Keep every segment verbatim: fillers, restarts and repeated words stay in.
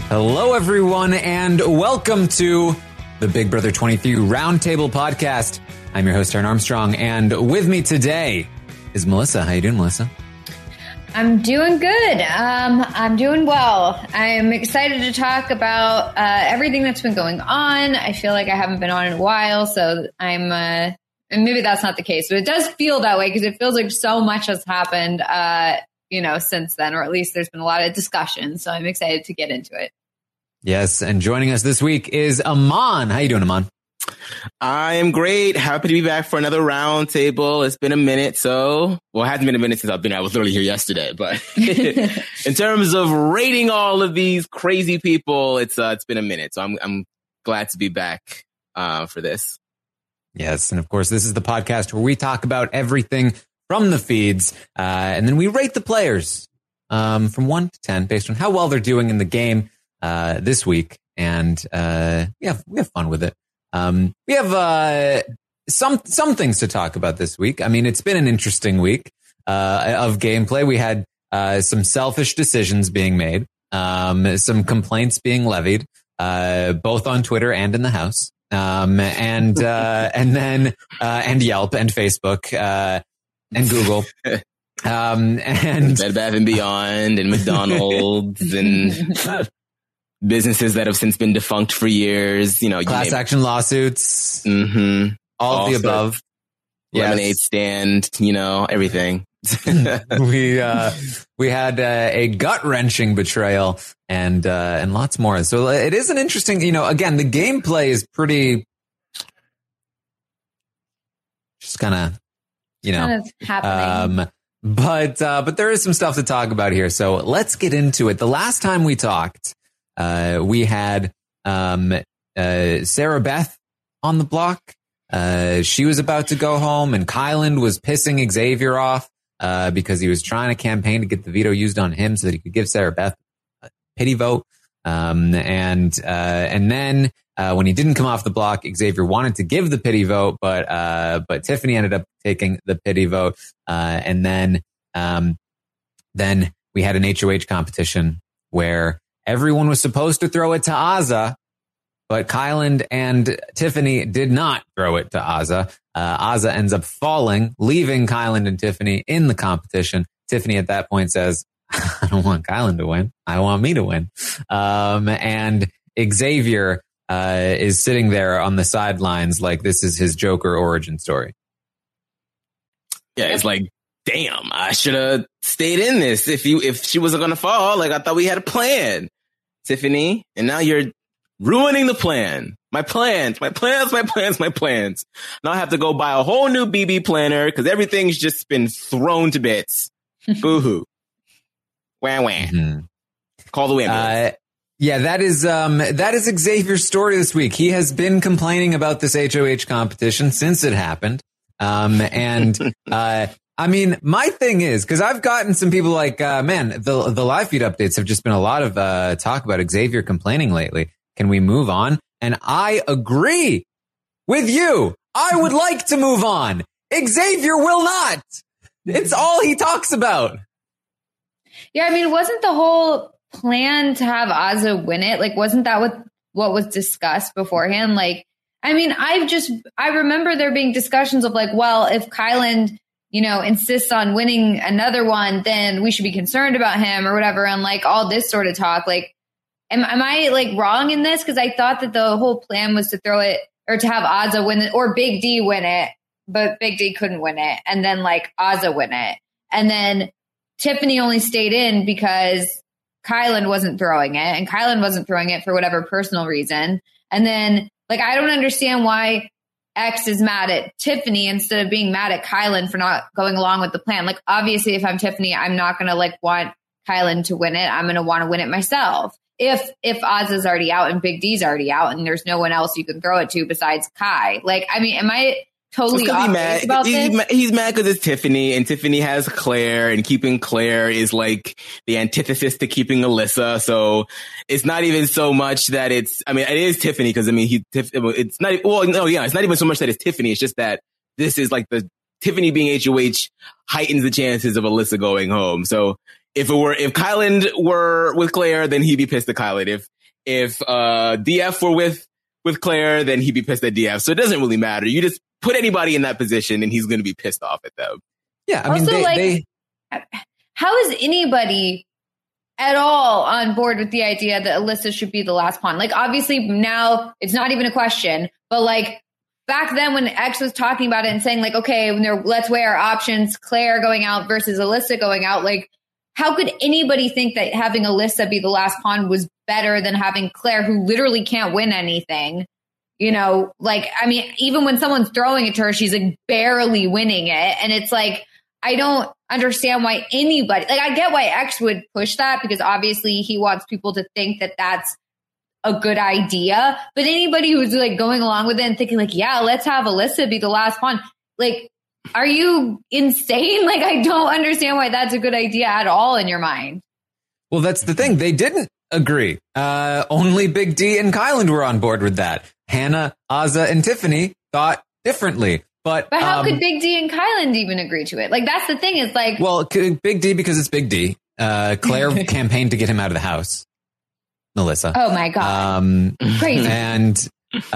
Hello, everyone, and welcome to the Big Brother twenty-three Roundtable Podcast. I'm your host, Aaron Armstrong, and with me today is Melissa. How you doing, Melissa? I'm doing good. Um, I'm doing well. I'm excited to talk about uh, everything that's been going on. I feel like I haven't been on in a while, so I'm, uh, and maybe that's not the case, but it does feel that way because it feels like so much has happened, uh, you know, since then, or at least there's been a lot of discussion. So I'm excited to get into it. Yes, and joining us this week is Aman. How you doing, Aman? I am great. Happy to be back for another round table. It's been a minute, so well, it hasn't been a minute since I've been. I was literally here yesterday, but in terms of rating all of these crazy people, it's uh, it's been a minute. So I'm I'm glad to be back uh, for this. Yes, and of course, this is the podcast where we talk about everything from the feeds, uh, and then we rate the players um, from one to ten based on how well they're doing in the game uh, this week, and uh, we have we have fun with it. Um, we have uh, some some things to talk about this week. I mean, it's been an interesting week uh, of gameplay. We had uh, some selfish decisions being made, um, some complaints being levied, uh, both on Twitter and in the house, um, and uh, and then uh, and Yelp and Facebook uh, and Google. Um, and Bed Bath and Beyond and McDonald's and businesses that have since been defunct for years, you know, you class action lawsuits, mm-hmm. all of the above. Lemonade Yes. stand, you know, everything. we uh, we had uh, a gut wrenching betrayal and uh, and lots more. So it is an interesting, you know. Again, the gameplay is pretty, just kind of, you know, Kind of happening. um, but uh, but there is some stuff to talk about here. So let's get into it. The last time we talked, uh, we had um, uh, Sarah Beth on the block. Uh, she was about to go home, and Kyland was pissing Xavier off uh, because he was trying to campaign to get the veto used on him so that he could give Sarah Beth a pity vote. Um, and uh, and then uh, when he didn't come off the block, Xavier wanted to give the pity vote, but uh, but Tiffany ended up taking the pity vote. Uh, and then um, then we had an H O H competition where everyone was supposed to throw it to Azah. But Kyland and Tiffany did not throw it to Azah. Uh, Azah ends up falling, leaving Kyland and Tiffany in the competition. Tiffany at that point says, I don't want Kyland to win. I want me to win. Um, and Xavier uh, is sitting there on the sidelines like this is his Joker origin story. Yeah, it's like, damn, I should have stayed in this if you if she wasn't going to fall. Like, I thought we had a plan, Tiffany. And now you're ruining the plan. My plans, my plans, my plans, my plans. Now I have to go buy a whole new B B planner because everything's just been thrown to bits. Boo-hoo. Wah, wah. Mm-hmm. Call the ambulance. Uh, yeah, that is um, that is Xavier's story this week. He has been complaining about this H O H competition since it happened. Um, and uh, I mean, my thing is, because I've gotten some people like, uh, man, the the live feed updates have just been a lot of uh, talk about Xavier complaining lately. Can we move on? And I agree with you. I would like to move on. Xavier will not. It's all he talks about. Yeah, I mean, wasn't the whole plan to have Azah win it? Like, wasn't that what, what was discussed beforehand? Like, I mean, I've just, I remember there being discussions of like, well, if Kyland, you know, insists on winning another one, then we should be concerned about him or whatever. And like all this sort of talk, like, Am, am I like wrong in this? Because I thought that the whole plan was to throw it or to have Azah win it or Big D win it, but Big D couldn't win it. And then like Azah win it. And then Tiffany only stayed in because Kyland wasn't throwing it and Kyland wasn't throwing it for whatever personal reason. And then like, I don't understand why X is mad at Tiffany instead of being mad at Kyland for not going along with the plan. Like, obviously if I'm Tiffany, I'm not going to like want Kyland to win it. I'm going to want to win it myself. If if Azah's already out and Big D's already out and there's no one else you can throw it to besides Kai. Like, I mean, am I totally off base about he's, this? He's mad because it's Tiffany and Tiffany has Claire and keeping Claire is like the antithesis to keeping Alyssa. So it's not even so much that it's, I mean, it is Tiffany because I mean, he, it's not, well, no, yeah, it's not even so much that it's Tiffany. It's just that this is like the Tiffany being H O H heightens the chances of Alyssa going home. So if it were, if Kyland were with Claire, then he'd be pissed at Kyland. If, If uh, D F were with with Claire, then he'd be pissed at D F. So it doesn't really matter. You just put anybody in that position, and he's going to be pissed off at them. Yeah, I mean, also, they, like, they how is anybody at all on board with the idea that Alyssa should be the last pawn? Like, obviously now it's not even a question, but like back then when X was talking about it and saying like, okay, when they're, let's weigh our options, Claire going out versus Alyssa going out, like, how could anybody think that having Alyssa be the last pawn was better than having Claire, who literally can't win anything? You know, like, I mean, even when someone's throwing it to her, she's like barely winning it. And it's like, I don't understand why anybody, like, I get why X would push that because obviously he wants people to think that that's a good idea. But anybody who's like going along with it and thinking like, yeah, let's have Alyssa be the last pawn. Like, are you insane? Like, I don't understand why that's a good idea at all in your mind. Well, that's the thing. They didn't agree. Uh, only Big D and Kyland were on board with that. Hannah, Azah, and Tiffany thought differently. But, but how um, could Big D and Kyland even agree to it? Like, that's the thing is like... Well, Big D because it's Big D. Uh, Claire campaigned to get him out of the house. Melissa. Oh, my God. Um, Crazy. And...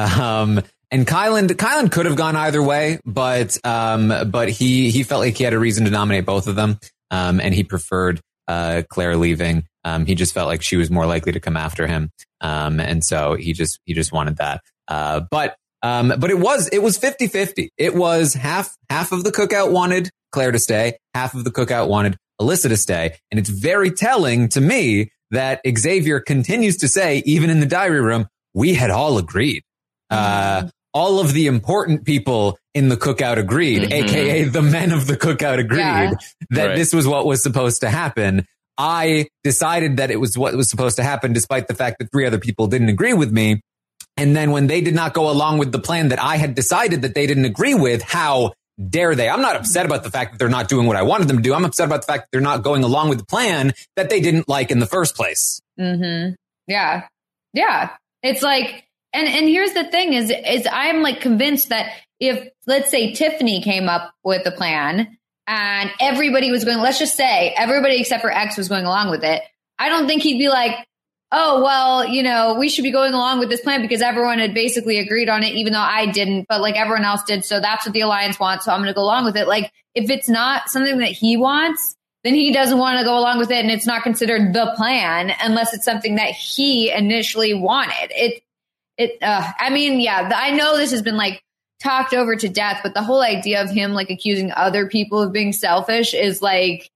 Um, And Kyland, Kyland could have gone either way, but um, but he he felt like he had a reason to nominate both of them, um, and he preferred uh, Claire leaving. Um, he just felt like she was more likely to come after him, um, and so he just he just wanted that. Uh, but um, but it was it was fifty-fifty. It was half half of the cookout wanted Claire to stay, half of the cookout wanted Alyssa to stay, and it's very telling to me that Xavier continues to say, even in the diary room, we had all agreed. Uh, all of the important people in the cookout agreed, mm-hmm. A K A the men of the cookout agreed yeah. that right. this was what was supposed to happen. I decided that it was what was supposed to happen, despite the fact that three other people didn't agree with me. And then when they did not go along with the plan that I had decided that they didn't agree with, how dare they? I'm not upset about the fact that they're not doing what I wanted them to do. I'm upset about the fact that they're not going along with the plan that they didn't like in the first place. Mm-hmm. Yeah. Yeah. It's like, And and here's the thing is, is I'm like convinced that if, let's say Tiffany came up with a plan and everybody was going, let's just say everybody except for X was going along with it, I don't think he'd be like, oh, well, you know, we should be going along with this plan because everyone had basically agreed on it, even though I didn't, but like everyone else did. So that's what the alliance wants. So I'm going to go along with it. Like, if it's not something that he wants, then he doesn't want to go along with it. And it's not considered the plan unless it's something that he initially wanted. It, It, uh, I mean, yeah, the, I know this has been like talked over to death, but the whole idea of him like accusing other people of being selfish is like,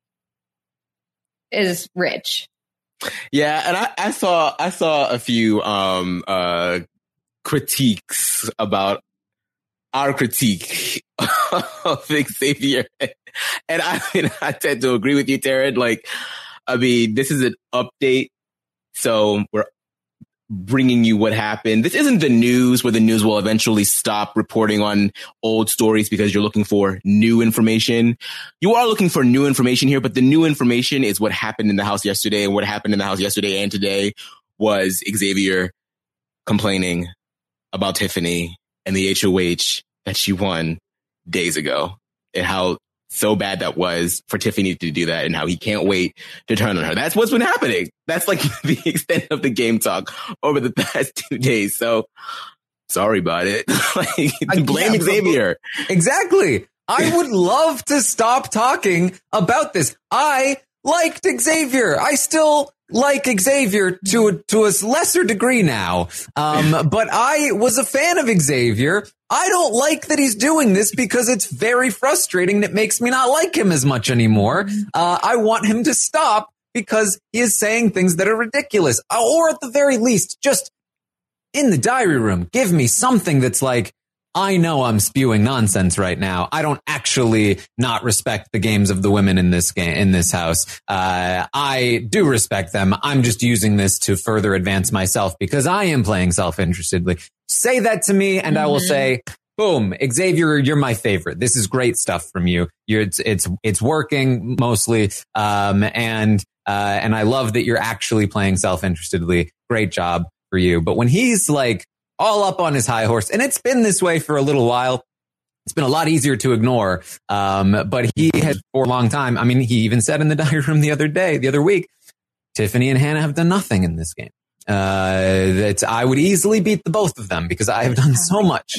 is rich. Yeah. And I, I saw, I saw a few, um, uh, critiques about our critique of Xavier. And I mean, I tend to agree with you, Taryn. Like, I mean, this is an update. So we're bringing you what happened. This isn't the news where the news will eventually stop reporting on old stories because you're looking for new information. You are looking for new information here, but the new information is what happened in the house yesterday. And what happened in the house yesterday and today was Xavier complaining about Tiffany and the H O H that she won days ago and how so bad that was for Tiffany to do that and how he can't wait to turn on her. That's what's been happening. That's like the extent of the game talk over the past two days. So sorry about it. Like, blame Xavier. Exactly. I would love to stop talking about this. I liked Xavier. I still like Xavier to a, to a lesser degree now. Um, but I was a fan of Xavier. I don't like that he's doing this because it's very frustrating. It makes me not like him as much anymore. Uh, I want him to stop because he is saying things that are ridiculous. Or at the very least, just in the diary room, give me something that's like, I know I'm spewing nonsense right now. I don't actually not respect the games of the women in this game, in this house. Uh, I do respect them. I'm just using this to further advance myself because I am playing self-interestedly. Say that to me and mm-hmm. I will say, boom, Xavier, you're my favorite. This is great stuff from you. You're, it's, it's, it's working mostly. Um, and, uh, and I love that you're actually playing self-interestedly. Great job for you. But when he's like, all up on his high horse. And it's been this way for a little while. It's been a lot easier to ignore. Um, but he has for a long time. I mean, he even said in the diary room the other day, the other week, Tiffany and Hannah have done nothing in this game. that I would easily beat the both of them because I have done so much.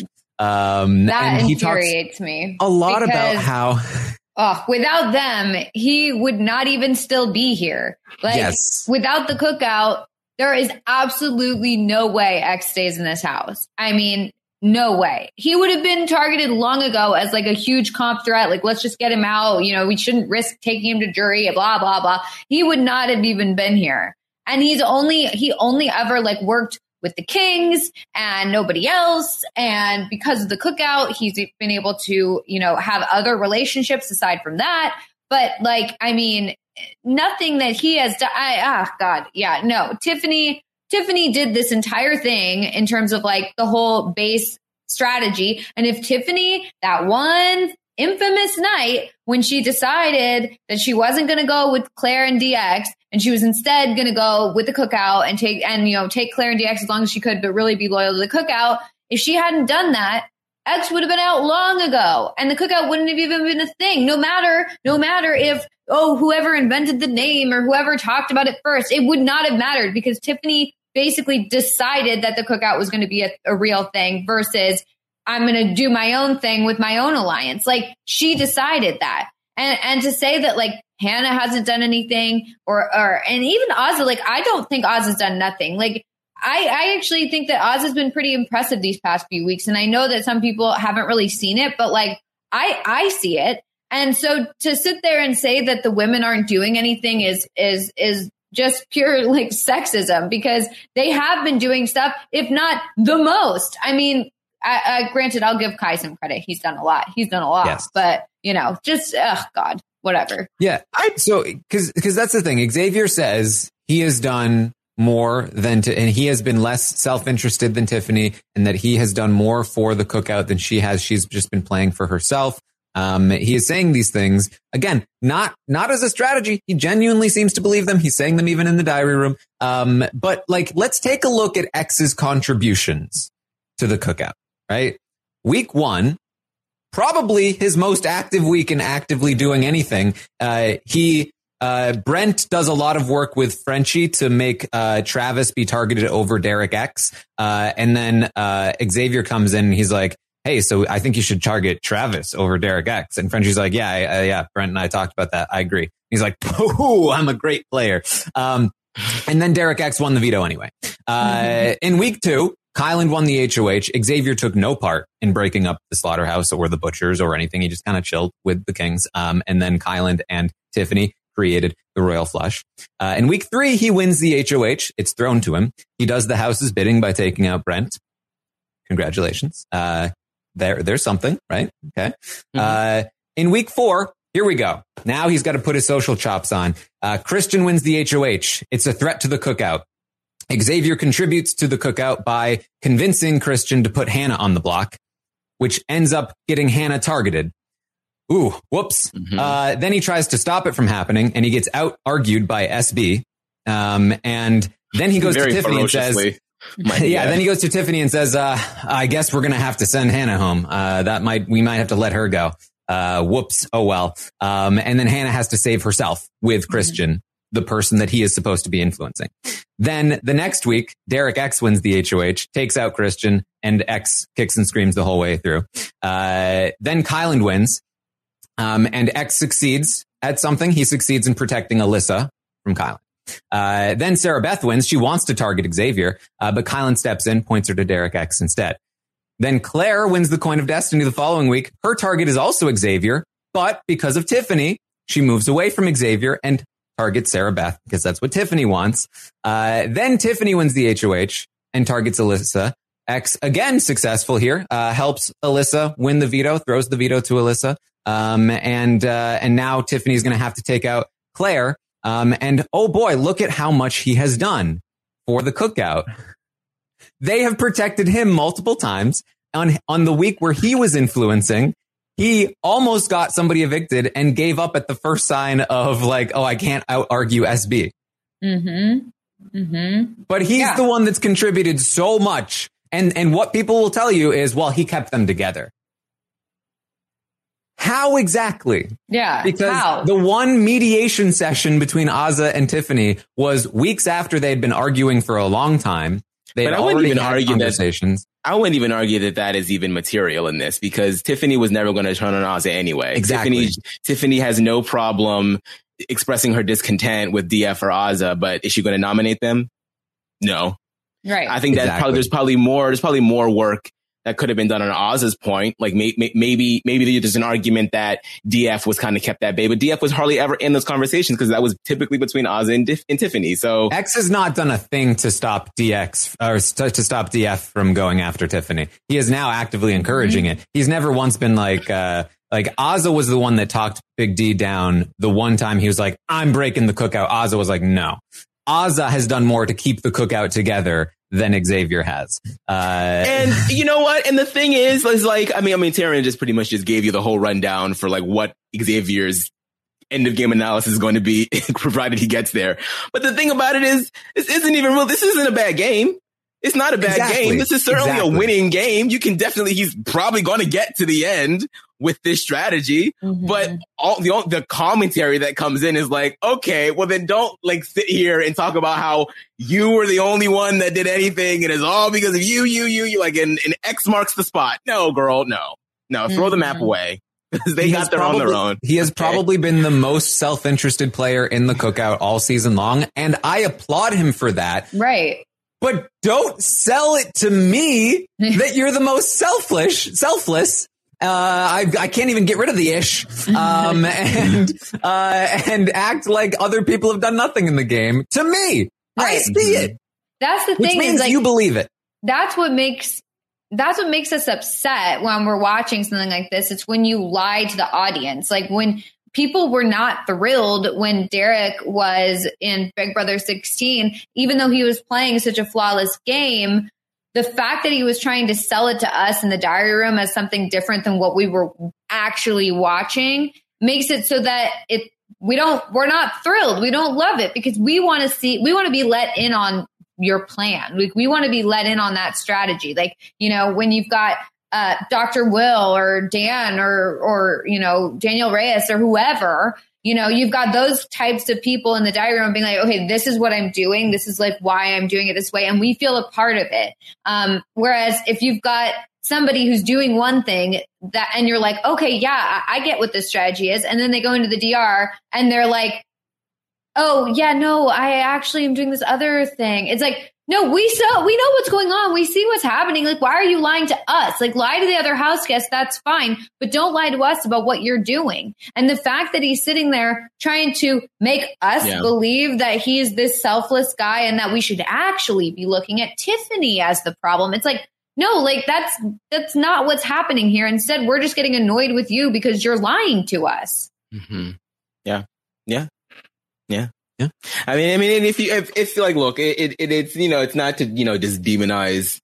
Um, that and he infuriates talks me a lot about how. Oh, without them, he would not even still be here. Like, yes. Without the cookout, there is absolutely no way X stays in this house. I mean, no way. He would have been targeted long ago as like a huge comp threat. Like, let's just get him out. You know, we shouldn't risk taking him to jury, blah, blah, blah. He would not have even been here. And he's only, he only ever like worked with the Kings and nobody else. And because of the cookout, he's been able to, you know, have other relationships aside from that. But like, I mean, nothing that he has done. I, ah, God. Yeah, no. Tiffany, Tiffany did this entire thing in terms of like the whole base strategy. And if Tiffany, that one infamous night when she decided that she wasn't going to go with Claire and D X and she was instead going to go with the cookout and take, and, you know, take Claire and D X as long as she could, but really be loyal to the cookout. If she hadn't done that, X would have been out long ago and the cookout wouldn't have even been a thing. No matter, no matter if, oh, whoever invented the name or whoever talked about it first, it would not have mattered because Tiffany basically decided that the cookout was going to be a, a real thing versus I'm going to do my own thing with my own alliance. Like she decided that. And and to say that like Hannah hasn't done anything or, or and even Oz, like I don't think Oz has done nothing. Like I, I actually think that Oz has been pretty impressive these past few weeks. And I know that some people haven't really seen it, but like I, I see it. And so to sit there and say that the women aren't doing anything is, is, is just pure like sexism because they have been doing stuff, if not the most. I mean, I, I, granted, I'll give Kai some credit. He's done a lot. He's done a lot, yes. But you know, just, oh God, whatever. Yeah. I, so, cause, cause that's the thing. Xavier says he has done more than, to, and he has been less self-interested than Tiffany and that he has done more for the cookout than she has. She's just been playing for herself. Um, he is saying these things again, not, not as a strategy. He genuinely seems to believe them. He's saying them even in the diary room. Um, but like, let's take a look at X's contributions to the cookout, right? Week one, probably his most active week in actively doing anything. Uh, he, uh, Brent does a lot of work with Frenchie to make, uh, Travis be targeted over Derek X. Uh, and then, uh, Xavier comes in and he's like, hey, so I think you should target Travis over Derek X. And Frenchie's like, yeah, I, uh, yeah, Brent and I talked about that. I agree. He's like, oh, I'm a great player. Um, and then Derek X won the veto anyway. Uh, mm-hmm. In week two, Kyland won the H O H. Xavier took no part in breaking up the slaughterhouse or the butchers or anything. He just kind of chilled with the Kings. Um, and then Kyland and Tiffany created the Royal Flush. Uh, in week three, he wins the H O H. It's thrown to him. He does the house's bidding by taking out Brent. Congratulations. Uh, There, there's something, right? Okay. Mm-hmm. Uh, in week four, here we go. Now he's got to put his social chops on. Uh, Christian wins the H O H. It's a threat to the cookout. Xavier contributes to the cookout by convincing Christian to put Hannah on the block, which ends up getting Hannah targeted. Ooh, whoops. Mm-hmm. Uh, then he tries to stop it from happening and he gets out argued by S B. Um, and then he goes Very to Tiffany and says, yeah, then he goes to Tiffany and says, uh, I guess we're going to have to send Hannah home. Uh, that might, we might have to let her go. Uh, whoops. Oh, well. Um, and then Hannah has to save herself with Christian, the person that he is supposed to be influencing. Then the next week, Derek X wins the H O H, takes out Christian, and X kicks and screams the whole way through. Uh, then Kyland wins, um, and X succeeds at something. He succeeds in protecting Alyssa from Kyland. Uh, then Sarah Beth wins. She wants to target Xavier, uh, but Kyland steps in, points her to Derek X instead. Then Claire wins the Coin of Destiny the following week. Her target is also Xavier, but because of Tiffany, she moves away from Xavier and targets Sarah Beth because that's what Tiffany wants. Uh, then Tiffany wins the H O H and targets Alyssa. X, again, successful here, uh, helps Alyssa win the veto, throws the veto to Alyssa. Um, and, uh, and now Tiffany's going to have to take out Claire. Um, and oh boy, look at how much he has done for the cookout. They have protected him multiple times. On, on the week where he was influencing, he almost got somebody evicted and gave up at the first sign of like, oh, I can't out argue S B. Mm-hmm. Mm-hmm. But he's yeah. the one that's contributed so much. And, and what people will tell you is, well, he kept them together. How exactly? Yeah. Because how? the one mediation session between Azah and Tiffany was weeks after they'd been arguing for a long time. They'd But I wouldn't already even had argue that- conversations. I wouldn't even argue that that is even material in this, because Tiffany was never going to turn on Azah anyway. Exactly. Tiffany, Tiffany has no problem expressing her discontent with D F or Azah, but is she going to nominate them? No. Right. I think that Exactly. probably there's probably more there's probably more work that could have been done on Azah's point. Like may, may, maybe maybe there's an argument that D F was kind of kept at bay, but D F was hardly ever in those conversations because that was typically between Azah and, Dif- and Tiffany. So X has not done a thing to stop D X or st- to stop D F from going after Tiffany. He is now actively encouraging it. He's never once been like, uh, like Azah was the one that talked Big D down the one time he was like, I'm breaking the cookout. Azah was like, no. Azah has done more to keep the cookout together than Xavier has. Uh, and you know what? And the thing is, is like, I mean, I mean, Taryn just pretty much just gave you the whole rundown for like what Xavier's end of game analysis is going to be, provided he gets there. But the thing about it is, this isn't even real. This isn't a bad game. It's not a bad Exactly. game. This is certainly Exactly. a winning game. You can definitely, he's probably going to get to the end with this strategy. Mhm. But all the the commentary that comes in is like, okay, well then don't like sit here and talk about how you were the only one that did anything and it's all because of you, you, you, you. Like, and, and X marks the spot. No, girl, no, no. Throw the map Mhm. away because they he got has their on their probably- own. He has Okay. probably been the most self-interested player in the cookout all season long, and I applaud him for that. Right. But don't sell it to me that you're the most selfish, selfless. Uh, I, I can't even get rid of the ish, um, and, uh, and act like other people have done nothing in the game. To me, I Right. see it, That's the which thing. means Is like you believe it. that's what makes that's what makes us upset when we're watching something like this. It's when you lie to the audience. Like when people were not thrilled when Derek was in Big Brother sixteen, even though he was playing such a flawless game. The fact that he was trying to sell it to us in the diary room as something different than what we were actually watching makes it so that it we don't we're not thrilled. We don't love it because we want to see we want to be let in on your plan. Like we want to be let in on that strategy. Like, you know, when you've got uh, Doctor Will or Dan or or you know Daniel Reyes or whoever, you know, you've got those types of people in the diary room being like, okay, this is what I'm doing. This is like why I'm doing it this way. And we feel a part of it. Um, whereas if you've got somebody who's doing one thing that, and you're like, okay, yeah, I, I get what this strategy is. And then they go into the D R and they're like, oh yeah, no, I actually am doing this other thing. It's like, no, we saw, we know what's going on. We see what's happening. Like, why are you lying to us? Like, lie to the other house guests. That's fine. But don't lie to us about what you're doing. And the fact that he's sitting there trying to make us Yeah. believe that he's this selfless guy and that we should actually be looking at Tiffany as the problem. It's like, no, like that's, that's not what's happening here. Instead, we're just getting annoyed with you because you're lying to us. Mm-hmm. Yeah. Yeah. Yeah. Yeah. I mean, I mean, if you, if, if like, look, it, it, it, it's, you know, it's not to, you know, just demonize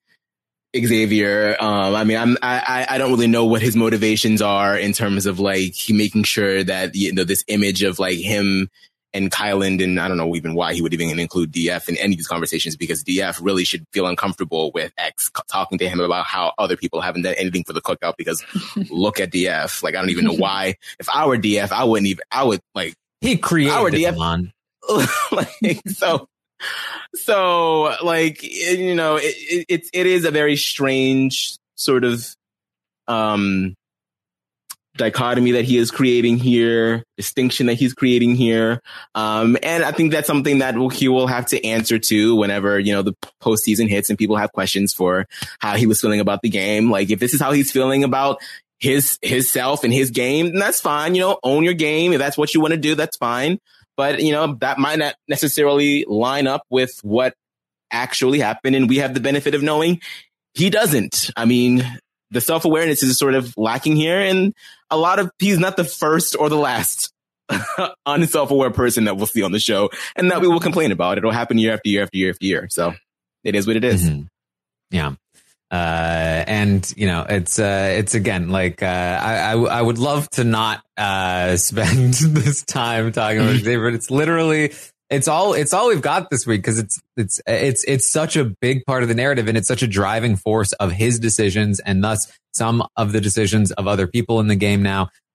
Xavier. Um, I mean, I'm, I, I don't really know what his motivations are in terms of like he making sure that, you know, this image of like him and Kyland, and I don't know even why he would even include D F in any of these conversations, because D F really should feel uncomfortable with X talking to him about how other people haven't done anything for the cookout, because look at D F. Like, I don't even know why. If I were D F, I wouldn't even, I would like, He created Our D F Devon. like, so, so like, it, you know, it, it, it, it is a very strange sort of, um, dichotomy that he is creating here, distinction that he's creating here. Um, and I think that's something that we'll, he will have to answer to whenever, you know, the postseason hits and people have questions for how he was feeling about the game. Like, if this is how he's feeling about his, his self and his game, then that's fine. You know, own your game. If that's what you want to do, that's fine. But, you know, that might not necessarily line up with what actually happened. And we have the benefit of knowing he doesn't. I mean, the self-awareness is sort of lacking here. And a lot of, he's not the first or the last unself-aware person that we'll see on the show and that we will complain about. It'll happen year after year after year after year. So it is what it is. Mm-hmm. Yeah. Uh, and you know, it's, uh, it's again, like, uh, I, I, I would love to not, uh, spend this time talking about Xavier, but it's literally, it's all, it's all we've got this week. Cause it's, it's, it's, it's such a big part of the narrative and it's such a driving force of his decisions and thus some of the decisions of other people in the game now.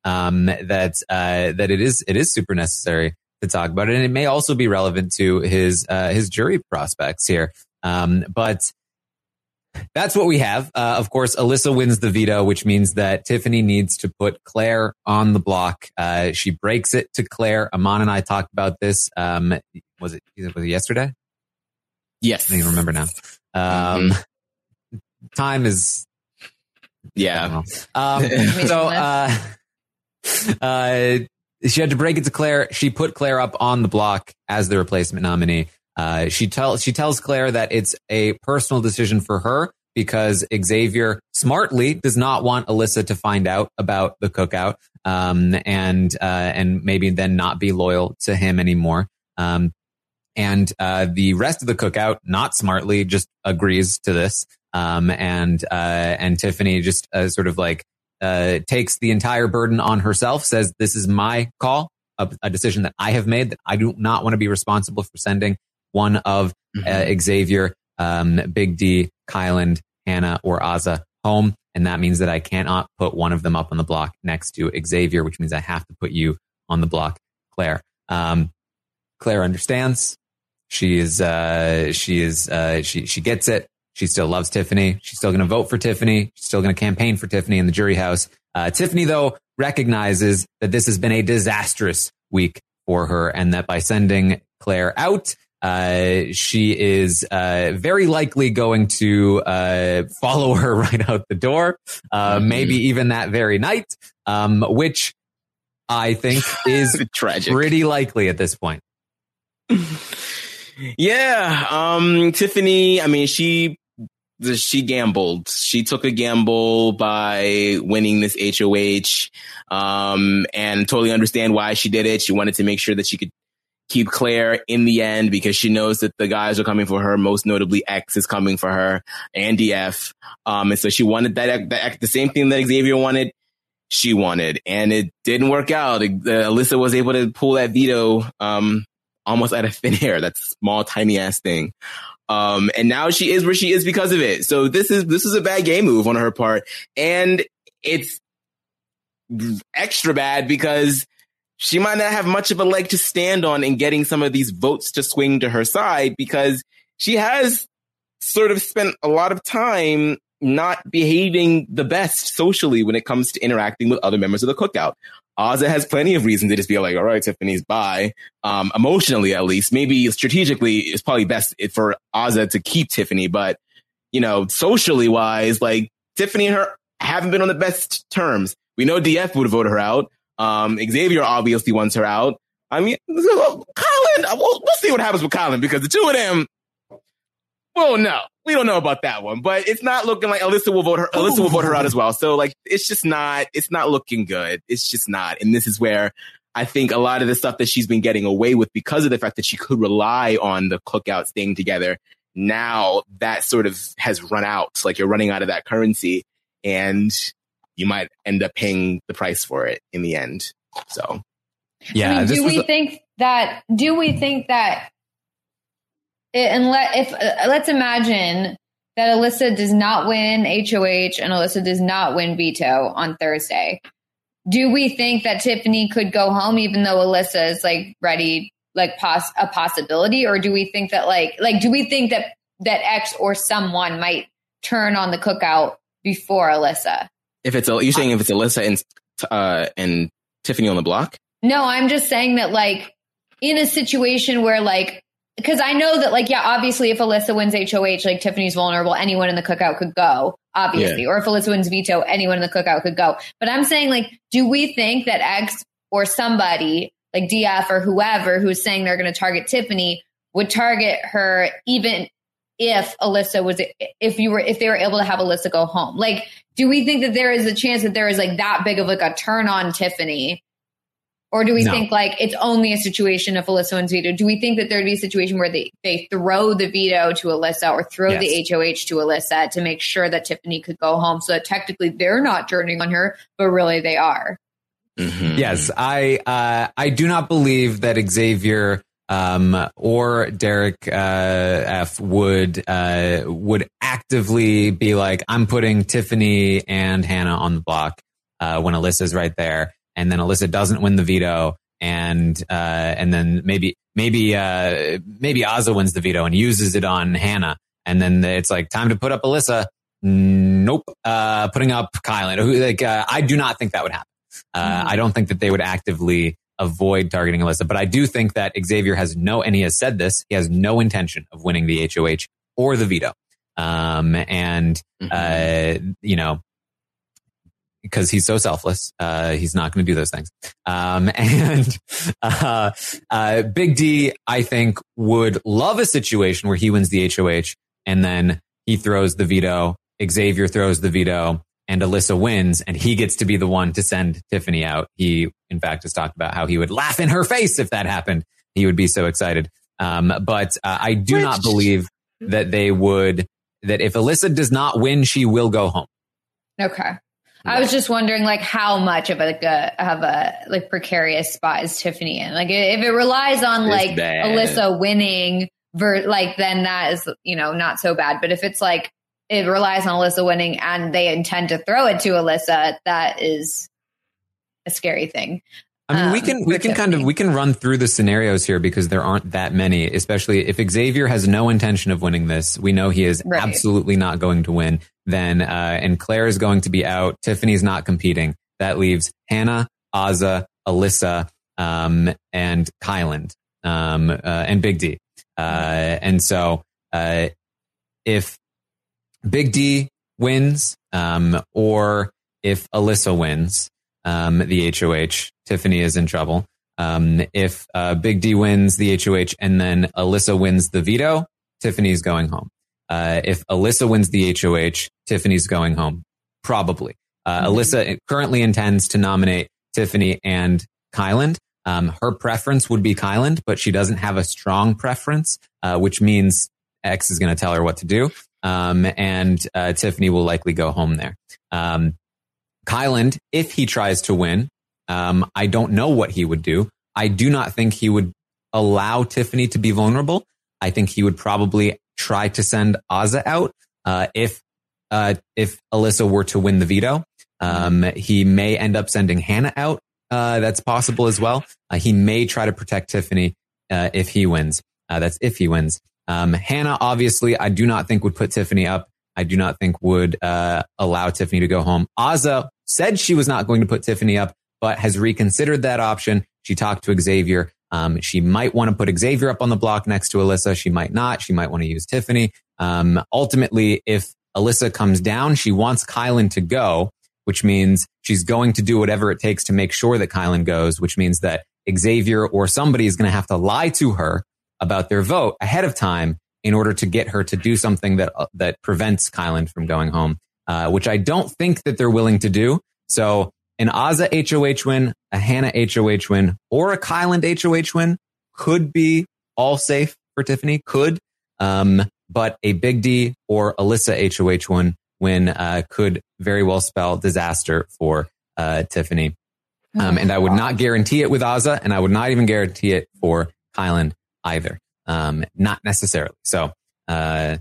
um, that uh, that it is it is super necessary to talk about it, and it may also be relevant to his uh, his jury prospects here. Um, but that's what we have. Uh, of course, Alyssa wins the veto, which means that Tiffany needs to put Claire on the block. Uh, she breaks it to Claire. Aman and I talked about this. Um, was it was it yesterday? Yes, I don't even remember now. Um, mm-hmm. Time is yeah. Um, so uh, uh, she had to break it to Claire. She put Claire up on the block as the replacement nominee. Uh, she tells she tells Claire that it's a personal decision for her because Xavier smartly does not want Alyssa to find out about the cookout, um, and uh, and maybe then not be loyal to him anymore. Um, and uh, the rest of the cookout, not smartly, just agrees to this. Um, and uh, and Tiffany just uh, sort of like uh, takes the entire burden on herself, says this is my call, a, a decision that I have made, that I do not want to be responsible for sending one of uh, Xavier, um, Big D, Kyland, Hannah, or Azah home. And that means that I cannot put one of them up on the block next to Xavier, which means I have to put you on the block, Claire. Um, Claire understands. She is, uh, she is, uh, she, she gets it. She still loves Tiffany. She's still going to vote for Tiffany. She's still going to campaign for Tiffany in the jury house. Uh, Tiffany, though, recognizes that this has been a disastrous week for her and that by sending Claire out, Uh, she is uh, very likely going to uh, follow her right out the door, uh, mm-hmm. maybe even that very night, um, which I think is tragic, pretty likely at this point. Yeah, um, Tiffany. I mean, she she gambled. She took a gamble by winning this H O H, um, and totally understand why she did it. She wanted to make sure that she could keep Claire in the end because she knows that the guys are coming for her. Most notably, X is coming for her and D F. Um, and so she wanted that, that the same thing that Xavier wanted, she wanted, and it didn't work out. Uh, Alyssa was able to pull that veto, um, almost out of thin air, that small, tiny ass thing. Um, and now she is where she is because of it. So this is, this is a bad game move on her part. And it's extra bad because she might not have much of a leg to stand on in getting some of these votes to swing to her side because she has sort of spent a lot of time not behaving the best socially when it comes to interacting with other members of the cookout. Azah has plenty of reason to just be like, all right, Tiffany's bye. Um, emotionally, at least. Maybe strategically, it's probably best for Azah to keep Tiffany. But, you know, socially wise, like Tiffany and her haven't been on the best terms. We know D F would vote her out. Um, Xavier obviously wants her out. I mean, Colin, we'll, we'll see what happens with Colin because the two of them, well, no, we don't know about that one, but it's not looking like Alyssa will vote her, Alyssa will vote her out as well. So like, it's just not, it's not looking good. It's just not. And this is where I think a lot of the stuff that she's been getting away with because of the fact that she could rely on the cookout staying together. Now that sort of has run out. Like you're running out of that currency and you might end up paying the price for it in the end. So, yeah. I mean, do we a- think that, do we think that, it, unless, if, uh, let's imagine that Alyssa does not win H O H and Alyssa does not win veto on Thursday. Do we think that Tiffany could go home even though Alyssa is like ready, like pos- a possibility? Or do we think that like, like, do we think that, that X or someone might turn on the cookout before Alyssa? If it's, you're saying if it's Alyssa and, uh, and Tiffany on the block? No, I'm just saying that like in a situation where like, because I know that like, yeah, obviously if Alyssa wins H O H, like Tiffany's vulnerable, anyone in the cookout could go, obviously. Yeah. Or if Alyssa wins veto, anyone in the cookout could go. But I'm saying like, do we think that X or somebody like D F or whoever who's saying they're going to target Tiffany would target her even if Alyssa was, if you were, if they were able to have Alyssa go home? Like, do we think that there is a chance that there is like that big of like a turn on Tiffany? Or do we no. think like it's only a situation if Alyssa wins veto? Do we think that there'd be a situation where they, they throw the veto to Alyssa or throw yes. the H O H to Alyssa to make sure that Tiffany could go home so that technically they're not turning on her, but really they are? Mm-hmm. Yes, I uh, I do not believe that Xavier um, or Derek uh, F would uh, would actively be like, I'm putting Tiffany and Hannah on the block uh, when Alyssa's right there. and then Alyssa doesn't win the veto, and uh, and then maybe maybe uh, maybe Azah wins the veto and uses it on Hannah, and then it's like time to put up Alyssa. Nope, uh, putting up Kyland. Who, like uh, I do not think that would happen. Uh, mm. I don't think that they would actively avoid targeting Alyssa, but I do think that Xavier has no, and he has said this, he has no intention of winning the H O H or the veto. Um, and, mm-hmm. uh, you know, because he's so selfless, uh, he's not going to do those things. Um, and, uh, uh, Big D, I think, would love a situation where he wins the H O H and then he throws the veto, Xavier throws the veto, and Alyssa wins, and he gets to be the one to send Tiffany out. He, in fact, has talked about how he would laugh in her face if that happened. He would be so excited. Um, but uh, I do Which... not believe that they would, that if Alyssa does not win, she will go home. Okay. I was just wondering, like, how much of a, like a, of a, like, precarious spot is Tiffany in? Like, if it relies on, it's like, bad. Alyssa winning, ver- like, then that is, you know, not so bad. But if it's, like, it relies on Alyssa winning and they intend to throw it to Alyssa, that is a scary thing. I mean, um, we can, we can Tiffany. kind of, we can run through the scenarios here because there aren't that many, especially if Xavier has no intention of winning this. We know he is right. absolutely not going to win. Then, uh, and Claire is going to be out. Tiffany's not competing. That leaves Hannah, Azah, Alyssa, um, and Kyland, um, uh, and Big D. Uh, and so, uh, if Big D wins, um, or if Alyssa wins, um, the H O H, Tiffany is in trouble. Um, if, uh, Big D wins the H O H and then Alyssa wins the veto, Tiffany's going home. Uh, if Alyssa wins the H O H, Tiffany's going home. Probably. Uh, mm-hmm. Alyssa currently intends to nominate Tiffany and Kyland. Um, her preference would be Kyland, but she doesn't have a strong preference, uh, which means X is going to tell her what to do. Um, and, uh, Tiffany will likely go home there. Um, Kyland, if he tries to win, um, I don't know what he would do. I do not think he would allow Tiffany to be vulnerable. I think he would probably try to send Azah out. Uh, if, uh, if Alyssa were to win the veto, um, he may end up sending Hannah out. Uh, that's possible as well. Uh, he may try to protect Tiffany, uh, if he wins. Uh, that's if he wins. Um, Hannah, obviously, I do not think would put Tiffany up. I do not think would, uh, allow Tiffany to go home. Azah said she was not going to put Tiffany up, but has reconsidered that option. She talked to Xavier. Um, she might want to put Xavier up on the block next to Alyssa. She might not. She might want to use Tiffany. Um, ultimately, if Alyssa comes down, she wants Kyland to go, which means she's going to do whatever it takes to make sure that Kyland goes, which means that Xavier or somebody is going to have to lie to her about their vote ahead of time in order to get her to do something that, uh, that prevents Kyland from going home, uh, which I don't think that they're willing to do. So an Azah H O H win, a Hannah H O H win, or a Kyland H O H win could be all safe for Tiffany, could. Um, but a Big D or Alyssa H O H win, win uh, could very well spell disaster for uh, Tiffany. Um, and I would not guarantee it with Azah, and I would not even guarantee it for Kyland either. Um, not necessarily. So uh,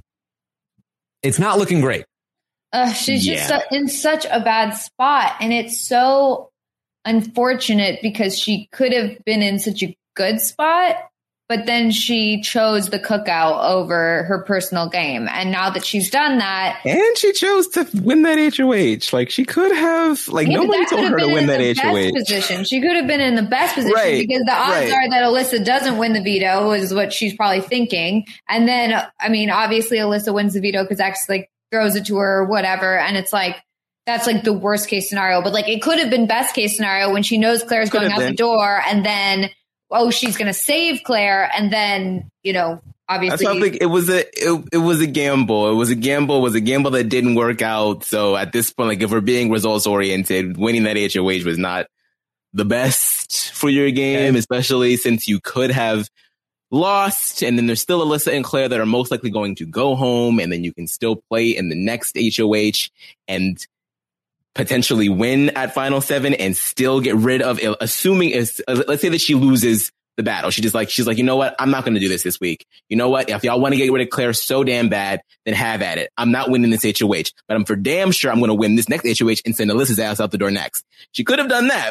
it's not looking great. Uh, she's yeah. just in such a bad spot. And it's so unfortunate because she could have been in such a good spot, but then she chose the cookout over her personal game. And now that she's done that. And she chose to win that H O H. Like she could have, like yeah, nobody told her to win that H O H. Position. She could have been in the best position right, because the odds right. are that Alyssa doesn't win the veto is what she's probably thinking. And then, I mean, obviously Alyssa wins the veto because X like throws it to her or whatever. And it's like, that's like the worst case scenario. But like it could have been best case scenario when she knows Claire's could going out been. the door and then oh, she's going to save Claire. And then, you know, obviously. I think it was a, it, it was a gamble. It was a gamble. It was a gamble that didn't work out. So at this point, like if we're being results oriented, winning that H O H was not the best for your game, okay. especially since you could have lost. And then there's still Alyssa and Claire that are most likely going to go home. And then you can still play in the next H O H and potentially win at Final Seven and still get rid of, assuming is, let's say that she loses the battle. She just like, she's like, you know what? I'm not going to do this this week. You know what? If y'all want to get rid of Claire so damn bad, then have at it. I'm not winning this H O H, but I'm for damn sure I'm going to win this next H O H and send Alyssa's ass out the door next. She could have done that,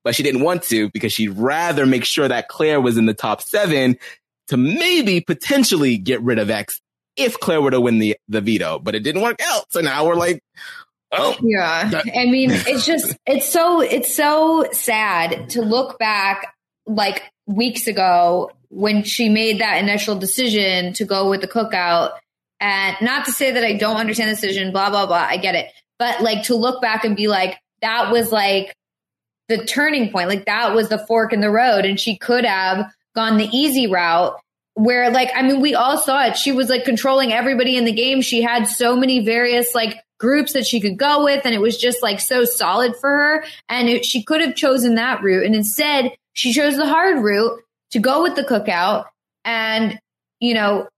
but she didn't want to because she'd rather make sure that Claire was in the top seven to maybe potentially get rid of X if Claire were to win the, the veto, but it didn't work out. So now we're like, oh. Yeah. That- I mean, it's just, it's so, it's so sad to look back like weeks ago when she made that initial decision to go with the cookout. And not to say that I don't understand the decision, blah, blah, blah. I get it. But like to look back and be like, that was like the turning point. Like that was the fork in the road. And she could have gone the easy route where like, I mean, we all saw it. She was like controlling everybody in the game. She had so many various like groups that she could go with. And it was just like so solid for her. And it, she could have chosen that route. And instead she chose the hard route to go with the cookout and, you know,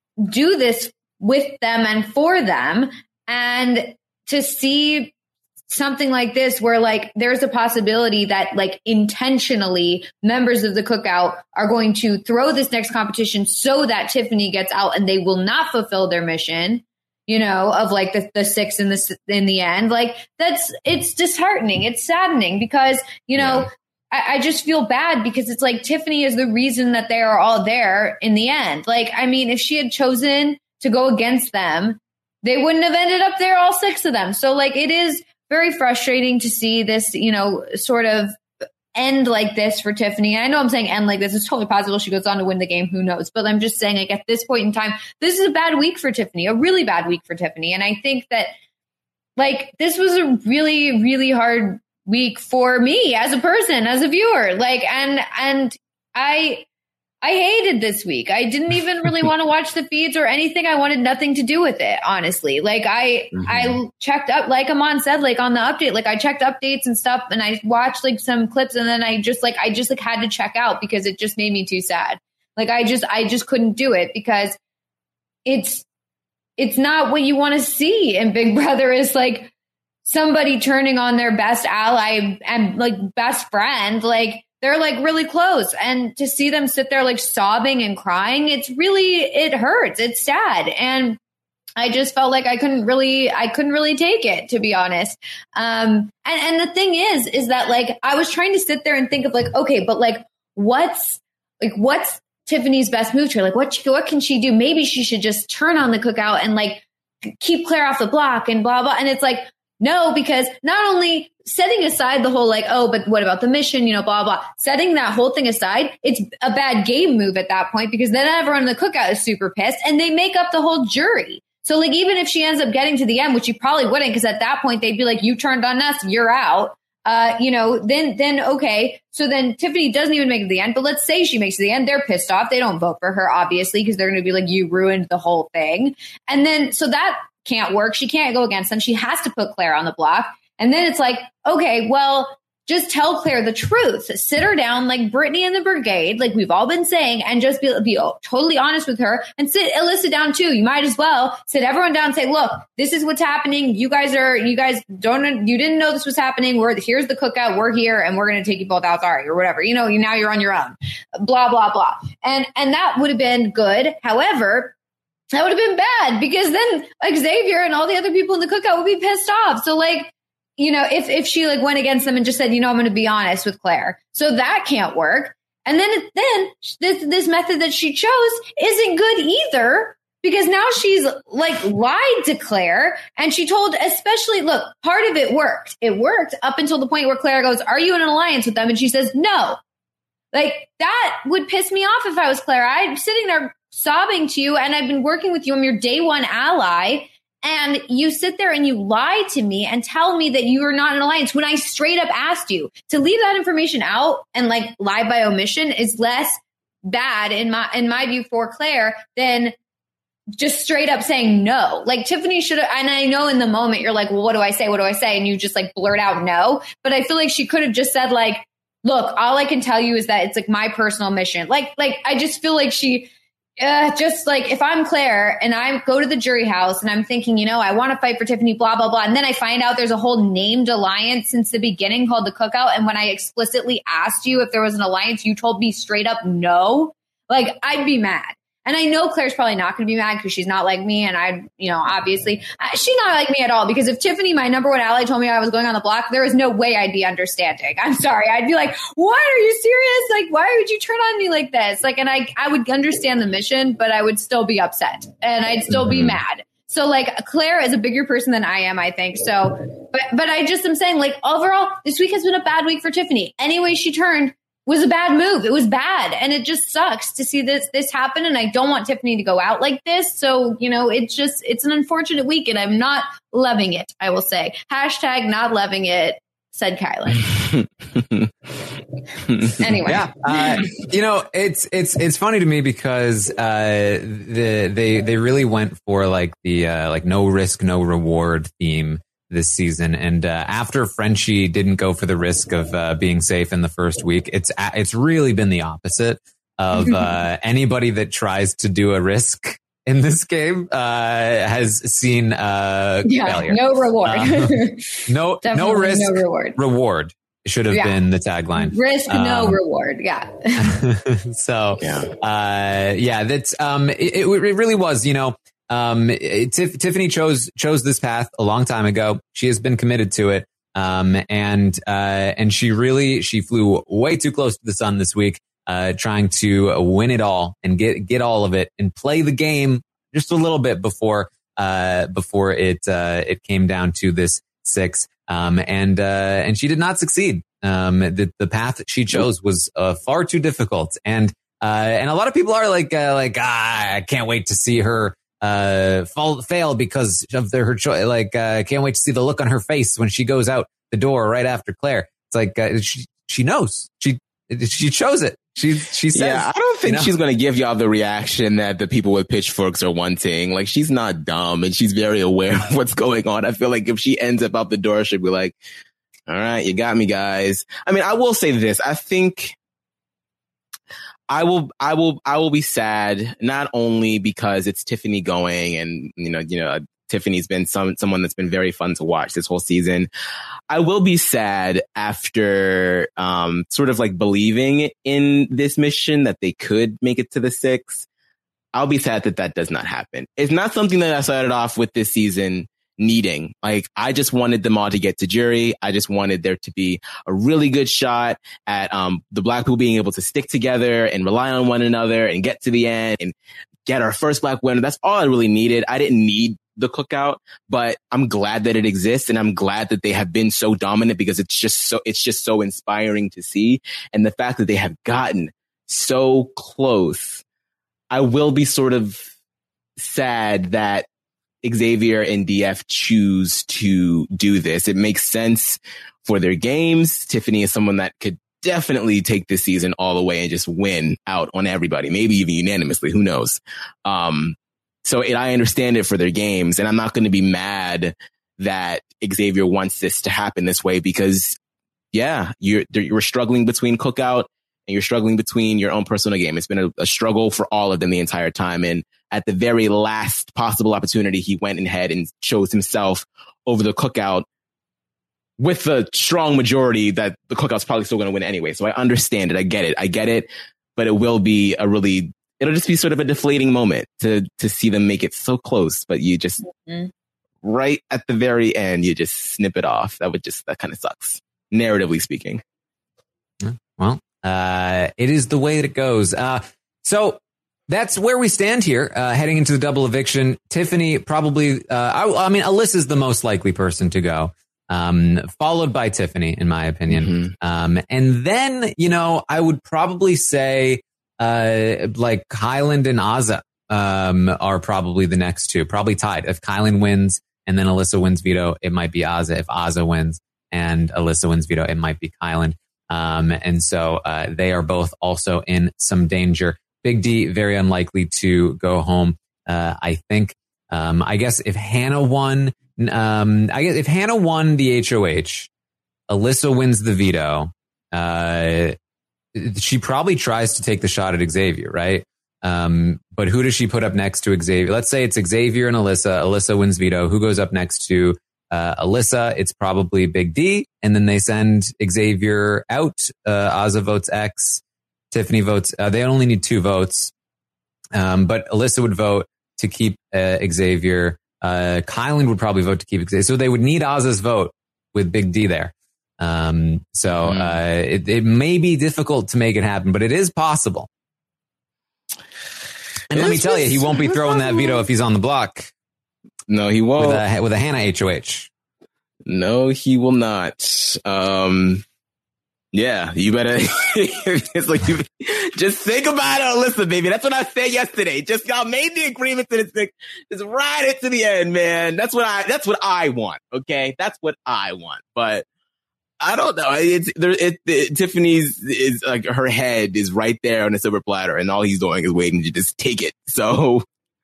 do this with them and for them. And to see something like this where like there's a possibility that like intentionally members of the cookout are going to throw this next competition so that Tiffany gets out and they will not fulfill their mission, you know, of like the, the six in the, in the end. Like that's, it's disheartening. It's saddening because, you know, yeah. I, I just feel bad because it's like Tiffany is the reason that they are all there in the end. Like, I mean, if she had chosen to go against them, they wouldn't have ended up there, all six of them. So like, it is very frustrating to see this, you know, sort of end like this for Tiffany. I know I'm saying end like this. It's totally possible she goes on to win the game. Who knows? But I'm just saying, like, at this point in time, this is a bad week for Tiffany, a really bad week for Tiffany. And I think that, like, this was a really, really hard week for me as a person, as a viewer. Like, and, and I, I hated this week. I didn't even really want to watch the feeds or anything. I wanted nothing to do with it, honestly. Like I, mm-hmm. I checked up, like Aman said, like on the update, like I checked updates and stuff and I watched like some clips and then I just like, I just like had to check out because it just made me too sad. Like I just, I just couldn't do it because it's, it's not what you want to see. And Big Brother is like somebody turning on their best ally and like best friend, like, they're like really close. And to see them sit there like sobbing and crying, it's really, it hurts. It's sad. And I just felt like I couldn't really, I couldn't really take it, to be honest. Um, and, and the thing is, is that like, I was trying to sit there and think of like, okay, but like, what's like, what's Tiffany's best move to her? Like, what, what can she do? Maybe she should just turn on the cookout and like keep Claire off the block and blah, blah. And it's like, no, because not only setting aside the whole like, oh, but what about the mission, you know, blah, blah, setting that whole thing aside, it's a bad game move at that point because then everyone in the cookout is super pissed and they make up the whole jury. So like, even if she ends up getting to the end, which you probably wouldn't, because at that point they'd be like, you turned on us, you're out. Uh, you know, then, then, okay. So then Tiffany doesn't even make it to the end, but let's say she makes it to the end. They're pissed off. They don't vote for her, obviously, because they're going to be like, you ruined the whole thing. And then, so that can't work. She can't go against them. She has to put Claire on the block. And then it's like, okay, well, just tell Claire the truth. Sit her down like Brittany and the Brigade, like we've all been saying, and just be, be totally honest with her and sit Alyssa down too. You might as well sit everyone down and say, look, this is what's happening. You guys are, you guys don't, you didn't know this was happening. We're, here's the cookout. We're here and we're going to take you both out. Sorry, or whatever. You know, you now you're on your own, blah, blah, blah. And, and that would have been good. However, that would have been bad because then like Xavier and all the other people in the cookout would be pissed off. So like, you know, if, if she like went against them and just said, you know, I'm going to be honest with Claire. So that can't work. And then, then this, this method that she chose isn't good either because now she's like lied to Claire and she told, especially, look, part of it worked. It worked up until the point where Claire goes, are you in an alliance with them? And she says, no. Like that would piss me off if I was Claire. I'm sitting there sobbing to you and I've been working with you. I'm your day one ally. And you sit there and you lie to me and tell me that you are not an alliance when I straight up asked you to leave that information out and like lie by omission is less bad in my, in my view for Claire than just straight up saying no. Like Tiffany should have, and I know in the moment you're like, well, what do I say? What do I say? And you just like blurt out no. But I feel like she could have just said like, look, all I can tell you is that it's like my personal mission. Like, like I just feel like she, Uh, just like if I'm Claire and I go to the jury house and I'm thinking, you know, I want to fight for Tiffany, blah, blah, blah. And then I find out there's a whole named alliance since the beginning called the Cookout. And when I explicitly asked you if there was an alliance, you told me straight up no. Like I'd be mad. And I know Claire's probably not going to be mad because she's not like me. And I, you know, obviously uh, she's not like me at all, because if Tiffany, my number one ally, told me I was going on the block, there is no way I'd be understanding. I'm sorry. I'd be like, what? Are you serious? Like, why would you turn on me like this? Like, and I, I would understand the mission, but I would still be upset and I'd still mm-hmm. be mad. So like Claire is a bigger person than I am, I think. So, but, but I just am saying, like, overall, this week has been a bad week for Tiffany. Any way she turned was a bad move. It was bad. And it just sucks to see this, this happen. And I don't want Tiffany to go out like this. So, you know, it's just, it's an unfortunate week and I'm not loving it, I will say. Hashtag not loving it, said Kylan. Anyway. Yeah. Uh, you know, it's, it's, it's funny to me because, uh, the, they, they really went for like the, uh, like no risk, no reward theme this season. And, uh, after Frenchie didn't go for the risk of, uh, being safe in the first week, it's, it's really been the opposite of, uh, anybody that tries to do a risk in this game, uh, has seen, uh, yeah, failure. No reward. Uh, no, no risk, no reward. Reward should have yeah. been the tagline. Risk, um, no reward. Yeah. so, yeah. uh, yeah, that's, um, it, it really was, you know, Um, it, Tiff, Tiffany chose, chose this path a long time ago. She has been committed to it. Um, and, uh, and she really, she flew way too close to the sun this week, uh, trying to win it all and get, get all of it and play the game just a little bit before, uh, before it, uh, it came down to this six. Um, and, uh, and she did not succeed. Um, the, the path that she chose was, uh, far too difficult. And, uh, and a lot of people are like, uh, like, ah, I can't wait to see her uh fall fail because of their her choice. Like uh can't wait to see the look on her face when she goes out the door right after Claire. It's like uh, she she knows she she chose it. She she says, yeah, I don't think you know? she's gonna give y'all the reaction that the people with pitchforks are wanting. Like, she's not dumb and she's very aware of what's going on. I feel like if she ends up out the door, she'll be like, all right, you got me, guys. I mean, I will say this. I think I will, I will, I will be sad, not only because it's Tiffany going and, you know, you know, Tiffany's been some, someone that's been very fun to watch this whole season. I will be sad after, um, sort of like believing in this mission that they could make it to the six. I'll be sad that that does not happen. It's not something that I started off with this season needing. Like, I just wanted them all to get to jury. I just wanted there to be a really good shot at um the Black people being able to stick together and rely on one another and get to the end and get our first Black winner. That's all I really needed. I didn't need the cookout, but I'm glad that it exists and I'm glad that they have been so dominant because it's just so it's just so inspiring to see. And the fact that they have gotten so close, I will be sort of sad that Xavier and D F choose to do this. It makes sense for their games. Tiffany is someone that could definitely take this season all the way and just win out on everybody, maybe even unanimously. Who knows? Um, so it, I understand it for their games, and I'm not going to be mad that Xavier wants this to happen this way because, yeah, you're you're struggling between cookout and you're struggling between your own personal game. It's been a, a struggle for all of them the entire time. And at the very last possible opportunity, he went ahead and chose himself over the cookout with the strong majority that the cookout's probably still going to win anyway. So I understand it. I get it. I get it. But it will be a really, it'll just be sort of a deflating moment to, to see them make it so close, but you just mm-hmm. right at the very end, you just snip it off. That would just, that kind of sucks, narratively speaking. Well, uh, it is the way that it goes. Uh, so, that's where we stand here, uh, heading into the double eviction. Tiffany probably, uh, I, I mean, Alyssa's the most likely person to go, um, followed by Tiffany, in my opinion. Mm-hmm. Um, and then, you know, I would probably say, uh, like Kylan and Azah, um, are probably the next two, probably tied. If Kylan wins and then Alyssa wins veto, it might be Azah. If Azah wins and Alyssa wins veto, it might be Kylan. Um, and so, uh, they are both also in some danger. Big D, very unlikely to go home. Uh, I think, um, I guess if Hannah won, um, I guess if Hannah won the H O H, Alyssa wins the veto, uh, she probably tries to take the shot at Xavier, right? Um, but who does she put up next to Xavier? Let's say it's Xavier and Alyssa. Alyssa wins veto. Who goes up next to, uh, Alyssa? It's probably Big D. And then they send Xavier out. Uh, Azah votes X. Tiffany votes. Uh, they only need two votes. Um, but Alyssa would vote to keep uh, Xavier. Uh, Kyland would probably vote to keep Xavier. So they would need Azah's vote with Big D there. Um, so mm. uh, it, it may be difficult to make it happen, but it is possible. And let me tell you, he won't be throwing that veto if he's on the block. No, he won't. With a, with a Hannah H O H. No, he will not. Um, yeah, you better. It's like you just think about it, Alyssa, baby. That's what I said yesterday. Just y'all made the agreement to this. Just ride it to the end, man. That's what I. That's what I want. Okay, that's what I want. But I don't know. It's there. It, it, Tiffany's is like her head is right there on a silver platter, and all he's doing is waiting to just take it. So,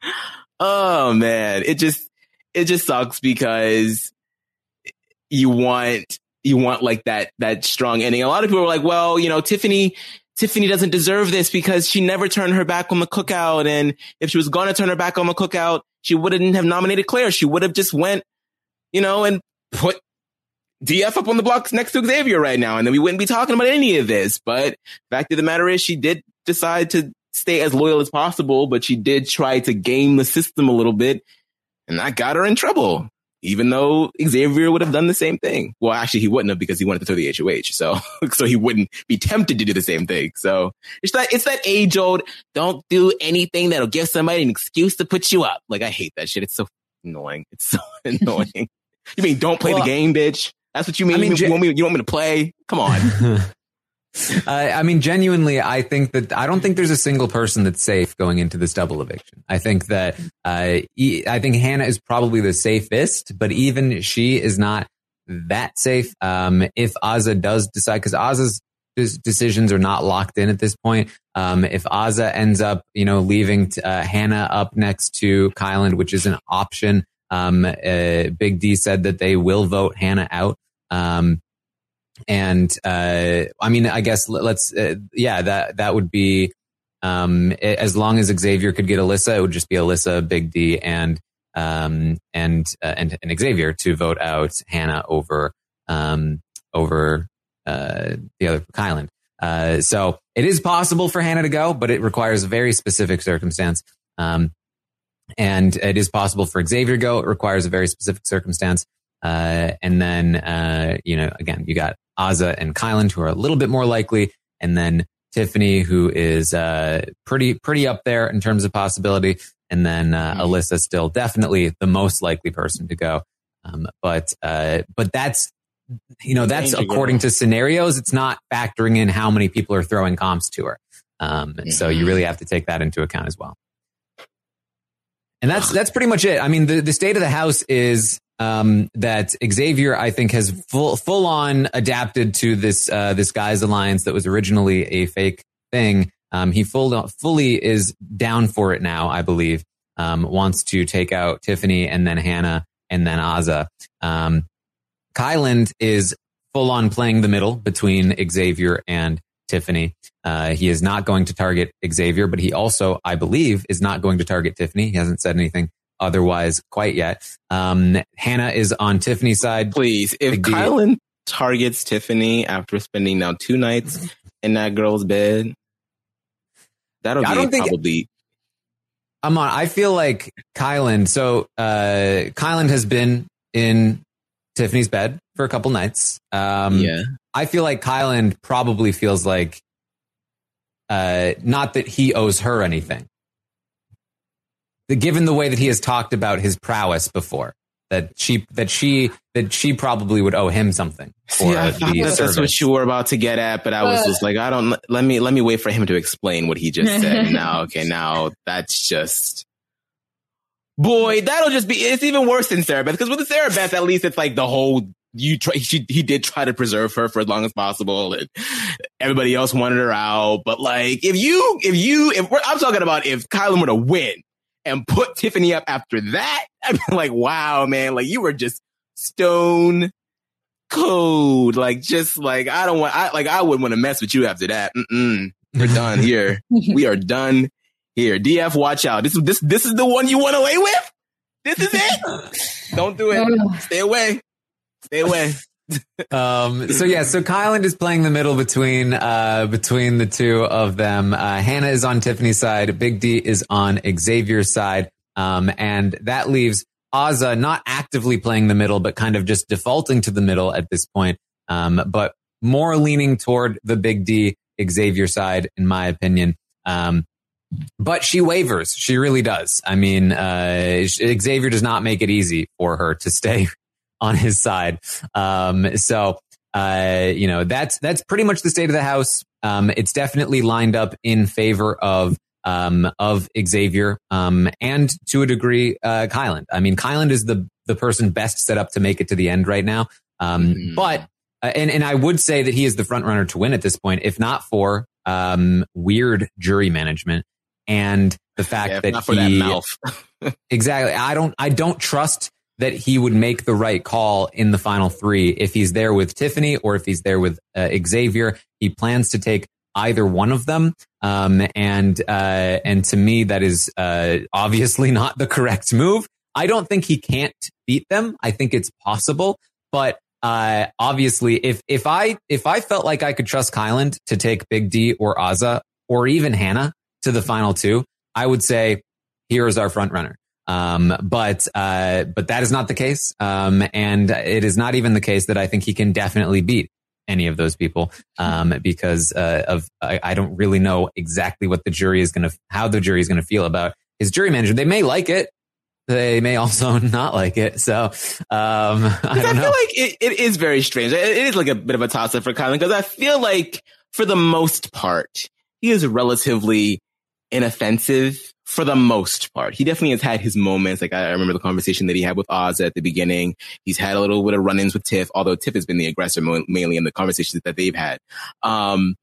oh man, it just it just sucks because you want you want like that that strong ending. A lot of people are like, well, you know, Tiffany Tiffany doesn't deserve this because she never turned her back on the cookout, and if she was going to turn her back on the cookout, she wouldn't have nominated Claire. She would have just went, you know, and put D F up on the blocks next to Xavier right now, and then we wouldn't be talking about any of this. But the fact of the matter is she did decide to stay as loyal as possible, but she did try to game the system a little bit, and that got her in trouble, even though Xavier would have done the same thing. Well, actually, he wouldn't have because he wanted to throw the H O H, so so he wouldn't be tempted to do the same thing. So it's that it's that age-old, don't do anything that'll give somebody an excuse to put you up. Like, I hate that shit. It's so annoying. It's so annoying. You mean don't play well, the game, bitch? That's what you mean? I mean you, gen- want me, you want me to play? Come on. uh, I mean, genuinely, I think that I don't think there's a single person that's safe going into this double eviction. I think that uh, e- I think Hannah is probably the safest, but even she is not that safe. Um, if Azah does decide, because Azah's decisions are not locked in at this point. Um, if Azah ends up, you know, leaving t- uh, Hannah up next to Kyland, which is an option. Um, uh, Big D said that they will vote Hannah out. Um, and, uh, I mean, I guess let's, uh, yeah, that, that would be, um, as long as Xavier could get Alyssa, it would just be Alyssa, Big D, and, um, and, uh, and, and Xavier to vote out Hannah over, um, over, uh, the other Kyland. Uh, so it is possible for Hannah to go, but it requires a very specific circumstance. Um, and it is possible for Xavier to go. It requires a very specific circumstance. Uh, and then, uh, you know, again, you got Azah and Kyland, who are a little bit more likely. And then Tiffany, who is, uh, pretty, pretty up there in terms of possibility. And then, uh, mm-hmm. Alyssa still definitely the most likely person to go. Um, but, uh, but that's, you know, that's according to scenarios. It's not factoring in how many people are throwing comps to her. Um, mm-hmm. So you really have to take that into account as well. And that's, that's pretty much it. I mean, the, the state of the house is, um, that Xavier, I think, has full, full on adapted to this, uh, this guy's alliance that was originally a fake thing. Um, he full, fully is down for it now, I believe, um, wants to take out Tiffany and then Hannah and then Azah. Um, Kyland is full on playing the middle between Xavier and Tiffany. Uh, he is not going to target Xavier, but he also, I believe, is not going to target Tiffany. He hasn't said anything otherwise quite yet. Um, Hannah is on Tiffany's side. Please, if Big Kyland D- targets Tiffany after spending now two nights in that girl's bed, that'll I be don't probably... Think, I'm on. I feel like Kyland, so uh, Kyland has been in Tiffany's bed for a couple nights. Um, yeah. I feel like Kyland probably feels like, uh, not that he owes her anything. Given the way that he has talked about his prowess before, that she, that she, that she probably would owe him something. For yeah, I thought that that's what you were about to get at, but I was uh, just like, I don't, let me, let me wait for him to explain what he just said. Now, okay, now that's just, boy, that'll just be, it's even worse than Sarah Beth, because with the Sarah Beth, at least it's like the whole, you try, she, he did try to preserve her for as long as possible, and everybody else wanted her out. But like, if you, if you, if we're, I'm talking about if Kyland were to win and put Tiffany up after that, I'd be like, wow, man, like you were just stone cold. Like, just like, I don't want, I like, I wouldn't want to mess with you after that. Mm-mm. We're done here. We are done here. D F, watch out. This is, this, this is the one you want to lay with? This is it? Don't do it. Stay away. Stay away. um, so yeah, so Kyland is playing the middle between uh, between the two of them. Uh, Hannah is on Tiffany's side. Big D is on Xavier's side. Um, and that leaves Azah not actively playing the middle, but kind of just defaulting to the middle at this point. Um, but more leaning toward the Big D Xavier side, in my opinion. Um, but she wavers. She really does. I mean, uh, Xavier does not make it easy for her to stay on his side. Um, so, uh, you know, that's, that's pretty much the state of the house. Um, it's definitely lined up in favor of, um, of Xavier, um, and to a degree, uh, Kyland. I mean, Kyland is the, the person best set up to make it to the end right now. Um, mm. but, uh, and, and I would say that he is the front runner to win at this point, if not for, um, weird jury management and the fact yeah, that not for he, that mouth. exactly. I don't, I don't trust that he would make the right call in the final three if he's there with Tiffany or if he's there with uh, Xavier. He plans to take either one of them. Um, and, uh, and to me, that is, uh, obviously not the correct move. I don't think he can't beat them. I think it's possible, but, uh, obviously if, if I, if I felt like I could trust Kyland to take Big D or Azah or even Hannah to the final two, I would say, here is our front runner. Um, but, uh, but that is not the case. Um, and it is not even the case that I think he can definitely beat any of those people. Um, because, uh, of, I, I don't really know exactly what the jury is going to, how the jury is going to feel about his jury manager. They may like it. They may also not like it. So, um, I don't I know. feel like it, it is very strange. It, it is like a bit of a toss up for Kyland because I feel like for the most part, he is relatively inoffensive. For the most part, he definitely has had his moments. Like I remember the conversation that he had with Azah at the beginning. He's had a little bit of run-ins with Tiff, although Tiff has been the aggressor mo- mainly in the conversations that they've had. Um,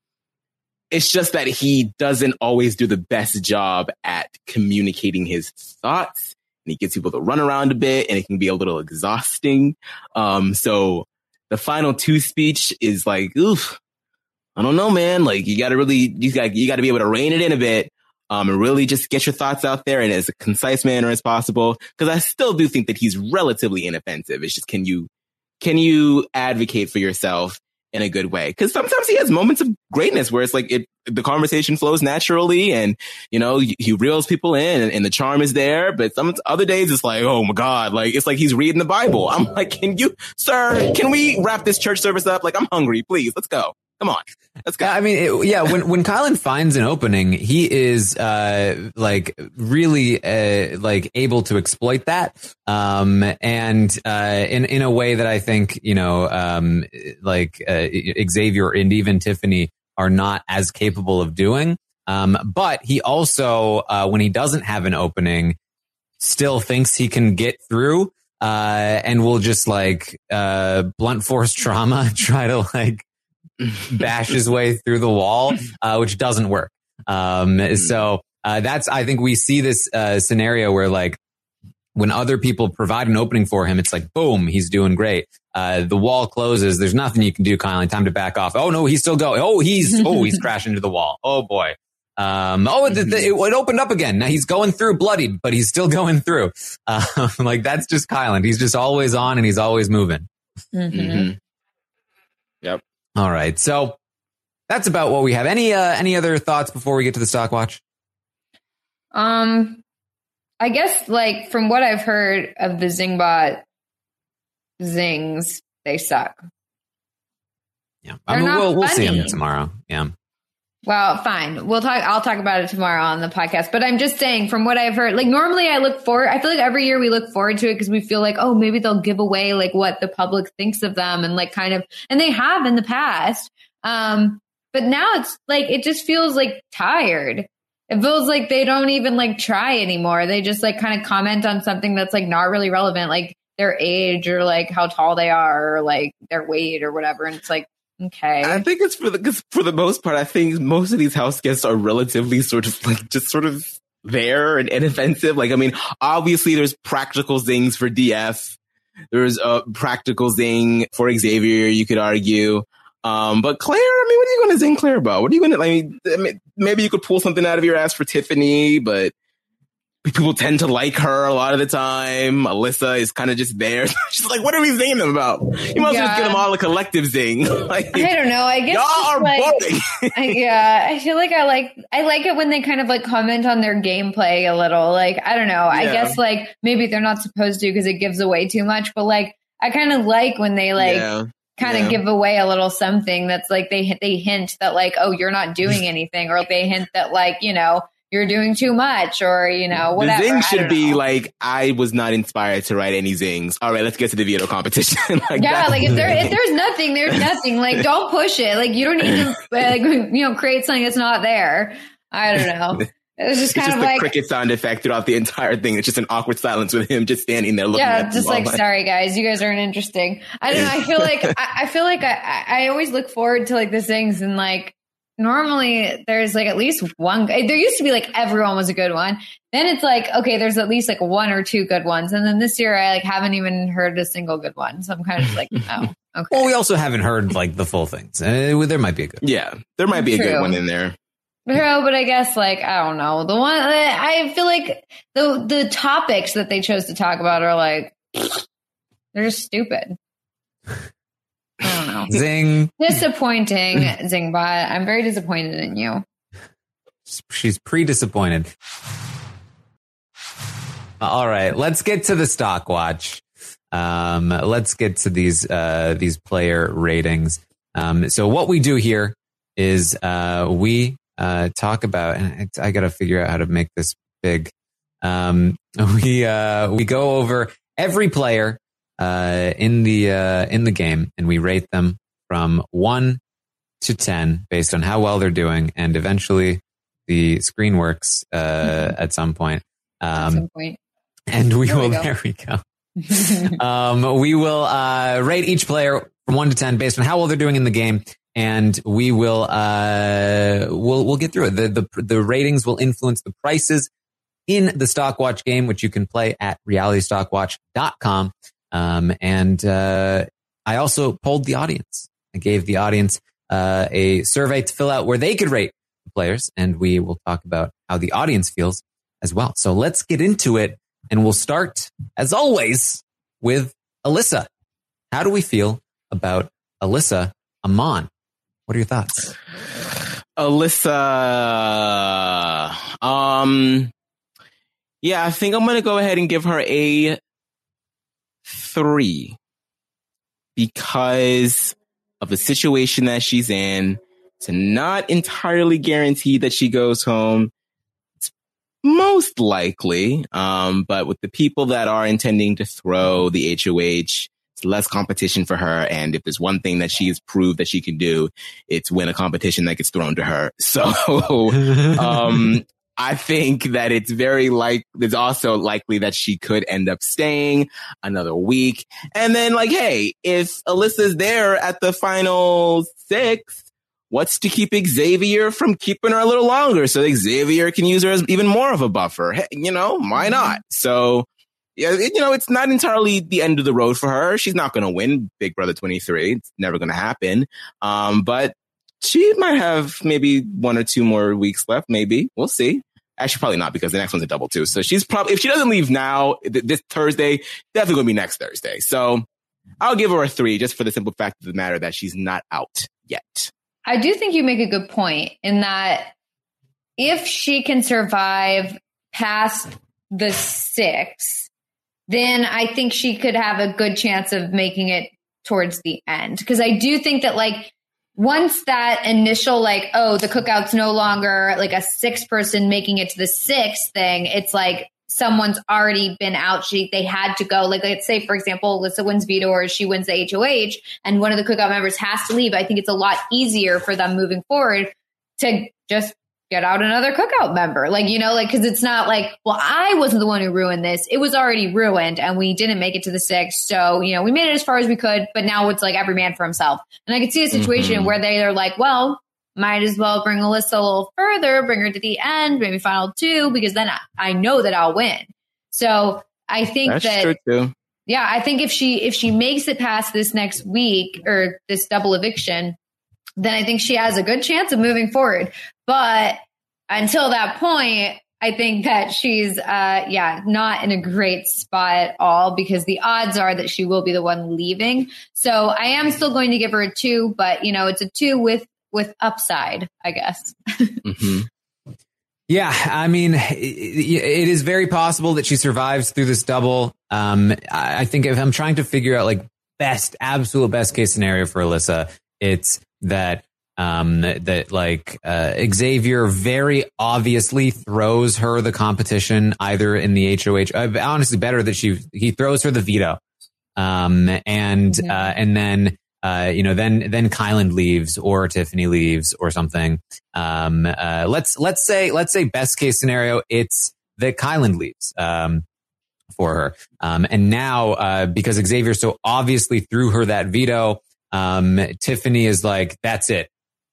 it's just that he doesn't always do the best job at communicating his thoughts, and he gets people to run around a bit, and it can be a little exhausting. Um, so the final two speech is like, oof, I don't know, man. Like you got to really, you got you got to be able to rein it in a bit. Um, and really just get your thoughts out there in as a concise manner as possible. Cause I still do think that he's relatively inoffensive. It's just, can you, can you advocate for yourself in a good way? Cause sometimes he has moments of greatness where it's like it, the conversation flows naturally and, you know, he reels people in and, and the charm is there. But some other days it's like, oh my God, like, it's like he's reading the Bible. I'm like, can you, sir, can we wrap this church service up? Like, I'm hungry, please. Let's go. Come on. Let's go. I mean, it, yeah, when, when Kyland finds an opening, he is, uh, like really, uh, like able to exploit that. Um, and, uh, in, in a way that I think, you know, um, like, uh, Xavier and even Tiffany are not as capable of doing. Um, but he also, uh, when he doesn't have an opening, still thinks he can get through, uh, and will just like, uh, blunt force trauma, try to like, bash his way through the wall, uh, which doesn't work. Um, so, uh, that's, I think we see this, uh, scenario where like when other people provide an opening for him, it's like, boom, he's doing great. Uh, the wall closes. There's nothing you can do, Kyland. Time to back off. Oh no, he's still going. Oh, he's, oh, he's crashing into the wall. Oh boy. Um, oh, it, it, it opened up again. Now he's going through bloodied, but he's still going through. Uh, like that's just Kyland. He's just always on and he's always moving. Mm-hmm. Mm-hmm. Yep. All right. So that's about what we have. Any, uh, any other thoughts before we get to the stock watch? Um, I guess like from what I've heard of the Zingbot zings, they suck. Yeah. I mean, we'll, we'll see them tomorrow. Yeah. Well, fine. We'll talk, I'll talk about it tomorrow on the podcast, but I'm just saying from what I've heard, like normally I look forward, I feel like every year we look forward to it because we feel like, oh, maybe they'll give away like what the public thinks of them and like kind of, and they have in the past. Um, but now it's like, it just feels like tired. It feels like they don't even like try anymore. They just like kind of comment on something that's like not really relevant, like their age or like how tall they are or like their weight or whatever. And it's like, okay. I think it's for the, cause for the most part, I think most of these house guests are relatively sort of like just sort of there and inoffensive. Like, I mean, obviously there's practical zings for D F. There's a practical zing for Xavier, you could argue. Um, but Claire, I mean, what are you going to zing Claire about? What are you going to, I mean, maybe you could pull something out of your ass for Tiffany, but people tend to like her a lot of the time. Alyssa is kind of just there. She's like, what are we zinging them about? You might as well Yeah. get them all a collective zing. Like, I don't know. I guess y'all just, are like, boring. I, yeah, I feel like I like I like it when they kind of like comment on their gameplay a little. Like, I don't know. I Yeah. guess like maybe they're not supposed to because it gives away too much. But like, I kind of like when they like Yeah. kind of Yeah. give away a little something that's like they they hint that like, oh, you're not doing anything, or they hint that like, you know, you're doing too much, or you know, whatever. The zing I should don't be know. like, I was not inspired to write any zings. All right, let's get to the veto competition. Like Yeah, that. like if there if there's nothing, there's nothing. Like, don't push it. Like, you don't need to like you know create something that's not there. I don't know. It was just It's kind just of the like, cricket sound effect throughout the entire thing. It's just an awkward silence with him just standing there looking yeah, at just them like, all. sorry guys, you guys aren't interesting. I don't know. I feel like I, I feel like I, I I always look forward to like the things, and like normally there's like at least one. There used to be like everyone was a good one. Then it's like, okay, there's at least like one or two good ones, and then this year I like haven't even heard a single good one. So I'm kind of just like, oh, okay. Well, we also haven't heard like the full things. Uh, there might be a good. Yeah, there might be a good True. one in there. No, but I guess like I don't know. The one I feel like the the topics that they chose to talk about are like they're just stupid. I don't know. Zing. Disappointing, Zingbot. I'm very disappointed in you. She's pre-disappointed. All right, let's get to the stock watch. Um, let's get to these uh, these player ratings. Um, so what we do here is uh, we uh, talk about, and it's, I got to figure out how to make this big. Um, we uh, we go over every player uh, in the uh, in the game, and we rate them from one to ten based on how well they're doing, and eventually the screen works uh, mm-hmm. at some point. Um, at some point. And we there will. We there we go. um, we will uh, rate each player from one to ten based on how well they're doing in the game, and we will uh, we'll we'll get through it. The the the ratings will influence the prices in the Stockwatch game, which you can play at reality stock watch dot com. Um, and uh, I also polled the audience. I gave the audience uh, a survey to fill out where they could rate the players, and we will talk about how the audience feels as well. So let's get into it. And we'll start, as always, with Alyssa. How do we feel about Alyssa Amon? What are your thoughts? Alyssa, um, yeah, I think I'm going to go ahead and give her a three because of the situation that she's in. It's not entirely guaranteed that she goes home. Most likely, um, but with the people that are intending to throw the H O H, it's less competition for her. And if there's one thing that she has proved that she can do, it's win a competition that gets thrown to her. So um, I think that it's very like, there's also likely that she could end up staying another week. And then like, hey, if Alyssa's there at the final six, what's to keep Xavier from keeping her a little longer so that Xavier can use her as even more of a buffer? Hey, you know, why not? So, yeah, it, you know, it's not entirely the end of the road for her. She's not going to win Big Brother twenty-three. It's never going to happen. Um, but she might have maybe one or two more weeks left. Maybe. We'll see. Actually, probably not because the next one's a double two. So she's probably, if she doesn't leave now, th- this Thursday, definitely going to be next Thursday. So I'll give her a three just for the simple fact of the matter that she's not out yet. I do think you make a good point in that if she can survive past the six, then I think she could have a good chance of making it towards the end. Because I do think that like once that initial like, oh, the cookout's no longer like a six person making it to the sixth thing, it's like someone's already been out. She, they had to go. Like, let's say, for example, Alyssa wins veto or she wins the H O H and one of the cookout members has to leave. I think it's a lot easier for them moving forward to just get out another cookout member. Like, you know, like, cause it's not like, well, I wasn't the one who ruined this. It was already ruined and we didn't make it to the sixth. So, you know, we made it as far as we could, but now it's like every man for himself. And I could see a situation mm-hmm. where they are like, well, might as well bring Alyssa a little further, bring her to the end, maybe final two, because then I, I know that I'll win. So I think That's that, true too. yeah, I think if she, if she makes it past this next week or this double eviction, then I think she has a good chance of moving forward. But until that point, I think that she's, uh, yeah, not in a great spot at all because the odds are that she will be the one leaving. So I am still going to give her a two, but you know, it's a two with, with upside, I guess. Mm-hmm. Yeah, I mean, it, it is very possible that she survives through this double. Um, I think if I'm trying to figure out like best, absolute best case scenario for Alyssa, it's that Um, that like uh, Xavier very obviously throws her the competition either in the H O H. Uh, honestly, better that she he throws her the veto, um, and Yeah. uh, and then uh, you know then then Kyland leaves or Tiffany leaves or something. Um, uh, let's let's say let's say best case scenario, it's that Kyland leaves. Um, for her, um, and now uh, because Xavier so obviously threw her that veto, um, Tiffany is like, that's it.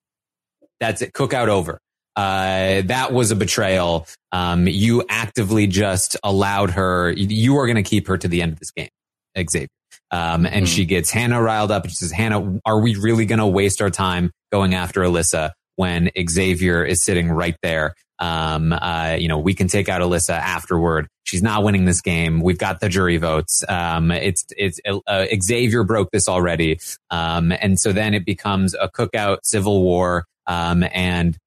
That's it. Cookout over. Uh, that was a betrayal. Um, you actively just allowed her. You are going to keep her to the end of this game, Xavier. Um, and mm-hmm. she gets Hannah riled up and she says, Hannah, are we really going to waste our time going after Alyssa when Xavier is sitting right there? Um, uh, you know, we can take out Alyssa afterward. She's not winning this game. We've got the jury votes. Um, it's, it's, uh, Xavier broke this already. Um, and so then it becomes a cookout civil war. Um, and,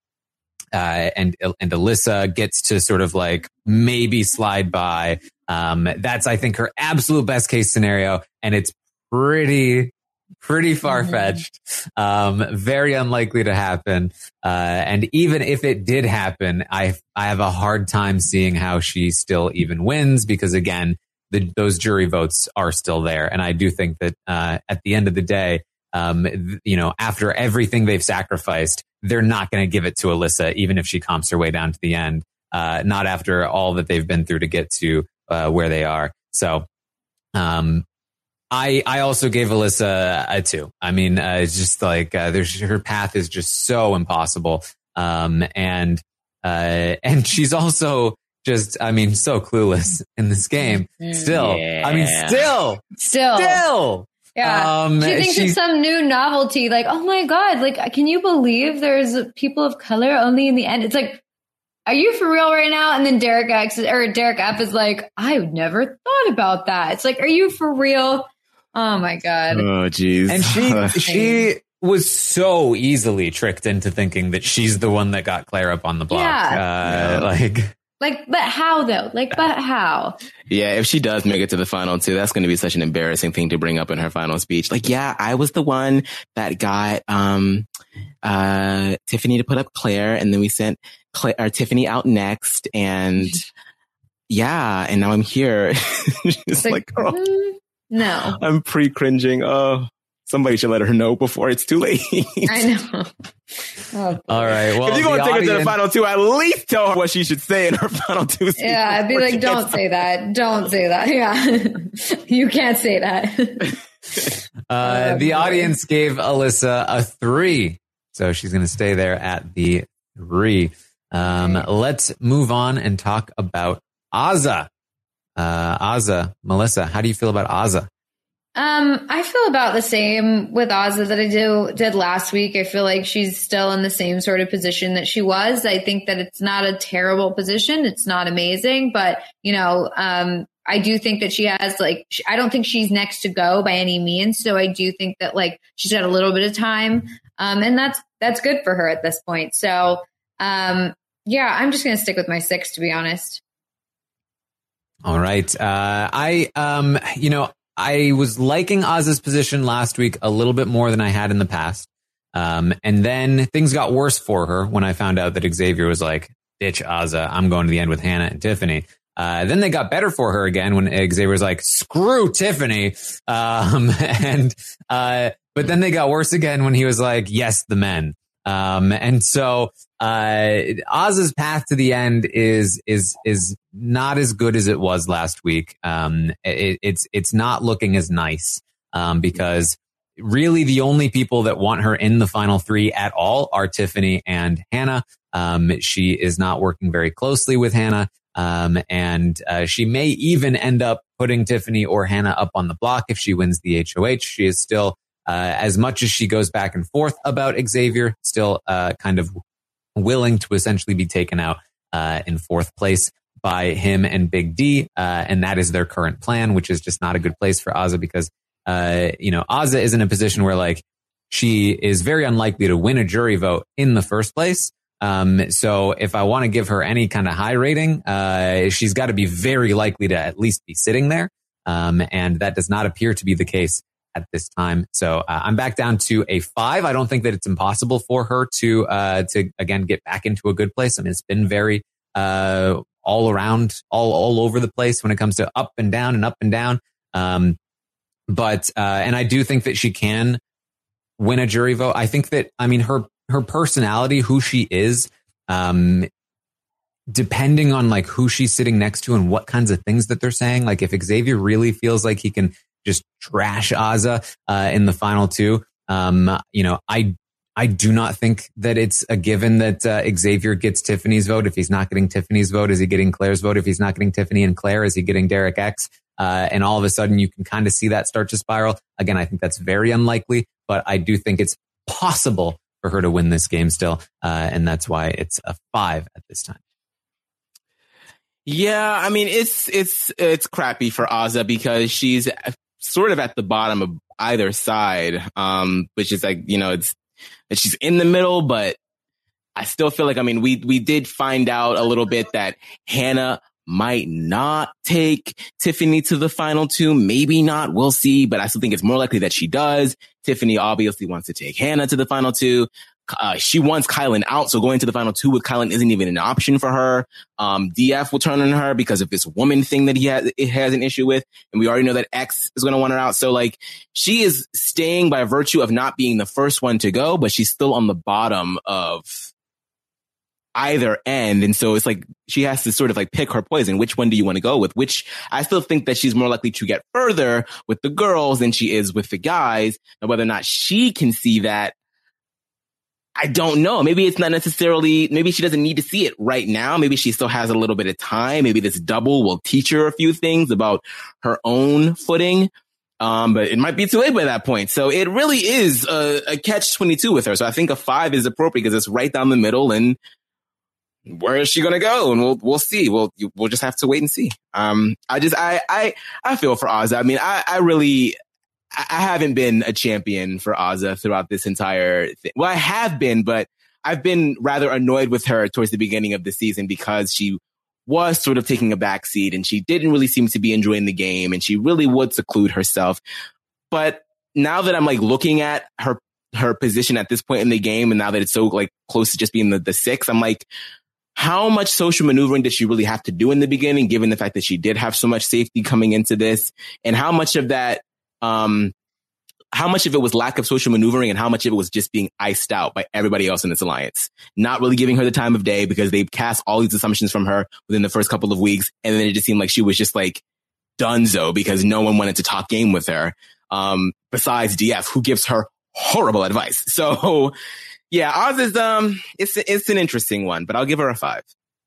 uh, and, and Alyssa gets to sort of like maybe slide by. Um, that's, I think, her absolute best case scenario. And it's pretty, pretty far fetched. Um, very unlikely to happen. Uh, and even if it did happen, I, I have a hard time seeing how she still even wins because again, the, those jury votes are still there. And I do think that, uh, at the end of the day, um, th- you know, after everything they've sacrificed, they're not going to give it to Alyssa, even if she comps her way down to the end. Uh, not after all that they've been through to get to uh, where they are. So, um, I I also gave Alyssa a two. I mean, uh, it's just like uh, there's her path is just so impossible. Um, and uh, and she's also just, I mean, so clueless in this game. Still, yeah. I mean, still, still, still. Yeah, um, she thinks it's some new novelty. Like, oh my God, like, can you believe there's people of color only in the end? It's like, are you for real right now? And then Derek X or Derek F is like, I never thought about that. It's like, are you for real? Oh my God. Oh, geez. And she she was so easily tricked into thinking that she's the one that got Claire up on the block. Yeah. Uh, yeah. Like. Like, but how though? Like, but how? Yeah, if she does make it to the final two, that's going to be such an embarrassing thing to bring up in her final speech. Like, yeah, I was the one that got um, uh, Tiffany to put up Claire, and then we sent Claire, or Tiffany out next, and yeah, and now I'm here. It's like, like oh, mm, no, I'm pre-cringing. Oh, somebody should let her know before it's too late. I know. Oh, all right. Well, if you're going to take audience... her to the final two, at least tell her what she should say in her final two. Yeah, I'd be like, don't say that. Don't say that. Yeah. You can't say that. uh, the audience gave Alyssa a three. So she's going to stay there at the three. Um, okay. Let's move on and talk about Azah. Uh, Azah, Melissa, how do you feel about Azah? Um, I feel about the same with Azah that I do, did last week. I feel like she's still in the same sort of position that she was. I think that it's not a terrible position. It's not amazing, but you know, um, I do think that she has like, I don't think she's next to go by any means. So I do think that like she's got a little bit of time. Um, and that's, that's good for her at this point. So, um, yeah, I'm just going to stick with my six, to be honest. All right. Uh, I, um, you know, I was liking Azah's position last week a little bit more than I had in the past. Um, and then things got worse for her when I found out that Xavier was like, ditch Azah, I'm going to the end with Hannah and Tiffany. Uh, then they got better for her again when Xavier was like, screw Tiffany. Um, and, uh, but then they got worse again when he was like, yes, the men. Um, and so, uh, Azah's path to the end is, is, is not as good as it was last week. Um, it, it's, it's not looking as nice, um, because really the only people that want her in the final three at all are Tiffany and Hannah. Um, she is not working very closely with Hannah. Um, and, uh, she may even end up putting Tiffany or Hannah up on the block if she wins the H O H. She is still, uh, as much as she goes back and forth about Xavier, still, uh, kind of willing to essentially be taken out. uh, in fourth place by him and Big D. Uh, and that is their current plan, which is just not a good place for Azah because, uh, you know, Azah is in a position where like she is very unlikely to win a jury vote in the first place. Um, so if I want to give her any kind of high rating, uh, she's got to be very likely to at least be sitting there. Um, and that does not appear to be the case at this time. So uh, I'm back down to a five. I don't think that it's impossible for her to, uh, to again, get back into a good place. I mean, it's been very, uh, all around, all, all over the place when it comes to up and down and up and down. Um, but, uh, and I do think that she can win a jury vote. I think that, I mean, her, her personality, who she is, um, depending on like who she's sitting next to and what kinds of things that they're saying, like if Xavier really feels like he can just trash Azah, uh, in the final two, um, you know, I, I do not think that it's a given that uh, Xavier gets Tiffany's vote. If he's not getting Tiffany's vote, is he getting Claire's vote? If he's not getting Tiffany and Claire, is he getting Derek X? Uh, and all of a sudden you can kind of see that start to spiral. Again, I think that's very unlikely, but I do think it's possible for her to win this game still. Uh, and that's why it's a five at this time. Yeah, I mean, it's, it's, it's crappy for Azah because she's sort of at the bottom of either side. Um, which is like, you know, it's, she's in the middle, but I still feel like, I mean, we, we did find out a little bit that Hannah might not take Tiffany to the final two. Maybe not. We'll see. But I still think it's more likely that she does. Tiffany obviously wants to take Hannah to the final two. Uh, she wants Kylan out. So going to the final two with Kylan isn't even an option for her. Um, D F will turn on her because of this woman thing that he has, it has an issue with. And we already know that X is going to want her out. So like she is staying by virtue of not being the first one to go, but she's still on the bottom of either end. And so it's like she has to sort of like pick her poison. Which one do you want to go with? Which I still think that she's more likely to get further with the girls than she is with the guys. And whether or not she can see that, I don't know. Maybe it's not necessarily, maybe she doesn't need to see it right now. Maybe she still has a little bit of time. Maybe this double will teach her a few things about her own footing. Um, but it might be too late by that point. So it really is a, a catch twenty-two with her. So I think a five is appropriate because it's right down the middle. And where is she going to go? And we'll, we'll see. We'll, we'll just have to wait and see. Um, I just, I, I, I feel for Azah. I mean, I, I really, I haven't been a champion for Azah throughout this entire thing. Well, I have been, but I've been rather annoyed with her towards the beginning of the season because she was sort of taking a backseat and she didn't really seem to be enjoying the game and she really would seclude herself. But now that I'm like looking at her, her position at this point in the game and now that it's so like close to just being the, the six, I'm like, how much social maneuvering did she really have to do in the beginning, given the fact that she did have so much safety coming into this? And how much of that, um, how much of it was lack of social maneuvering and how much of it was just being iced out by everybody else in this alliance, not really giving her the time of day because they cast all these assumptions from her within the first couple of weeks. And then it just seemed like she was just like donezo because no one wanted to talk game with her. Um, besides D F, who gives her horrible advice. So yeah, Oz is, um, it's, it's an interesting one, but I'll give her a five.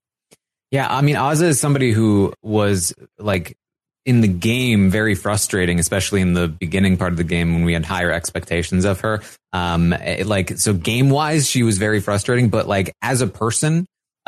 Yeah. I mean, Azah is somebody who was like, in the game, very frustrating, especially in the beginning part of the game when we had higher expectations of her. Um, it, like, so game wise, she was very frustrating, but like as a person,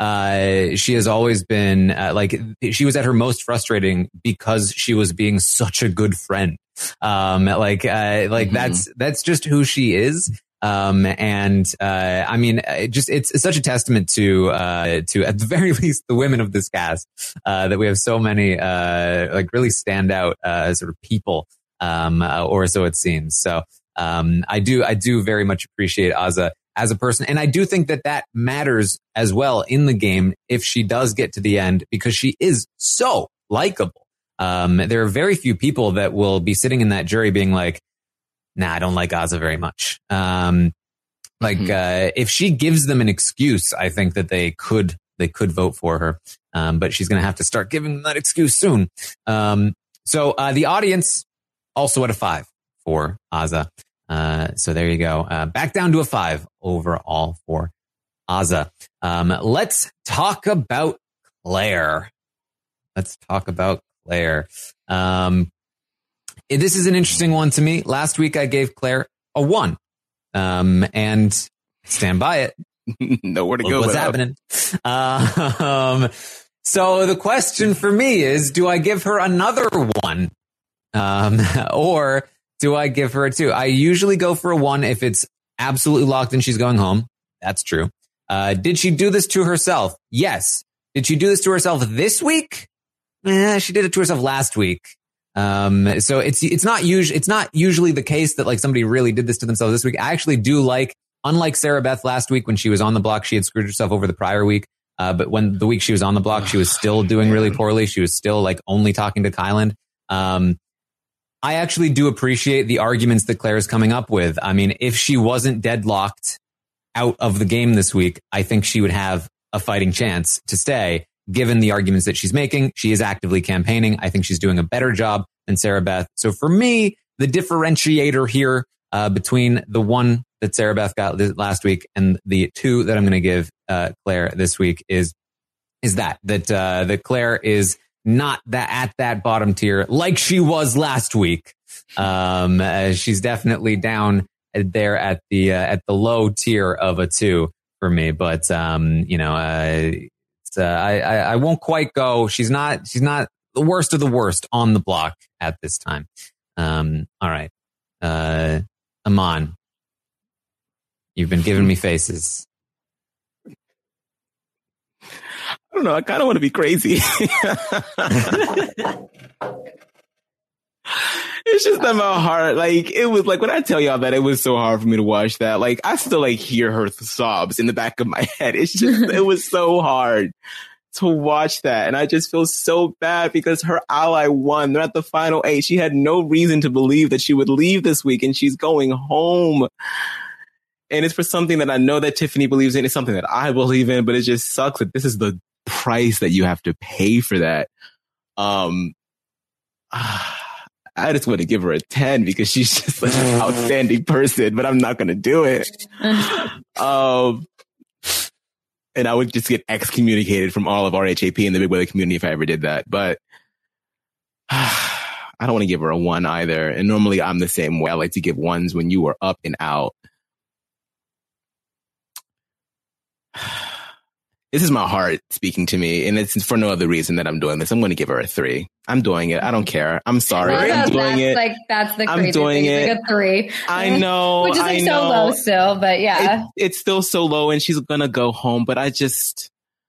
uh, she has always been, uh, like, she was at her most frustrating because she was being such a good friend. Um, like, uh, like mm-hmm. that's, that's just who she is. Um, and, uh, I mean, it just, it's, it's such a testament to, uh, to at the very least the women of this cast, uh, that we have so many, uh, like really stand out, uh, sort of people, um, uh, or so it seems. So, um, I do, I do very much appreciate Azah as a person. And I do think that that matters as well in the game if she does get to the end because she is so likable. Um, there are very few people that will be sitting in that jury being like, nah, I don't like Azah very much. Um, like, mm-hmm. uh, if she gives them an excuse, I think that they could, they could vote for her. Um, but she's going to have to start giving them that excuse soon. Um, so, uh, the audience also at a five for Azah. Uh, so there you go. Uh, back down to a five overall for Azah. Um, let's talk about Claire. Let's talk about Claire. Um, This is an interesting one to me. Last week, I gave Claire a one, um, and stand by it. nowhere to go. What's happening? Uh, um, so the question for me is, do I give her another one? Um, or do I give her a two? I usually go for a one if it's absolutely locked and she's going home. That's true. Uh, did she do this to herself? Yes. Did she do this to herself this week? Eh, she did it to herself last week. Um, so it's, it's not usually, it's not usually the case that like somebody really did this to themselves this week. I actually do like, unlike Sarah Beth last week when she was on the block, she had screwed herself over the prior week. Uh, but when the week she was on the block, she was still doing really poorly. She was still like only talking to Kyland. Um, I actually do appreciate the arguments that Claire is coming up with. I mean, if she wasn't deadlocked out of the game this week, I think she would have a fighting chance to stay. Given the arguments that she's making, she is actively campaigning. I think she's doing a better job than Sarah Beth. So for me, the differentiator here uh, between the one that Sarah Beth got last week and the two that I'm going to give uh, Claire this week is is that that uh, that Claire is not that at that bottom tier like she was last week. Um, uh, she's definitely down there at the uh, at the low tier of a two for me. But um, you know. Uh, Uh, I, I, I won't quite go. She's not, she's not the worst of the worst on the block at this time. Um, all right. Uh, Aman, you've been giving me faces. I don't know. I kind of want to be crazy. It's just that my heart, like, it was like, when I tell y'all that it was so hard for me to watch that, like, I still, like, hear her sobs in the back of my head. It's just, it was so hard to watch that. And I just feel so bad because her ally won. They're at the final eight. She had no reason to believe that she would leave this week, and she's going home. And it's for something that I know that Tiffany believes in. It's something that I believe in, but it just sucks that this is the price that you have to pay for that. Um, I just want to give her a ten because she's just like an outstanding person, but I'm not going to do it. um, and I would just get excommunicated from all of R H A P and the Big Brother community if I ever did that. But I don't want to give her a one either. And normally I'm the same way. I like to give ones when you are up and out. This is my heart speaking to me, and it's for no other reason that I'm doing this. I'm going to give her a three. I'm doing it. I don't care. I'm sorry. Well, I'm doing that's it. Like that's the crazy I'm doing thing. it. Like a three. I know. Which is like I so know. low still, but yeah, It, it's still so low, and she's going to go home. But I just,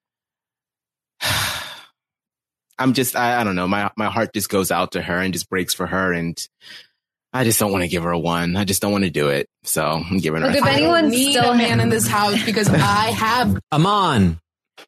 I'm just, I, I don't know. My my heart just goes out to her and just breaks for her, and I just don't want to give her a one. I just don't want to do it. So I'm giving her. Look, a if three. anyone's need still a man in this house because I have. Aman.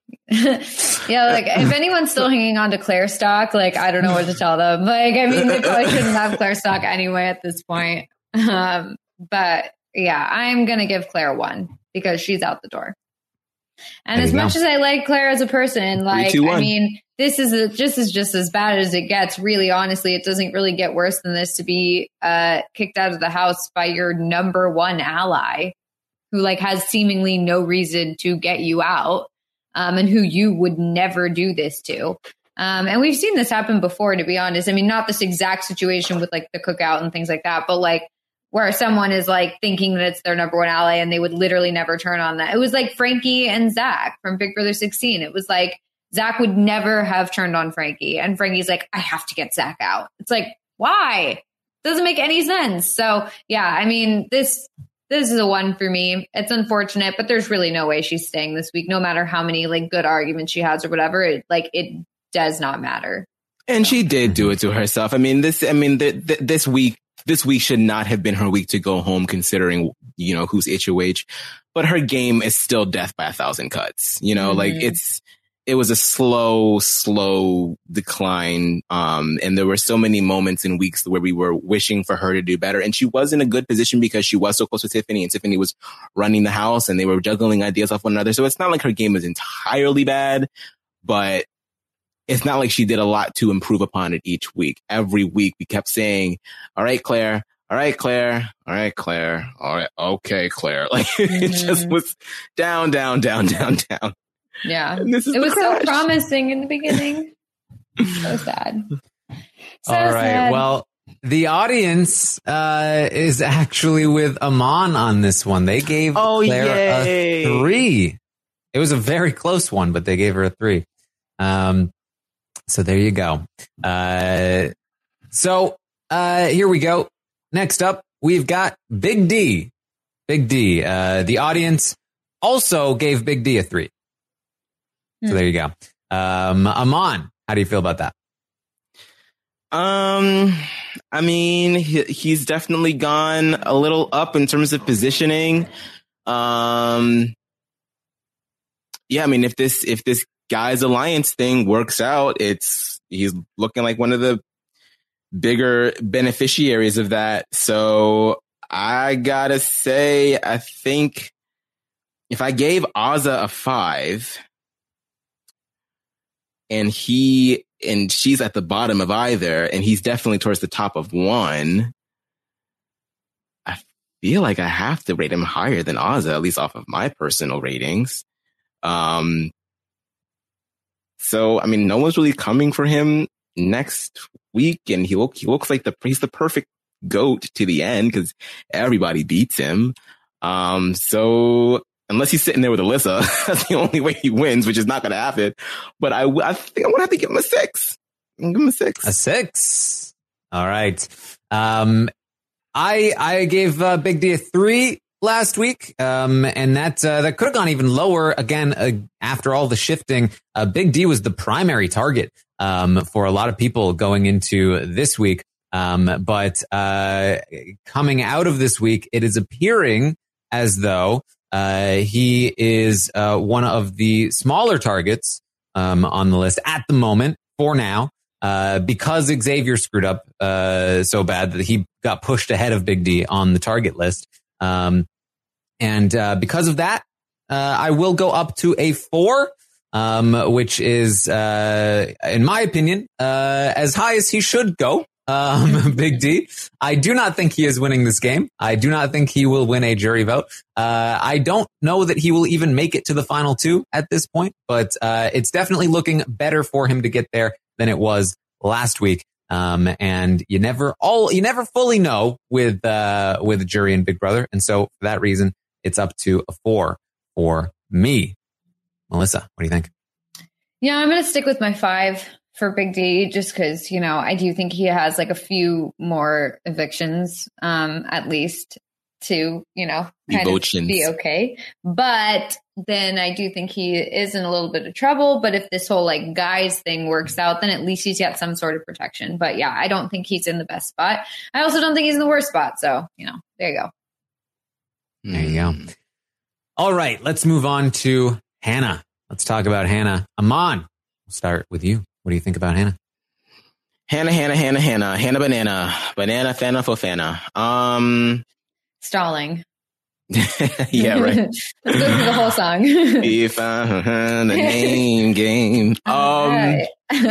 yeah, like if anyone's still hanging on to Claire stock, like I don't know what to tell them. Like, I mean, they probably shouldn't have Claire stock anyway at this point. Um, but yeah, I'm gonna give Claire one because she's out the door. And There as you much go. as I like Claire as a person, like two, I one. mean, this is a, just as just as bad as it gets. Really, honestly, it doesn't really get worse than this to be uh, kicked out of the house by your number one ally, who like has seemingly no reason to get you out. Um, and who you would never do this to. Um, and we've seen this happen before, to be honest. I mean, not this exact situation with like the cookout and things like that, but like where someone is like thinking that it's their number one ally and they would literally never turn on that. It was like Frankie and Zach from Big Brother sixteen. It was like Zach would never have turned on Frankie. And Frankie's like, I have to get Zach out. It's like, why? Doesn't make any sense. So yeah, I mean, this... This is a one for me. It's unfortunate, but there's really no way she's staying this week, no matter how many like good arguments she has or whatever. It, like it does not matter. And she did do it to herself. I mean, this, I mean, th- th- this week, this week should not have been her week to go home considering, you know, who's H O H, but her game is still death by a thousand cuts. You know, mm-hmm. like it's, it was a slow, slow decline. Um, and there were so many moments in weeks where we were wishing for her to do better. And she was in a good position because she was so close to Tiffany, and Tiffany was running the house and they were juggling ideas off one another. So it's not like her game is entirely bad, but it's not like she did a lot to improve upon it each week. Every week we kept saying, all right, Claire. All right, Claire. All right, Claire. All right. Okay, Claire. Like mm-hmm. It just was down, down, down, down, down. Yeah. It was crash. So promising in the beginning. So sad. So All right. sad. Well, The audience uh, is actually with Aman on this one. They gave Oh, Claire yay. a three. It was a very close one, but they gave her a three. Um, so there you go. Uh, so uh, here we go. Next up, we've got Big D. Big D. Uh, the audience also gave Big D a three. So there you go. Um, Aman, how do you feel about that? Um, I mean, he, he's definitely gone a little up in terms of positioning. Um, yeah, I mean, if this if this guy's alliance thing works out, it's he's looking like one of the bigger beneficiaries of that. So I gotta say, I think if I gave Azza a five, and he and she's at the bottom of either, and he's definitely towards the top of one, I feel like I have to rate him higher than Azza, at least off of my personal ratings. Um, so I mean, no one's really coming for him next week, and he look he looks like the he's the perfect GOAT to the end because everybody beats him. Um, so. Unless he's sitting there with Alyssa, that's the only way he wins, which is not going to happen. But I, I think I'm going to have to give him a six. I'm give him a six. A six. All right. Um, I I gave uh, Big D a three last week, um, and that uh, that could have gone even lower. Again, uh, after all the shifting, uh, Big D was the primary target um, for a lot of people going into this week. Um, but uh, coming out of this week, it is appearing as though Uh, he is uh, one of the smaller targets um, on the list at the moment for now, uh, because Xavier screwed up uh, so bad that he got pushed ahead of Big D on the target list. Um, and uh, because of that, uh, I will go up to a four, um, which is, uh, in my opinion, uh, as high as he should go. Um, Big D. I do not think he is winning this game. I do not think he will win a jury vote. Uh, I don't know that he will even make it to the final two at this point, but, uh, it's definitely looking better for him to get there than it was last week. Um, and you never all, you never fully know with, uh, with jury and Big Brother. And so for that reason, it's up to a four for me. Melissa, what do you think? Yeah, I'm going to stick with my five for Big D, just because, you know, I do think he has like a few more evictions, um, at least to, you know, kind Devotions. of be okay. But then I do think he is in a little bit of trouble. But if this whole like guys thing works out, then at least he's got some sort of protection. But yeah, I don't think he's in the best spot. I also don't think he's in the worst spot. So, you know, there you go. There you go. All right, let's move on to Hannah. Let's talk about Hannah. Aman, we'll start with you. What do you think about Hannah? Hannah, Hannah, Hannah, Hannah, Hannah, banana, banana, fana, fofana. Um, Stalling. yeah, right. Let's go through the whole song. If I, uh, the name game. Um,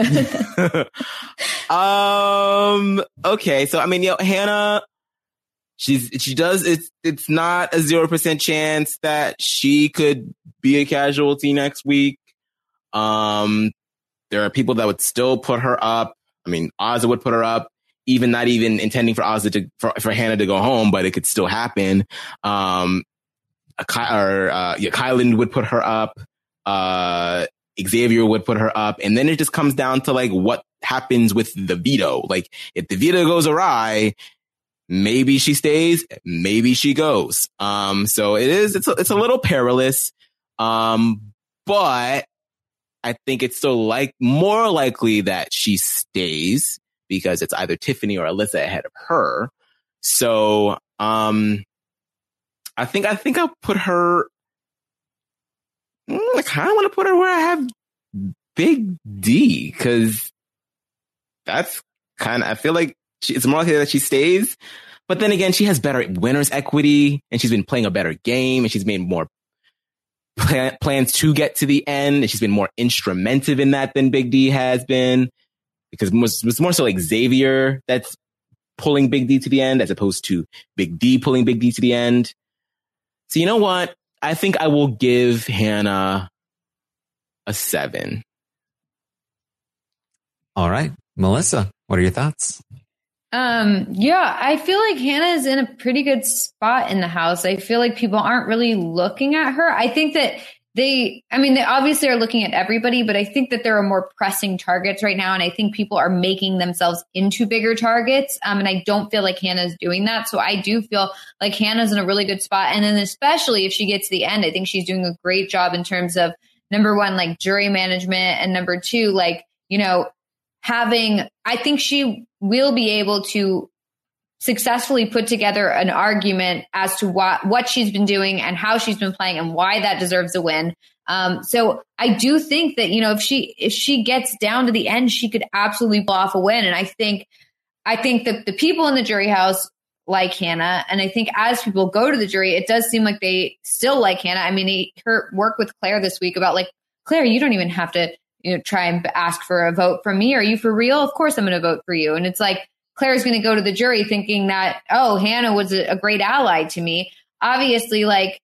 um, okay. So, I mean, you know, Hannah, she's, she does, it's, it's not a zero percent chance that she could be a casualty next week. Um, There are people that would still put her up. I mean, Azza would put her up, even not even intending for Azza to, for, for Hannah to go home, but it could still happen. Um, a, or, uh, yeah, Kylan would put her up. Uh, Xavier would put her up. And then it just comes down to like what happens with the veto. Like if the veto goes awry, maybe she stays, maybe she goes. Um, so it is, it's a, it's a little perilous. Um, but I think it's still like more likely that she stays because it's either Tiffany or Alyssa ahead of her. So, um, I think, I think I'll put her, I kind of want to put her where I have Big D because that's kind of, I feel like she, it's more likely that she stays. But then again, she has better winner's equity and she's been playing a better game and she's made more plans to get to the end, and she's been more instrumental in that than Big D has been, because it's more so like Xavier that's pulling Big D to the end as opposed to Big D pulling Big D to the end. So you know what? I think I will give Hannah a seven. All right, Melissa, what are your thoughts? Um, yeah, I feel like Hannah is in a pretty good spot in the house. I feel like people aren't really looking at her. I think that they, I mean, they obviously are looking at everybody, but I think that there are more pressing targets right now. And I think people are making themselves into bigger targets. Um, and I don't feel like Hannah's doing that. So I do feel like Hannah's in a really good spot. And then especially if she gets to the end, I think she's doing a great job in terms of number one, like jury management. And number two, like, you know, having, I think she will be able to successfully put together an argument as to what, what she's been doing and how she's been playing and why that deserves a win. Um, so I do think that, you know, if she, if she gets down to the end, she could absolutely pull off a win. And I think, I think that the people in the jury house like Hannah. And I think as people go to the jury, it does seem like they still like Hannah. I mean, he, her work with Claire this week about like, Claire, you don't even have to, you know, try and ask for a vote from me. Are you for real? Of course I'm going to vote for you. And it's like, Claire's going to go to the jury thinking that, oh, Hannah was a, a great ally to me. Obviously, like,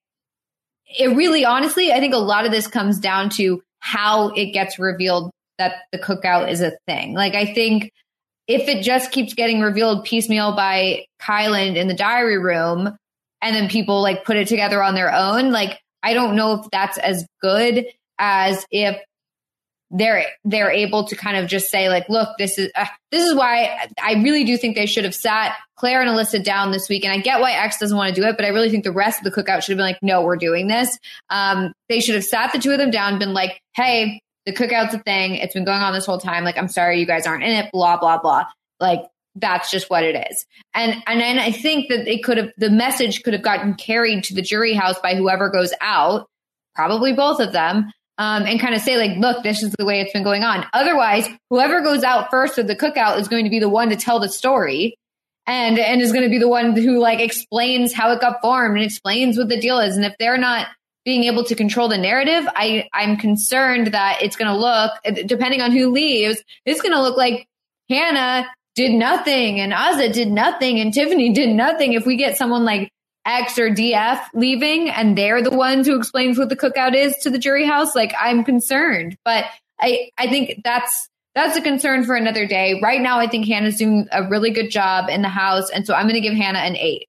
it really, honestly, I think a lot of this comes down to how it gets revealed that the cookout is a thing. Like, I think if it just keeps getting revealed piecemeal by Kyland in the diary room and then people like put it together on their own, like, I don't know if that's as good as if they're they're able to kind of just say like, look, this is uh, this is why I really do think they should have sat Claire and Alyssa down this week. And I get why X doesn't want to do it, but I really think the rest of the cookout should have been like, no, we're doing this. Um, they should have sat the two of them down and been like, hey, the cookout's a thing. It's been going on this whole time. Like, I'm sorry you guys aren't in it, blah, blah, blah. Like, that's just what it is. And and then I think that it could have, the message could have gotten carried to the jury house by whoever goes out, probably both of them. Um, and kind of say like, look, this is the way it's been going on. Otherwise, whoever goes out first of the cookout is going to be the one to tell the story and, and is going to be the one who like explains how it got formed and explains what the deal is. And if they're not being able to control the narrative, I, I'm concerned that it's going to look, depending on who leaves, it's going to look like Hannah did nothing and Azah did nothing and Tiffany did nothing. If we get someone like X or D F leaving and they're the ones who explains what the cookout is to the jury house, like, I'm concerned. But I, I think that's that's a concern for another day. Right now, I think Hannah's doing a really good job in the house. And so I'm going to give Hannah an eight.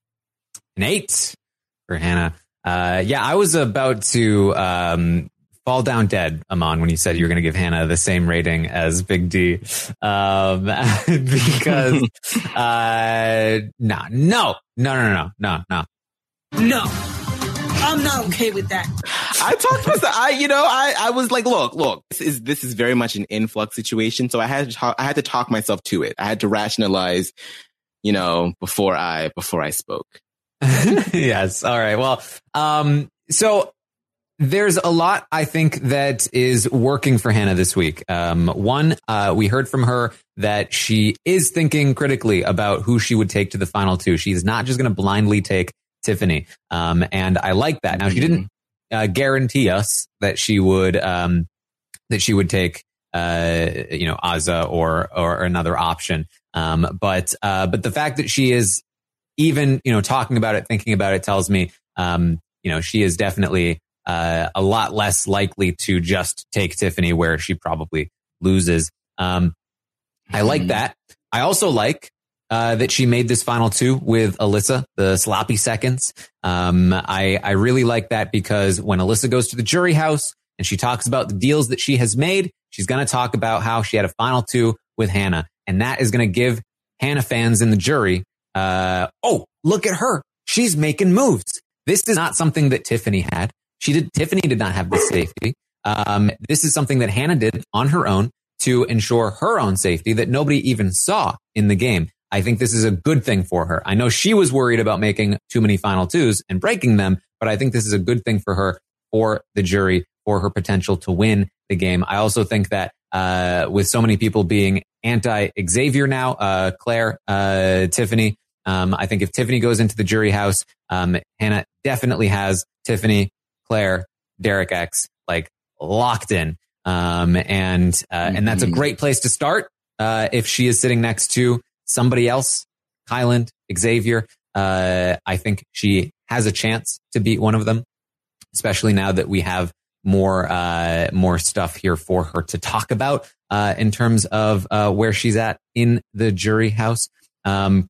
An eight for Hannah. Uh, yeah, I was about to um, fall down dead, Aman, when you said you were going to give Hannah the same rating as Big D. Um, because, uh, no, no, no, no, no, no, no. No, I'm not okay with that. I talked to myself. I, you know, I, I was like, look, look, this is, this is very much an influx situation. So I had to talk, I had to talk myself to it. I had to rationalize, you know, before I, before I spoke. Yes. All right. Well, um, so there's a lot, I think, that is working for Hannah this week. Um, one, uh, we heard from her that she is thinking critically about who she would take to the final two. She's not just going to blindly take Tiffany. Um, and I like that. Now, she didn't uh, guarantee us that she would, um, that she would take, uh, you know, Azah or, or another option. Um, but, uh, but the fact that she is even, you know, talking about it, thinking about it tells me, um, you know, she is definitely, uh, a lot less likely to just take Tiffany where she probably loses. Um, I like that. I also like, uh, that she made this final two with Alyssa, the sloppy seconds. Um, I, I really like that because when Alyssa goes to the jury house and she talks about the deals that she has made, she's going to talk about how she had a final two with Hannah. And that is going to give Hannah fans in the jury, uh, oh, look at her. She's making moves. This is not something that Tiffany had. She did. Tiffany did not have the safety. Um, this is something that Hannah did on her own to ensure her own safety that nobody even saw in the game. I think this is a good thing for her. I know she was worried about making too many final twos and breaking them, but I think this is a good thing for her, for the jury, for her potential to win the game. I also think that uh, with so many people being anti-Xavier now, uh, Claire, uh, Tiffany, um, I think if Tiffany goes into the jury house, um, Hannah definitely has Tiffany, Claire, Derek X, like locked in. Um, and, uh, mm-hmm. and that's a great place to start. Uh, if she is sitting next to somebody else, Kyland, Xavier, uh, I think she has a chance to beat one of them, especially now that we have more, uh, more stuff here for her to talk about, uh, in terms of, uh, where she's at in the jury house. Um,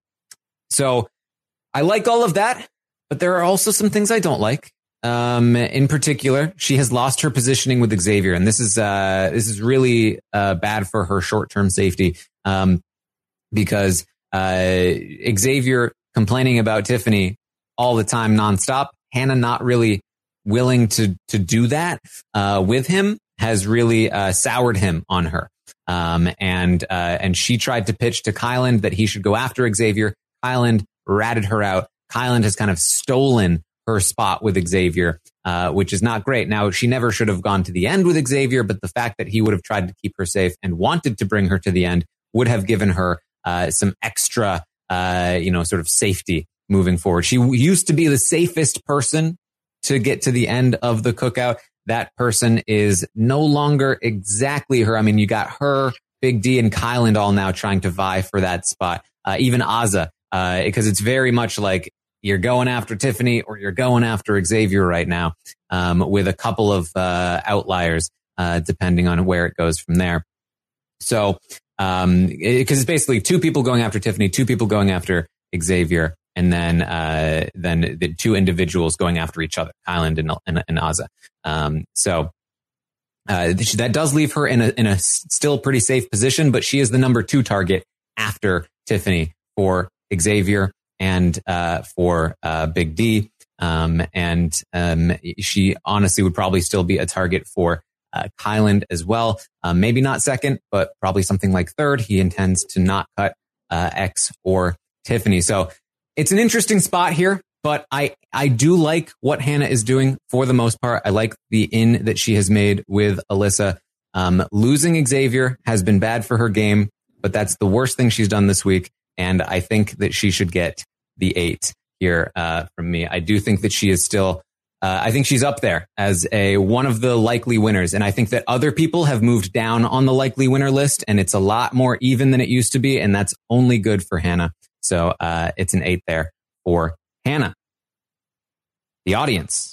so I like all of that, but there are also some things I don't like. Um, in particular, she has lost her positioning with Xavier, and this is, uh, this is really, uh, bad for her short-term safety. Um, because, uh, Xavier complaining about Tiffany all the time, nonstop. Hannah not really willing to, to do that, uh, with him has really, uh, soured him on her. Um, and, uh, and she tried to pitch to Kyland that he should go after Xavier. Kyland ratted her out. Kyland has kind of stolen her spot with Xavier, uh, which is not great. Now, she never should have gone to the end with Xavier, but the fact that he would have tried to keep her safe and wanted to bring her to the end would have given her uh, some extra, uh, you know, sort of safety moving forward. She used to be the safest person to get to the end of the cookout. That person is no longer exactly her. I mean, you got her, Big D, and Kyland all now trying to vie for that spot. Uh, even Azah, uh, because it's very much like, you're going after Tiffany or you're going after Xavier right now, um, with a couple of, uh, outliers, uh, depending on where it goes from there. So, um, it, cause it's basically two people going after Tiffany, two people going after Xavier, and then, uh, then the two individuals going after each other, Kyland and, and, and Azah. Um, so, uh, that does leave her in a, in a still pretty safe position, but she is the number two target after Tiffany for Xavier and uh for uh Big D. Um and um she honestly would probably still be a target for uh Kyland as well. Um, maybe not second, but probably something like third. He intends to not cut uh X or Tiffany. So it's an interesting spot here, but I I do like what Hannah is doing for the most part. I like the in that she has made with Alyssa. Um losing Xavier has been bad for her game, but that's the worst thing she's done this week. And I think that she should get the eight here uh, from me. I do think that she is still, uh, I think she's up there as a one of the likely winners. And I think that other people have moved down on the likely winner list, and it's a lot more even than it used to be. And that's only good for Hannah. So uh, it's an eight there for Hannah. The audience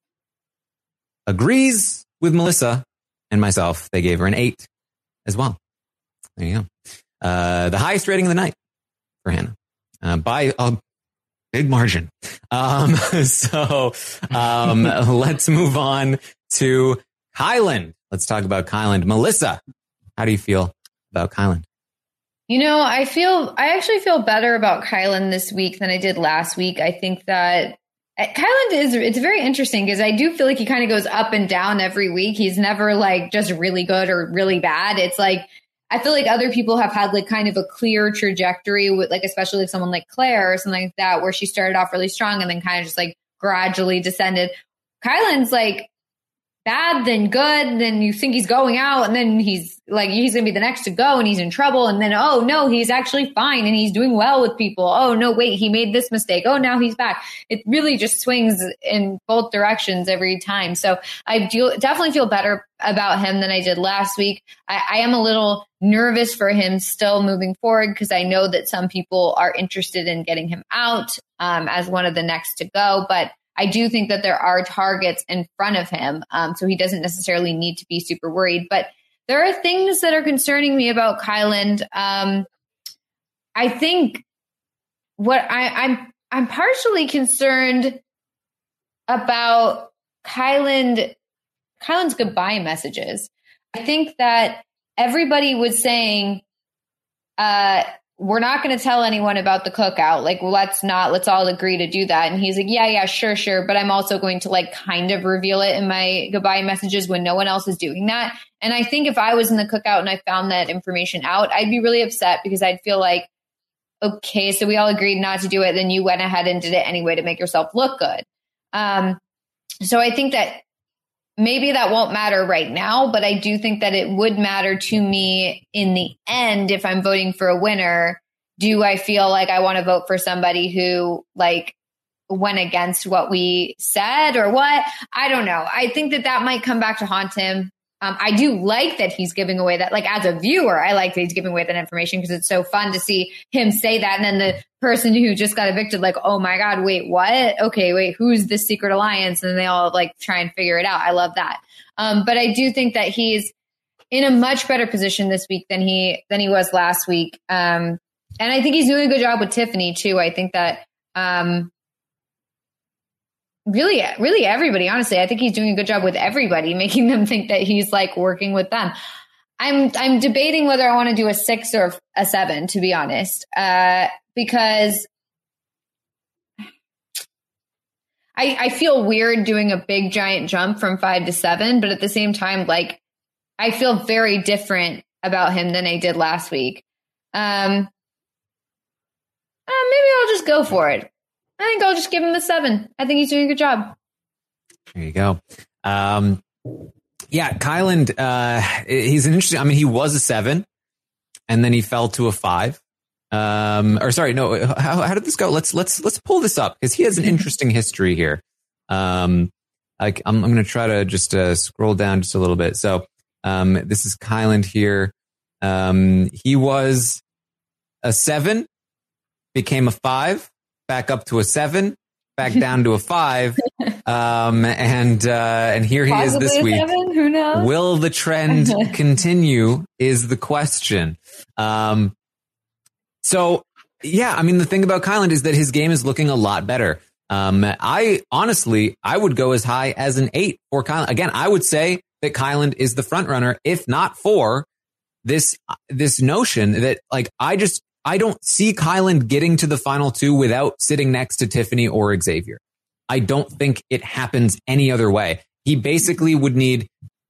agrees with Melissa and myself. They gave her an eight as well. There you go. Uh, the highest rating of the night for Hannah, uh, by a big margin. Um, so, um, let's move on to Kyland. Let's talk about Kyland. Melissa, how do you feel about Kyland? You know, I feel, I actually feel better about Kyland this week than I did last week. I think that Kyland is, it's very interesting because I do feel like he kind of goes up and down every week. He's never like just really good or really bad. It's like, I feel like other people have had like kind of a clear trajectory with like, especially like someone like Claire or something like that, where she started off really strong and then kind of just like gradually descended. Kyland's like bad, then good, then you think he's going out, and then he's like, he's going to be the next to go and he's in trouble. And then, oh no, he's actually fine and he's doing well with people. Oh no, wait, he made this mistake. Oh, now he's back. It really just swings in both directions every time. So I do definitely feel better about him than I did last week. I, I am a little nervous for him still moving forward because I know that some people are interested in getting him out um, as one of the next to go. But I do think that there are targets in front of him. Um, so he doesn't necessarily need to be super worried. But there are things that are concerning me about Kyland. Um, I think what I, I'm I'm partially concerned about Kyland, Kyland's goodbye messages. I think that everybody was saying, uh, we're not going to tell anyone about the cookout. Like, well, let's not, let's all agree to do that. And he's like, yeah, yeah, sure, sure. But I'm also going to like kind of reveal it in my goodbye messages when no one else is doing that. And I think if I was in the cookout and I found that information out, I'd be really upset because I'd feel like, okay, so we all agreed not to do it. Then you went ahead and did it anyway to make yourself look good. Um, so I think that maybe that won't matter right now, but I do think that it would matter to me in the end if I'm voting for a winner. Do I feel like I want to vote for somebody who like went against what we said or what? I don't know. I think that that might come back to haunt him. Um, I do like that he's giving away that, like as a viewer, I like that he's giving away that information because it's so fun to see him say that. And then the person who just got evicted, like, oh my God, wait, what? Okay, wait, who's this secret alliance? And they all like try and figure it out. I love that. Um, but I do think that he's in a much better position this week than he, than he was last week. Um, and I think he's doing a good job with Tiffany too. I think that, um, really, really everybody, honestly, I think he's doing a good job with everybody, making them think that he's like working with them. I'm, I'm debating whether I want to do a six or a seven, to be honest, uh, because I, I feel weird doing a big giant jump from five to seven, but at the same time, like, I feel very different about him than I did last week. Um, uh, maybe I'll just go for it. I think I'll just give him a seven. I think he's doing a good job. There you go. Um, yeah, Kyland, uh, he's an interesting, I mean, he was a seven and then he fell to a five. Um, or sorry, no, how, how did this go? Let's, let's, let's pull this up because he has an interesting history here. Um, I, I'm, I'm going to try to just, uh, scroll down just a little bit. So, um, this is Kyland here. Um, he was a seven, became a five, back up to a seven, back down to a five. Um, and, uh, and here he Possibly is this week. Seven? Who knows? Will the trend continue is the question. Um, so yeah, I mean, the thing about Kyland is that his game is looking a lot better. Um, I honestly, I would go as high as an eight for Kyland. Again, I would say that Kyland is the front runner, if not for this, this notion that like, I just, I don't see Kyland getting to the final two without sitting next to Tiffany or Xavier. I don't think it happens any other way. He basically would need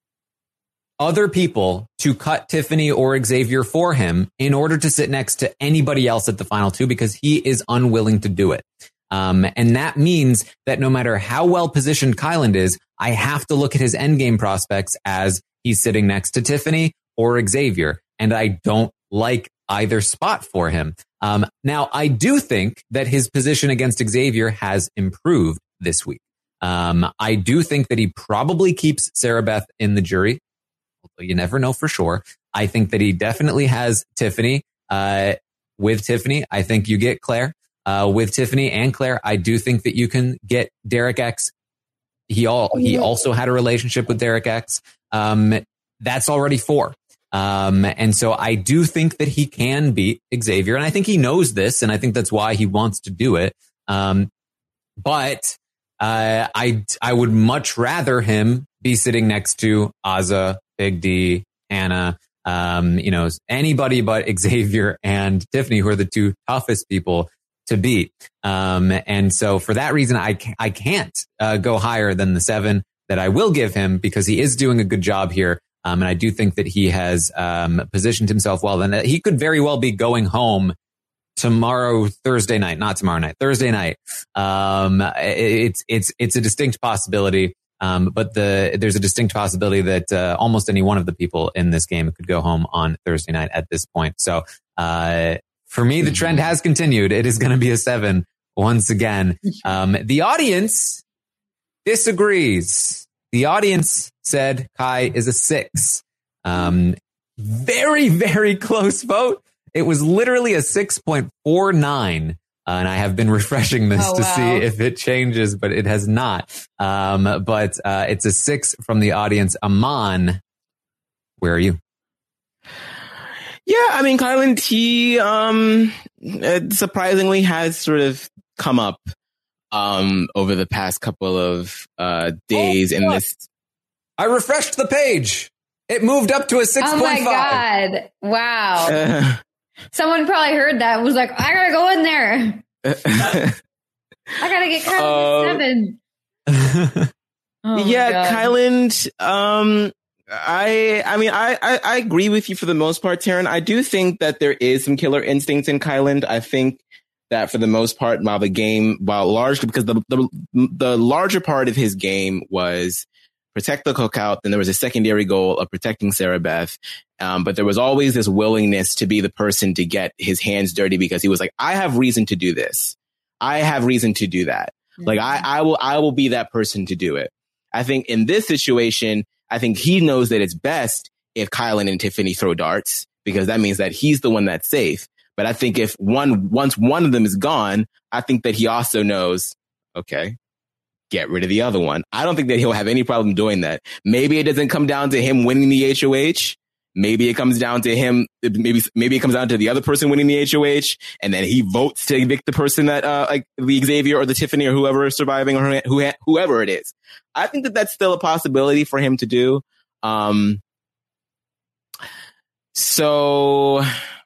other people to cut Tiffany or Xavier for him in order to sit next to anybody else at the final two because he is unwilling to do it. Um, and that means that no matter how well positioned Kyland is, I have to look at his endgame prospects as he's sitting next to Tiffany or Xavier. And I don't like either spot for him. Um, now, I do think that his position against Xavier has improved this week. Um, I do think that he probably keeps Sarah Beth in the jury. Although you never know for sure. I think that he definitely has Tiffany. Uh, with Tiffany, I think you get Claire. Uh, with Tiffany and Claire, I do think that you can get Derek X. He all he also had a relationship with Derek X. Um, that's already four. Um, and so I do think that he can beat Xavier, and I think he knows this, and I think that's why he wants to do it. Um, but uh, I I would much rather him be sitting next to Azah, Big D, Hannah, um, you know, anybody but Xavier and Tiffany, who are the two toughest people to beat. Um, and so for that reason, I, I can't uh, go higher than the seven that I will give him because he is doing a good job here. Um, and I do think that he has um, positioned himself well. And he could very well be going home tomorrow, Thursday night, not tomorrow night, Thursday night. Um, it's, it's, it's a distinct possibility. Um, but the, there's a distinct possibility that, uh, almost any one of the people in this game could go home on Thursday night at this point. So, uh, for me, the trend has continued. It is going to be a seven once again. Um, the audience disagrees. The audience said Kai is a six. Um, very, very close vote. It was literally a six point four nine. Uh, and I have been refreshing this oh, to wow. see if it changes, but it has not. Um, but uh, it's a six from the audience. Aman, where are you? Yeah, I mean, Kyland, he um, surprisingly has sort of come up um, over the past couple of uh, days. Oh, in this, I refreshed the page. It moved up to a six point five. Oh my God. Wow. uh, Someone probably heard that and was like, I gotta go in there. I gotta get Kyland uh, seven. Oh yeah, Kyland, um, I, I mean, I, I, I agree with you for the most part, Taryn. I do think that there is some killer instincts in Kyland. I think that for the most part, while the game, while largely because the, the, the larger part of his game was protect the cookout, then there was a secondary goal of protecting Sarah Beth. Um, but there was always this willingness to be the person to get his hands dirty because he was like, I have reason to do this. I have reason to do that. Mm-hmm. Like I, I will, I will be that person to do it. I think in this situation, I think he knows that it's best if Kyland and Tiffany throw darts because that means that he's the one that's safe. But I think if one, once one of them is gone, I think that he also knows, okay, get rid of the other one. I don't think that he'll have any problem doing that. Maybe it doesn't come down to him winning the H O H Maybe it comes down to him. Maybe maybe it comes down to the other person winning the H O H, and then he votes to evict the person that, uh, like the Xavier or the Tiffany or whoever is surviving or who, whoever it is. I think that that's still a possibility for him to do. Um, so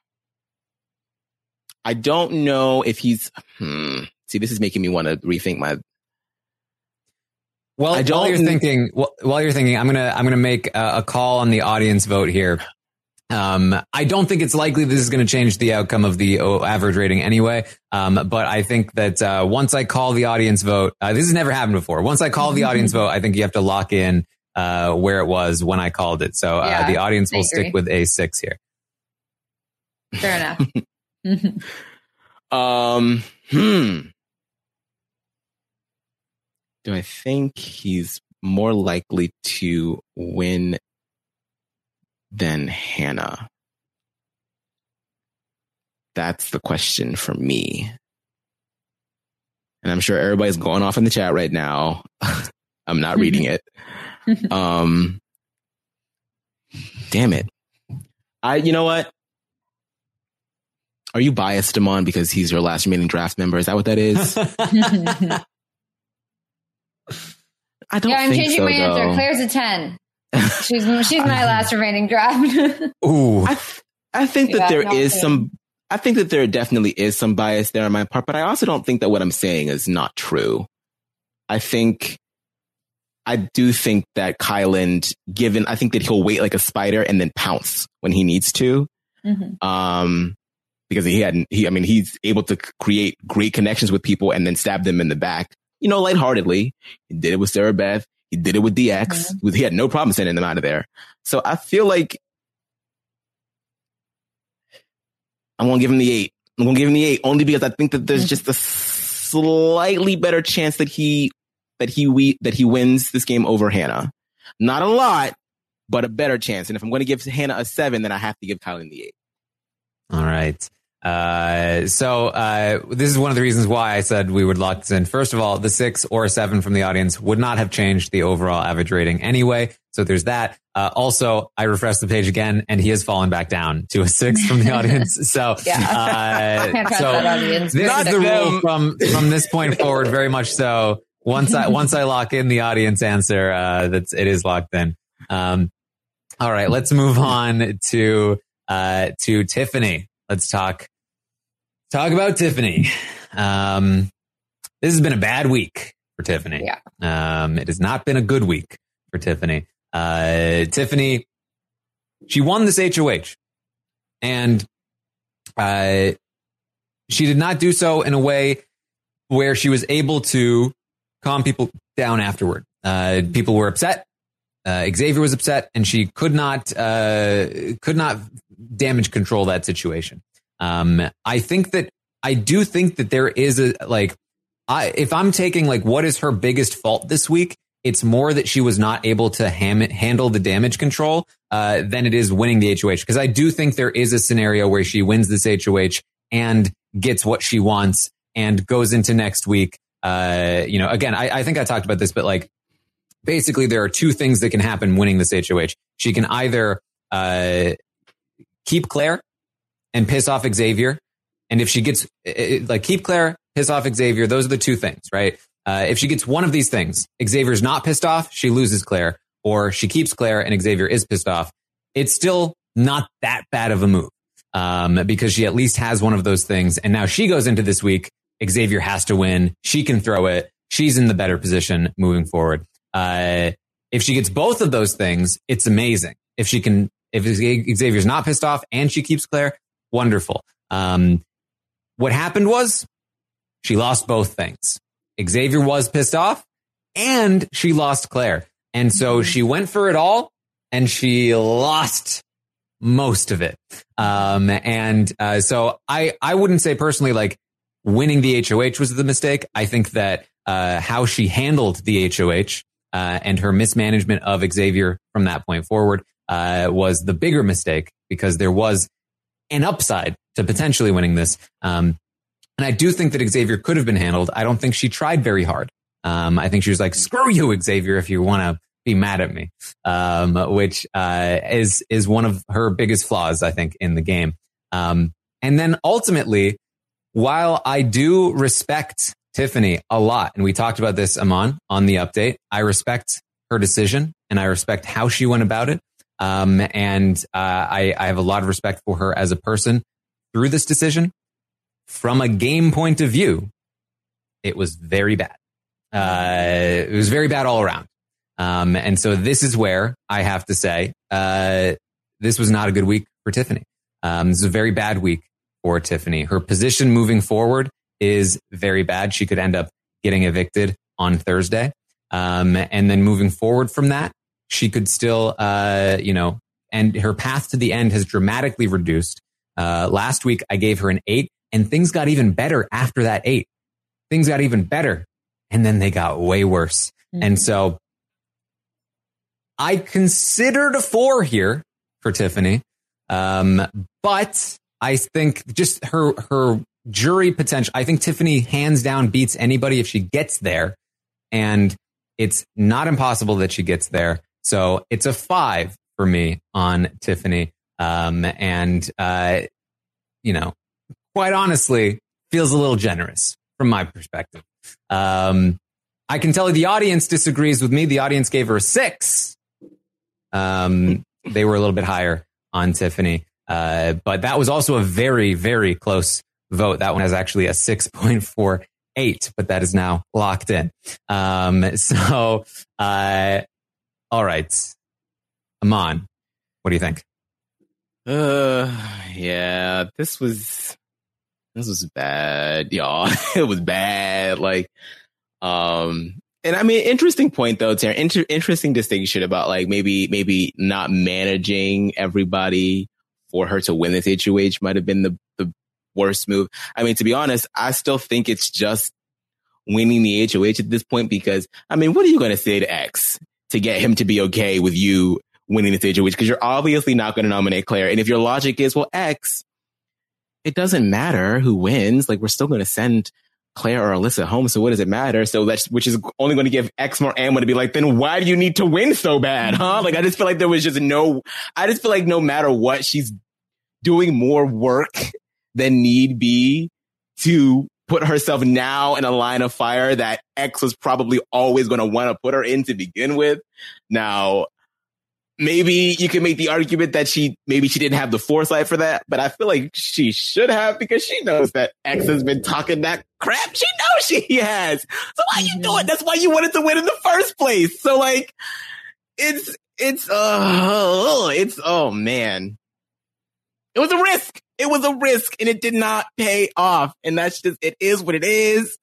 I don't know if he's. Hmm, see, this is making me want to rethink my. Well, I don't, while you're thinking, while you're thinking, I'm gonna I'm gonna make a, a call on the audience vote here. Um, I don't think it's likely this is going to change the outcome of the oh, average rating anyway. Um, but I think that uh, once I call the audience vote, uh, this has never happened before. Once I call the audience vote, I think you have to lock in uh, where it was when I called it. So uh, Yeah, the audience I will agree. stick with A six here. Fair enough. Um, hmm. Do I think he's more likely to win than Hannah? That's the question for me. And I'm sure everybody's going off in the chat right now. I'm not reading it. Um, damn it. I, you know what? Are you biased, Damon, because he's your last remaining draft member? Is that what that is? I don't yeah, I'm think changing so, my answer. though. Claire's a ten. She's she's my last remaining draft. Ooh, I, th- I think that Yeah, there not is me. some, I think that there definitely is some bias there on my part, but I also don't think that what I'm saying is not true. I think, I do think that Kyland, given, I think that he'll wait like a spider and then pounce when he needs to. Mhm. Um, because he hadn't, he, I mean, he's able to create great connections with people and then stab them in the back, you know, lightheartedly. He did it with Sarah Beth. He did it with D X. Mhm. He had no problem sending them out of there. So I feel like I'm going to give him the eight. I'm going to give him the eight only because I think that there's Mhm. just a slightly better chance that he, that he, we, that he wins this game over Hannah. Not a lot, but a better chance. And if I'm going to give Hannah a seven, then I have to give Kylan the eight. all right. Uh, so uh, this is one of the reasons why I said we would lock this in. First of all, the six or a seven from the audience would not have changed the overall average rating anyway. So there's that. Uh, also, I refreshed the page again, and he has fallen back down to a six from the audience. So, Yeah. uh, Can't trust so that audience. this Not is the them. rule from from this point forward. Very much so. Once I once I lock in the audience answer, uh, that's it is locked in. Um, all right, let's move on to uh, to Tiffany. Let's talk. Talk about Tiffany. Um, this has been a bad week for Tiffany. Yeah. Um, it has not been a good week for Tiffany. Uh, Tiffany, she won this H O H, and uh, she did not do so in a way where she was able to calm people down afterward. Uh, people were upset. Uh, Xavier was upset, and she could not uh, could not damage control that situation. Um, I think that I do think that there is a like, I if I'm taking like what is her biggest fault this week, it's more that she was not able to ham- handle the damage control uh, than it is winning the H O H. Because I do think there is a scenario where she wins this H O H and gets what she wants and goes into next week. Uh, you know, again, I, I think I talked about this, but like basically there are two things that can happen winning this H O H. She can either uh, keep Claire and piss off Xavier. And if she gets it, like keep Claire, piss off Xavier, those are the two things, right? Uh, if she gets one of these things, Xavier's not pissed off, she loses Claire, or she keeps Claire and Xavier is pissed off. It's still not that bad of a move um, because she at least has one of those things. And now she goes into this week. Xavier has to win. She can throw it. She's in the better position moving forward. Uh, if she gets both of those things, it's amazing. If she can, if Xavier's not pissed off and she keeps Claire, wonderful. Um, what happened was she lost both things. Xavier was pissed off and she lost Claire. And so she went for it all and she lost most of it. Um, and, uh, so I, I wouldn't say personally like winning the H O H was the mistake. I think that, uh, how she handled the H O H, uh, and her mismanagement of Xavier from that point forward, uh, was the bigger mistake because there was an upside to potentially winning this. Um, and I do think that Xavier could have been handled. I don't think she tried very hard. Um, I think she was like, screw you, Xavier, if you want to be mad at me, um, which uh, is is one of her biggest flaws, I think, in the game. Um, and then ultimately, while I do respect Tiffany a lot, and we talked about this, Aman, on the update, I respect her decision and I respect how she went about it. Um, and uh, I, I have a lot of respect for her as a person through this decision. From a game point of view, it was very bad. Uh, it was very bad all around. Um, and so this is where I have to say, uh, this was not a good week for Tiffany. Um, this is a very bad week for Tiffany. Her position moving forward is very bad. She could end up getting evicted on Thursday. Um, and then moving forward from that, she could still, uh, you know, and her path to the end has dramatically reduced. Uh, last week I gave her an eight and things got even better after that eight. Things got even better and then they got way worse. Mm-hmm. And so I considered a four here for Tiffany. Um, but I think just her, her jury potential, I think Tiffany hands down beats anybody if she gets there, and it's not impossible that she gets there. So it's a five for me on Tiffany. Um, and, uh, you know, quite honestly, feels a little generous from my perspective. Um, I can tell you the audience disagrees with me. The audience gave her a six. Um, they were a little bit higher on Tiffany. Uh, but that was also a very, very close vote. That one has actually a six point four eight, but that is now locked in. Um, so, uh, all right. Aman, what do you think? Uh, yeah, this was, this was bad, y'all. It was bad. Like, um, and I mean, interesting point though, Taryn. Inter- interesting distinction about like maybe maybe not managing everybody for her to win this H O H might have been the, the worst move. I mean, to be honest, I still think it's just winning the H O H at this point because, I mean, what are you going to say to X to get him to be okay with you winning this H O H? Because you're obviously not going to nominate Claire. And if your logic is, well, X, it doesn't matter who wins. Like, we're still going to send Claire or Alyssa home, so what does it matter? So that's, which is only going to give X more ammo to be like, then why do you need to win so bad, huh? Like, I just feel like there was just no, I just feel like no matter what, she's doing more work than need be to put herself now in a line of fire that X was probably always going to want to put her in to begin with. Now, maybe you can make the argument that she, maybe she didn't have the foresight for that, but I feel like she should have because she knows that X has been talking that crap. She knows she has. So why you do it? That's why you wanted to win in the first place. So like, it's, it's, uh, it's, oh man. It was a risk. It was a risk and it did not pay off. And that's just, it is what it is.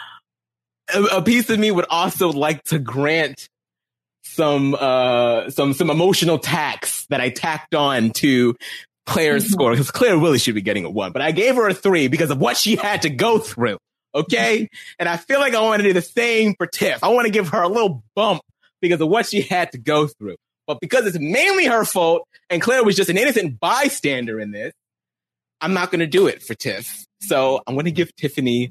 A, a piece of me would also like to grant some, uh, some, some emotional tax that I tacked on to Claire's mm-hmm. score, because Claire really should be getting a one, but I gave her a three because of what she had to go through. Okay. And I feel like I want to do the same for Tiff. I want to give her a little bump because of what she had to go through. But because it's mainly her fault and Claire was just an innocent bystander in this, I'm not going to do it for Tiff. So I'm going to give Tiffany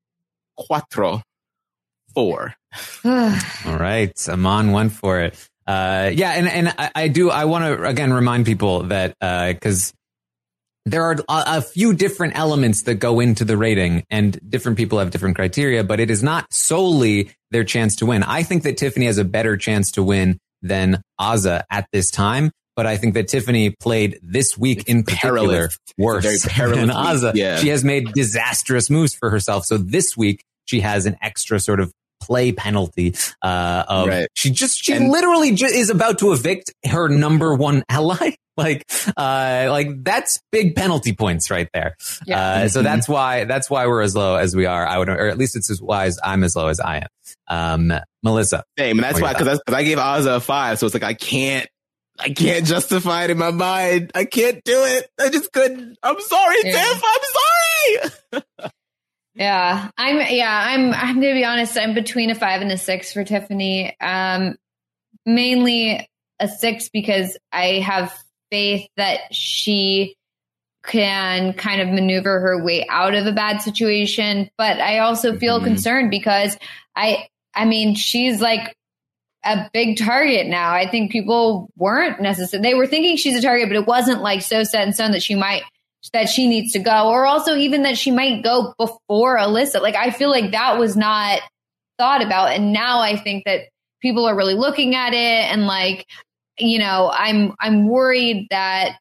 cuatro, four. All right. Aman went for it. Uh, yeah. And, and I, I do, I want to again remind people that, uh, cause there are a, a few different elements that go into the rating and different people have different criteria, but it is not solely their chance to win. I think that Tiffany has a better chance to win than Azah at this time. But I think that Tiffany played this week it's in particular perilous. worse than Azah. Yeah. She has made disastrous moves for herself. So this week she has an extra sort of play penalty. Uh, of right. she just she and, literally just is about to evict her number one ally. Like, uh, like that's big penalty points right there. Yeah. Uh, mm-hmm. So that's why that's why we're as low as we are. I would, or at least it's as why I'm as low as I am. Um, Melissa, same, and that's why because I, I gave Azah a five, so it's like I can't. I can't justify it in my mind. I can't do it. I just couldn't. I'm sorry, yeah. Tiff. I'm sorry. yeah, I'm. Yeah, I'm. I'm gonna be honest. I'm between a five and a six for Tiffany. Um, mainly a six because I have faith that she can kind of maneuver her way out of a bad situation. But I also feel mm-hmm. concerned because I. I mean, she's like. a big target now. I think people weren't necessarily, they were thinking she's a target, but it wasn't like so set in stone that she might, that she needs to go, or also even that she might go before Alyssa. Like, I feel like that was not thought about. And now I think that people are really looking at it, and like, you know, I'm, I'm worried that,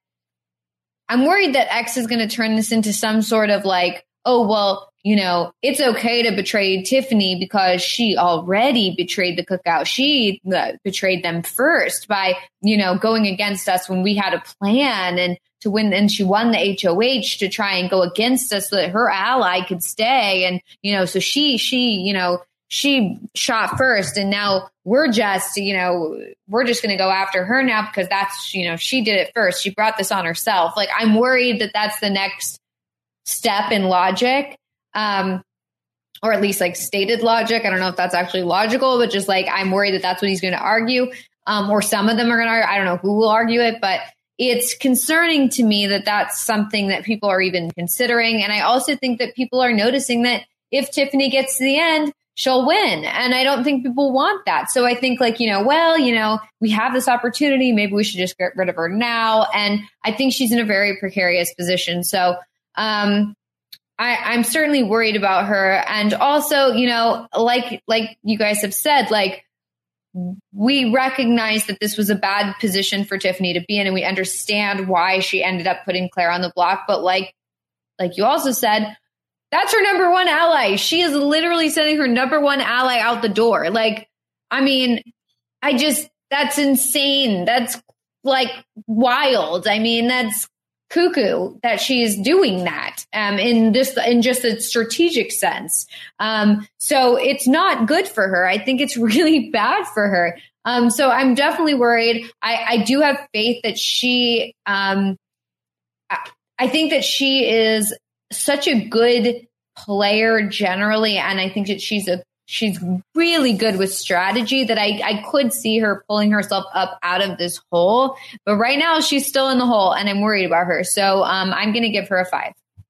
I'm worried that X is going to turn this into some sort of like, oh, well, you know, it's okay to betray Tiffany because she already betrayed the Cookout. She uh, betrayed them first by, you know, going against us when we had a plan and to win. And she won the H O H to try and go against us so that her ally could stay. And, you know, so she, she, you know, she shot first, and now we're just, you know, we're just going to go after her now because that's, you know, she did it first. She brought this on herself. Like, I'm worried that that's the next step in logic, um, or at least like stated logic. I don't know if that's actually logical, but just like, I'm worried that that's what he's going to argue, um, or some of them are going to argue. I don't know who will argue it, but it's concerning to me that that's something that people are even considering. And I also think that people are noticing that if Tiffany gets to the end, she'll win. And I don't think people want that. So I think like, you know, well, you know, we have this opportunity. Maybe we should just get rid of her now. And I think she's in a very precarious position. So um, I, I'm certainly worried about her. And also, you know, like, like you guys have said, like, we recognize that this was a bad position for Tiffany to be in, and we understand why she ended up putting Claire on the block. But like, like you also said, that's her number one ally. She is literally sending her number one ally out the door. Like, I mean, I just, that's insane. That's like wild. I mean, that's cuckoo that she's doing that um, in this, in just a strategic sense. Um, so it's not good for her. I think it's really bad for her. Um, so I'm definitely worried. I, I do have faith that she, um, I, I think that she is such a good player generally, and I think that she's a she's really good with strategy, that I, I could see her pulling herself up out of this hole. But right now she's still in the hole, and I'm worried about her. So um, I'm going to give her a five.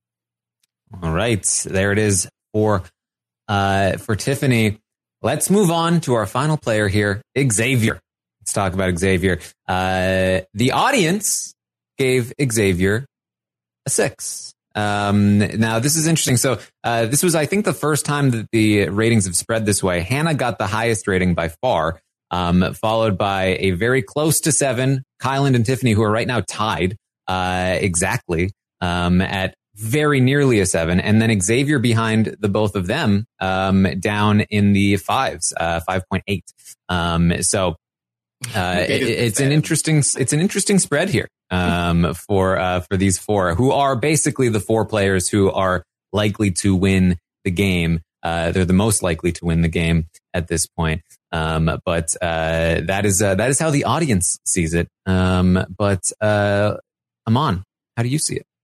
All right, there it is for uh, for Tiffany. Let's move on to our final player here, Xavier. Let's talk about Xavier. Uh, the audience gave Xavier a six. Um, now this is interesting. So, uh, this was, I think, the first time that the ratings have spread this way. Hannah got the highest rating by far, um, followed by a very close to seven, Kyland and Tiffany, who are right now tied, uh, exactly, um, at very nearly a seven. And then Xavier behind the both of them, um, down in the fives, uh, five point eight. Um, so, uh, it, it's an interesting, it's an interesting spread here. Um, for, uh, for these four, who are basically the four players who are likely to win the game. Uh, they're the most likely to win the game at this point. Um, but, uh, that is, uh, that is how the audience sees it. Um, but, uh, Aman, how do you see it?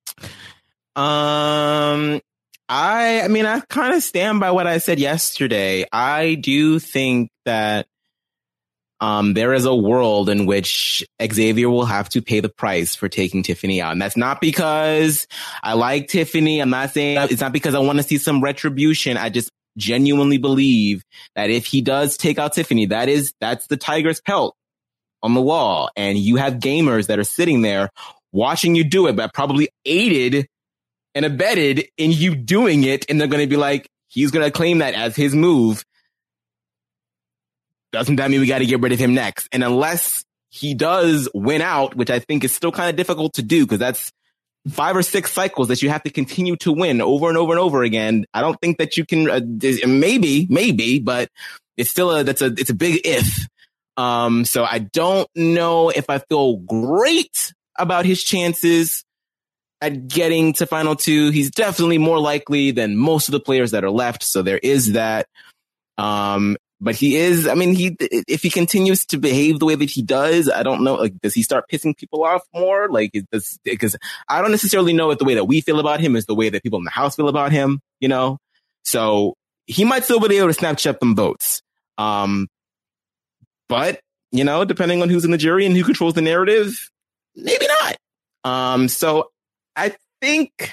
Um, I, I mean, I kind of stand by what I said yesterday. I do think that Um, there is a world in which Xavier will have to pay the price for taking Tiffany out. And that's not because I like Tiffany. I'm not saying it's not because I want to see some retribution. I just genuinely believe that if he does take out Tiffany, that is, that's the tiger's pelt on the wall. And you have gamers that are sitting there watching you do it, but probably aided and abetted in you doing it. And they're going to be like, he's going to claim that as his move. Doesn't that mean we got to get rid of him next? And unless he does win out, which I think is still kind of difficult to do because that's five or six cycles that you have to continue to win over and over and over again. I don't think that you can, uh, maybe, maybe, but it's still a, that's a, it's a big if. Um, so I don't know if I feel great about his chances at getting to final two. He's definitely more likely than most of the players that are left. So there is that. Um, But he is, I mean, he, if he continues to behave the way that he does, I don't know, like, does he start pissing people off more? Like, does, because I don't necessarily know if the way that we feel about him is the way that people in the house feel about him, you know? So he might still be able to Snapchat them votes. Um, but, you know, depending on who's in the jury and who controls the narrative, maybe not. Um, so I think,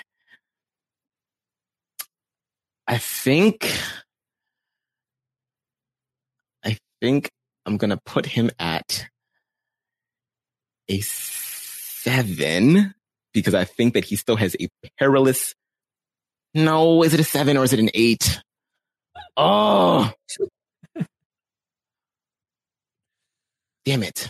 I think, I think I'm going to put him at a seven because I think that he still has a perilous. No, is it a seven or is it an eight? Oh, damn it.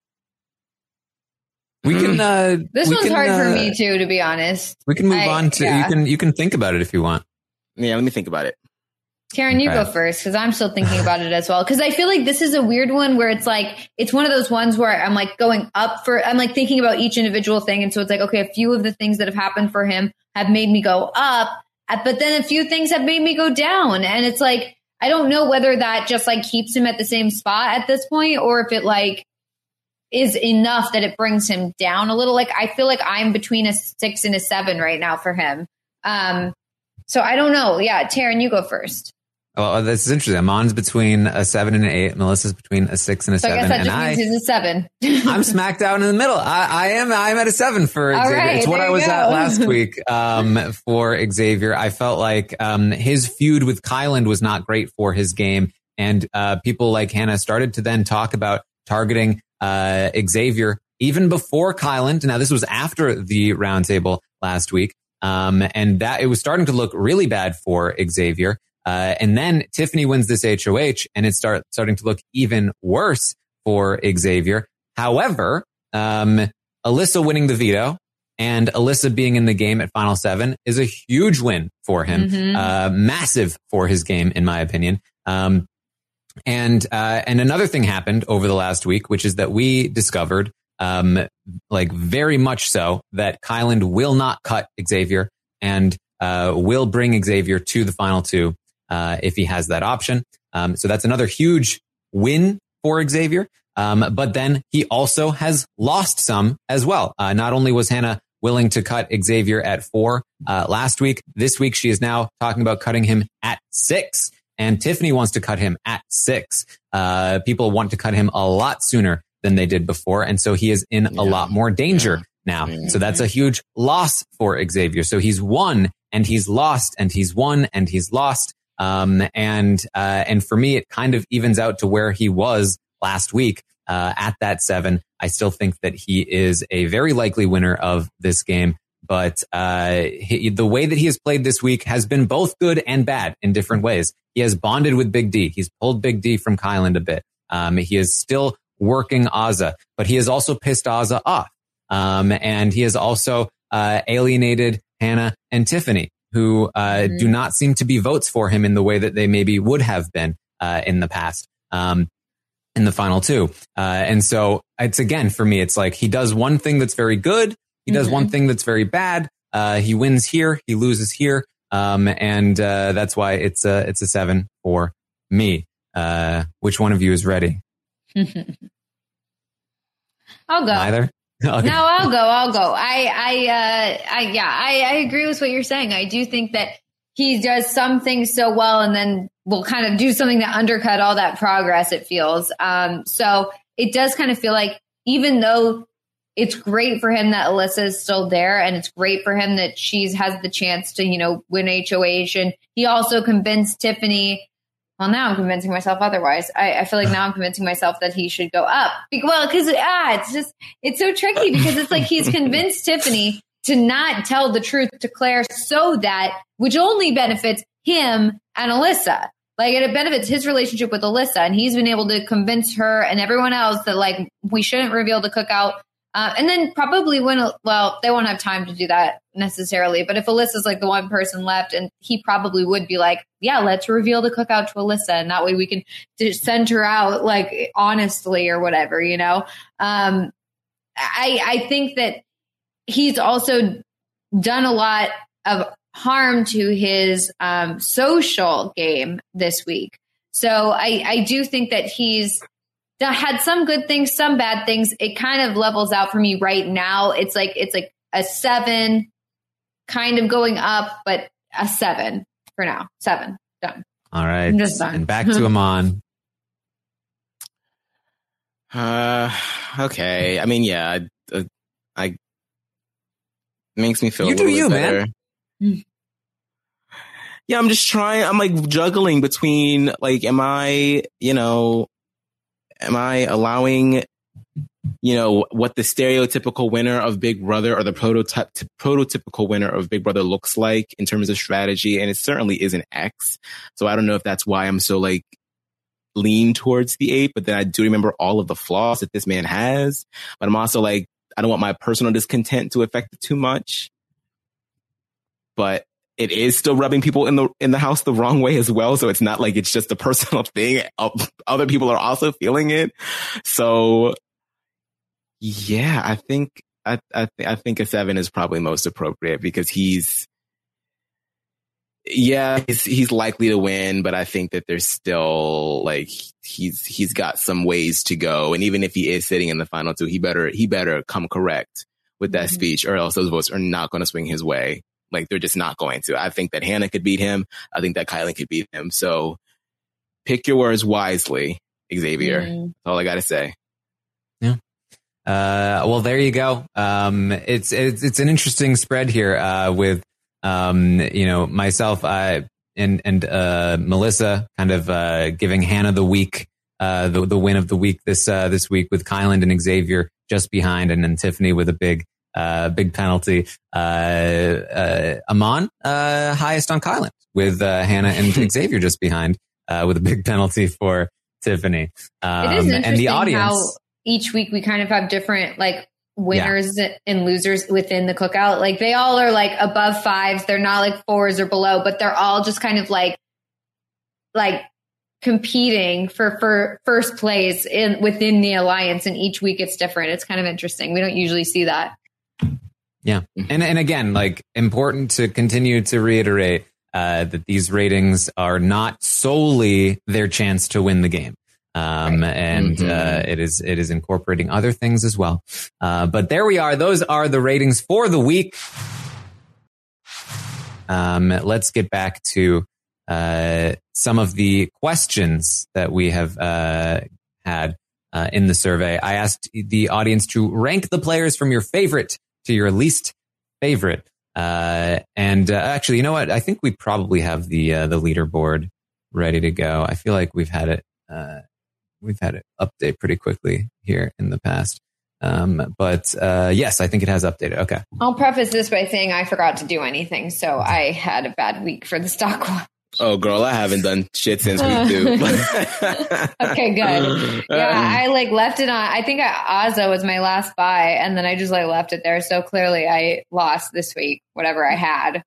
We can. Uh, this we one's can, hard uh, for me too, to be honest. We can move I, on to. yeah. You can. You can think about it if you want. Yeah, let me think about it. Karen, you Okay. go first because I'm still thinking about it as well. Because I feel like this is a weird one where it's like, it's one of those ones where I'm like going up for, I'm like thinking about each individual thing. And so it's like, okay, a few of the things that have happened for him have made me go up, uh, but then a few things have made me go down. And it's like, I don't know whether that just like keeps him at the same spot at this point or if it like is enough that it brings him down a little. Like, I feel like I'm between a six and a seven right now for him. Um, so I don't know. Yeah. Taryn, you go first. Well, this is interesting. Amon's between a seven and an eight. Melissa's between a six and a So I seven. guess that And just I, means he's a seven. I'm smack down in the middle. I, I am. I'm at a seven for All Xavier. right, It's what there I you was go. at last week um, for Xavier. I felt like um, his feud with Kyland was not great for his game, and uh, people like Hannah started to then talk about targeting uh, Xavier even before Kyland. Now, this was after the roundtable last week, um, and that it was starting to look really bad for Xavier. Uh, and then Tiffany wins this H O H and it's start, starting to look even worse for Xavier. However, um, Alyssa winning the veto and Alyssa being in the game at Final Seven is a huge win for him. Mhm. Uh, massive for his game, in my opinion. Um, and, uh, and another thing happened over the last week, which is that we discovered, um, like very much so that Kyland will not cut Xavier and, uh, will bring Xavier to the final two. Uh, if he has that option. Um, so that's another huge win for Xavier. Um, but then he also has lost some as well. Uh, not only was Hannah willing to cut Xavier at four, uh, last week, this week she is now talking about cutting him at six. And Tiffany wants to cut him at six. Uh, people want to cut him a lot sooner than they did before. And so he is in Yeah. a lot more danger Yeah. now. Yeah. So that's a huge loss for Xavier. So he's won and he's lost and he's won and he's lost. Um, and, uh, and for me, it kind of evens out to where he was last week, uh, at that seven. I still think that he is a very likely winner of this game, but, uh, he, the way that he has played this week has been both good and bad in different ways. He has bonded with Big D. He's pulled Big D from Kyland a bit. Um, he is still working Azah, but he has also pissed Azah off. Um, and he has also, uh, alienated Hannah and Tiffany, who uh, mm-hmm. do not seem to be votes for him in the way that they maybe would have been uh, in the past, um, in the final two. Uh, and so it's, again, for me, it's like he does one thing that's very good. He does mm-hmm. one thing that's very bad. Uh, he wins here. He loses here. Um, and uh, that's why it's a, it's a seven for me. Uh, which one of you is ready? I'll go. Neither? Okay. No, I'll go. I'll go. I, I, uh, I, yeah, I, I agree with what you're saying. I do think that he does some things so well and then will kind of do something to undercut all that progress, it feels. Um, so it does kind of feel like even though it's great for him that Alyssa is still there and it's great for him that she's has the chance to, you know, win H O H, and he also convinced Tiffany. Well, now I'm convincing myself otherwise. I, I feel like now I'm convincing myself that he should go up. Be- well, because ah, it's just, it's so tricky because it's like he's convinced Tiffany to not tell the truth to Claire so that, which only benefits him and Alyssa. Like, it benefits his relationship with Alyssa, and he's been able to convince her and everyone else that, like, we shouldn't reveal the cookout. Uh, and then probably when, well, they won't have time to do that necessarily. But if Alyssa's like the one person left, and he probably would be like, yeah, let's reveal the cookout to Alyssa. And that way we can just send her out like honestly or whatever, you know? Um, I, I think that he's also done a lot of harm to his um, social game this week. So I, I do think that he's had some good things, some bad things. It kind of levels out for me right now. It's like, it's like a seven kind of going up, but a seven for now. Seven. Done. All right. I'm just done. And back to Amon. Uh, okay. I mean, yeah, I, I it makes me feel You a do little you, bit better. man. Yeah, I'm just trying. I'm like juggling between like, am I, you know, am I allowing, you know, what the stereotypical winner of Big Brother or the prototype prototypical winner of Big Brother looks like in terms of strategy? And it certainly isn't X. So I don't know if that's why I'm so like lean towards the eight, but then I do remember all of the flaws that this man has. But I'm also like, I don't want my personal discontent to affect it too much. But it is still rubbing people in the in the house the wrong way as well. So it's not like it's just a personal thing. Other people are also feeling it. So yeah, I think I I, th- I think a seven is probably most appropriate because he's yeah he's he's likely to win, but I think that there's still like he's he's got some ways to go. And even if he is sitting in the final two, he better he better come correct with that mm-hmm. speech, or else those votes are not going to swing his way. Like, they're just not going to. I think that Hannah could beat him. I think that Kyland could beat him. So pick your words wisely, Xavier. Mm. That's all I got to say. Yeah. Uh, well, there you go. Um, it's, it's, it's an interesting spread here, uh, with, um, you know, myself, uh, and, and, uh, Melissa kind of, uh, giving Hannah the week, uh, the, the win of the week this, uh, this week with Kyland and Xavier just behind, and then Tiffany with a big, Uh, big penalty. Uh, uh, Amon, uh, highest on Kyland with, uh, Hannah and Xavier just behind, uh, with a big penalty for Tiffany. Um, it is interesting and the audience. How each week we kind of have different, like, winners yeah. and losers within the cookout. Like, they all are like above fives. They're not like fours or below, but they're all just kind of like, like, competing for, for first place in within the alliance. And each week it's different. It's kind of interesting. We don't usually see that. Yeah. And and again, like, important to continue to reiterate uh, that these ratings are not solely their chance to win the game. Um, right. And mm-hmm. uh, it is it is incorporating other things as well. Uh, but there we are. Those are the ratings for the week. Um, let's get back to uh, some of the questions that we have uh, had uh, in the survey. I asked the audience to rank the players from your favorite to your least favorite. Uh, and uh, actually, you know what? I think we probably have the uh, the leaderboard ready to go. I feel like we've had it uh, we've had it update pretty quickly here in the past. Um, but uh, yes, I think it has updated. Okay. I'll preface this by saying I forgot to do anything, so I had a bad week for the stock watch. Oh, girl, I haven't done shit since week two. Okay, good. Yeah, I like left it on. I think I, Azza was my last buy, and then I just like left it there. So clearly, I lost this week, whatever I had.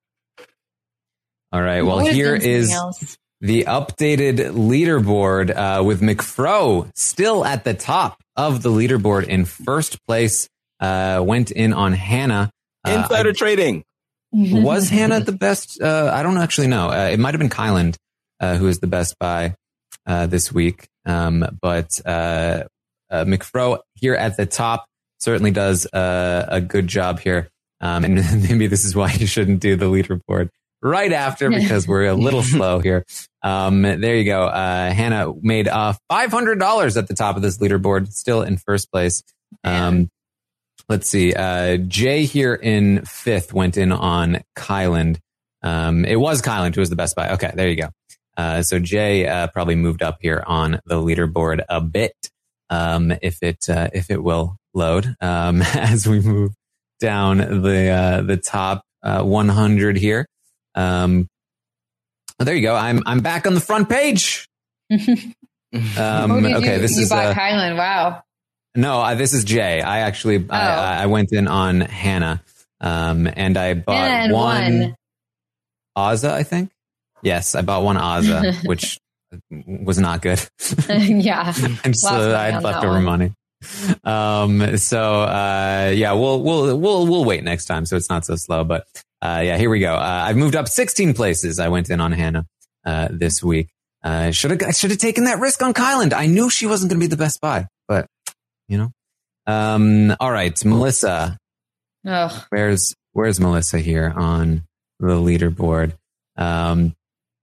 All right. Well, here is else. the updated leaderboard uh, with McFro still at the top of the leaderboard in first place. Uh, went in on Hannah. Uh, Insider I, trading. Was Hannah the best? Uh, I don't actually know. Uh, it might have been Kyland, uh, who is the best buy, uh, this week. Um, but, uh, uh, McFro here at the top certainly does, uh, a good job here. Um, and maybe this is why you shouldn't do the leaderboard right after, because we're a little slow here. Um, there you go. Uh, Hannah made, uh, five hundred dollars at the top of this leaderboard, still in first place. Um, Let's see. Uh, Jay here in fifth went in on Kyland. Um, it was Kyland who was the best buy. Okay, there you go. Uh, so Jay uh, probably moved up here on the leaderboard a bit, um, if it uh, if it will load um, as we move down the uh, the top uh, one hundred here. Um, oh, there you go. I'm I'm back on the front page. um, oh, okay, you, this you is bought uh, Kyland. Wow. No, uh, this is Jay. I actually, oh. I, I went in on Hannah, um, and I bought and one, one Azza, I think. Yes, I bought one Azza, which was not good. Yeah. And so I had leftover one. money. Um, so, uh, yeah, we'll, we'll, we'll, we'll wait next time. So it's not so slow, but, uh, yeah, here we go. Uh, I've moved up sixteen places. I went in on Hannah, uh, this week. Uh, should have, I should have taken that risk on Kyland. I knew she wasn't going to be the best buy, but you know, um, all right, Melissa, Ugh. where's, where's Melissa here on the leaderboard? Um,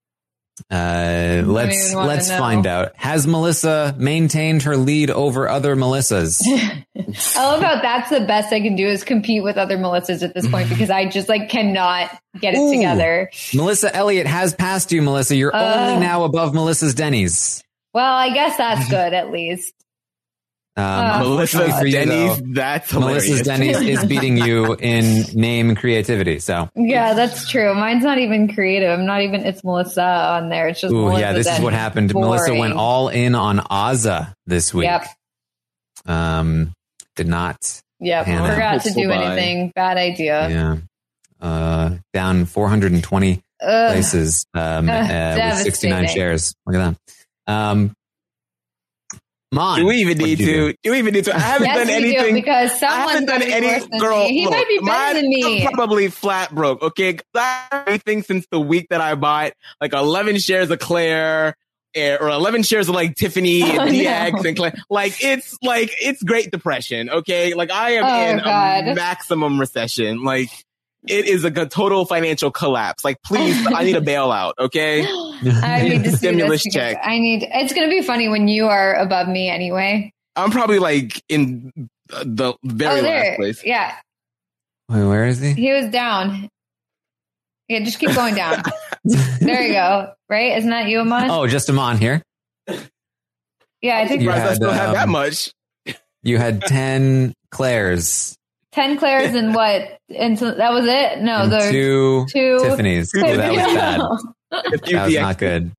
uh, let's, let's find out. Has Melissa maintained her lead over other Melissas? I love how that's the best I can do is compete with other Melissas at this point, because I just like cannot get it Ooh. together. Melissa Elliott has passed you, Melissa. You're uh, only now above Melissa's Denny's. Well, I guess that's good at least. Um, Uh, Melissa unfortunately for you, Denny's, though, that's hilarious. Melissa's Denny's is beating you in name and creativity. So, Yeah, that's true. Mine's not even creative. I'm not even, it's Melissa on there. It's just ooh, Melissa yeah, this is Denny. what happened. Boring. Melissa went all in on Azza this week. Yep. Um, did not. Yep. Hannah. Forgot to do Bye. anything. Bad idea. Yeah. Uh, down four hundred twenty Ugh. places um, Uh, uh, with sixty-nine devastating. shares. Look at that. Um, Mon, Do we even what'd need you to? Do we even need to? I haven't Yes, done we anything. do, because I someone's haven't done gonna be any. worse than Girl, me. He look, might be better mine- than me. I'm probably flat broke. Okay, everything since the week that I bought like eleven shares of Claire. eh, Or eleven shares of like Tiffany and Oh, D X no. and Claire. Like it's like it's Great Depression. Okay, like I am Oh, in God. a maximum recession. Like it is a g- total financial collapse. Like please, I need a bailout. Okay. I need to see Stimulus this because check. I need. It's going to be funny when you are above me anyway. I'm probably like in the very oh, there. last place. Yeah, Wait, where is he? he was down. Yeah, just keep going down. There you go. Right? Isn't that you, Amon? Oh, just Amon here. yeah, I think You Surprised I had, still have that um, much. You had ten Claires ten Claires and what? And so that was it. No, and the two, two Tiffany's. Two Oh, that was bad. A few That was D X. not good.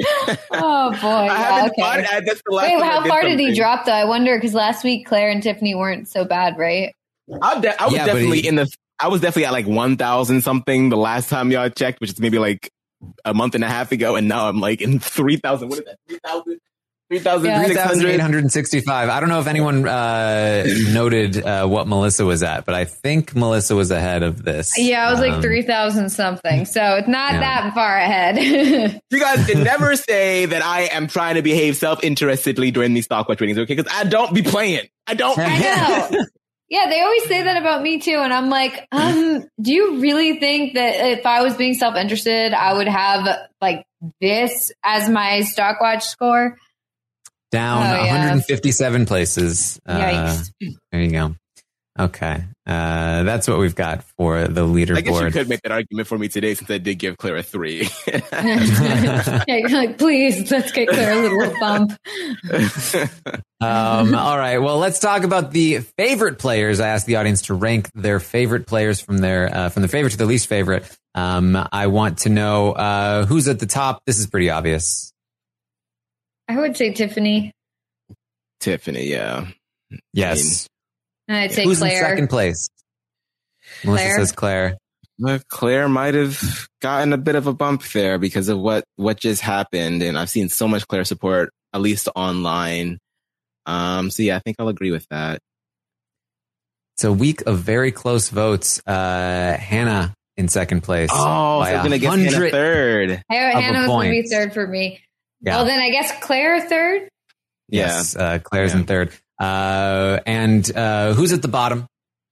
Oh boy. I Yeah, haven't okay. bought it. That's the last Wait, time I how far did he something. drop though? I wonder because last week Claire and Tiffany weren't so bad, right? I, de- I was Yeah, but definitely he- in the. I was definitely at like one thousand something the last time y'all checked, which is maybe like a month and a half ago, and now I'm like in three thousand. What is that? Three thousand. Three thousand Yeah. six three thousand eight hundred. hundred sixty-five. I don't know if anyone uh, noted uh, what Melissa was at, but I think Melissa was ahead of this. Yeah, I was like Um, three thousand something, so it's not Yeah. that far ahead. You guys can never say that I am trying to behave self-interestedly during these stock watch readings, okay? Because I don't be playing. I don't. I know. Yeah, they always say that about me too, and I'm like, um, do you really think that if I was being self-interested, I would have like this as my stock watch score? Down Oh, yeah. one hundred fifty-seven places. Uh, Yikes. there you go. Okay. Uh, that's what we've got for the I guess you leaderboard. could make that argument for me today since I did give Claire a three. Yeah, you're like, please, let's get Claire a little bump. Um, all right. Well, let's talk about the favorite players. I asked the audience to rank their favorite players from their uh, from their favorite to their least favorite. Um, I want to know uh, who's at the top. This is pretty obvious. I would say Tiffany. Tiffany, yeah. Yes. And I'd say Who's in Claire. second place? Melissa Claire? says Claire. Well, Claire might have gotten a bit of a bump there because of what, what just happened. And I've seen so much Claire support, at least online. Um, so yeah, I think I'll agree with that. It's a week of very close votes. Uh, Hannah in second place. Oh, by so I'm going to get Hannah hundred- third. Hannah, Of a Hannah was going to be point. third for me. Yeah. Well, then I guess Claire third. Yeah. Yes, uh, Claire's Yeah. in third. Uh, and uh, who's at the bottom?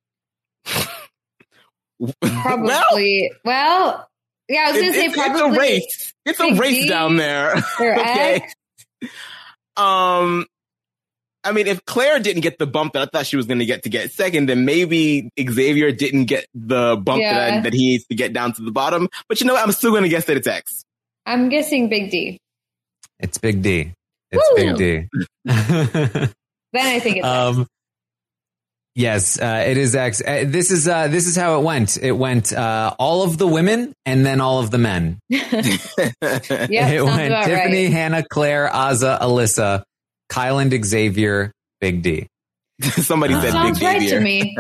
Probably. Well, Well, yeah, I was going it- to say it's, probably. it's a race. It's a Big race D down there. Or Okay. X. Um, I mean, if Claire didn't get the bump that I thought she was going to get to get second, then maybe Xavier didn't get the bump that, I, Yeah. that he needs to get down to the bottom. But you know what? I'm still going to guess that it's X. I'm guessing Big D. It's Big D. It's Woo! Big D. Then I think it's X. um, yes, uh, it is X. Uh, this is uh, this is how it went. It went uh, all of the women and then all of the men. Yep, it sounds went about Tiffany, right. Hannah, Claire, Azza, Alyssa, Kyland, Xavier, Big D. Somebody said Sounds Big right Xavier. to me.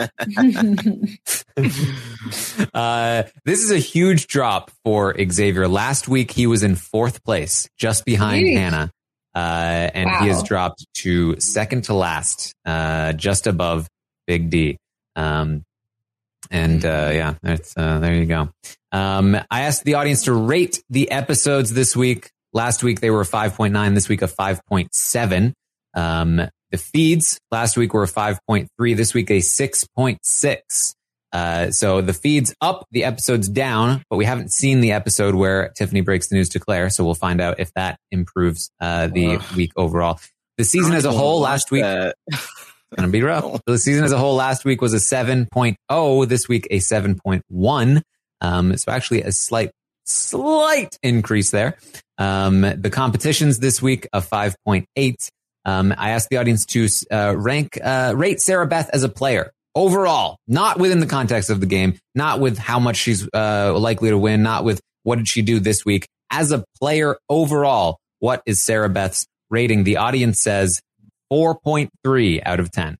uh, this is a huge drop for Xavier. Last week he was in fourth place, just behind Yeesh. Hannah, uh, and Wow. he has dropped to second to last, uh, just above Big D. Um, and uh, yeah, that's uh, there you go. Um, I asked the audience to rate the episodes this week. Last week they were five point nine. This week a five point seven. Um, the feeds last week were a five point three. This week a six point six. Uh, so the feeds up, the episode's down, but we haven't seen the episode where Tiffany breaks the news to Claire. So we'll find out if that improves uh, the Ugh. week overall. The season as a whole last week Uh, gonna be rough. The season as a whole last week was a seven point oh. This week a seven point one. Um, so actually a slight, slight increase there. Um, the competitions this week a five point eight. Um, I asked the audience to uh, rank, uh, rate Sarah Beth as a player overall, not within the context of the game, not with how much she's uh, likely to win, not with what did she do this week. As a player overall, what is Sarah Beth's rating? The audience says four point three out of ten.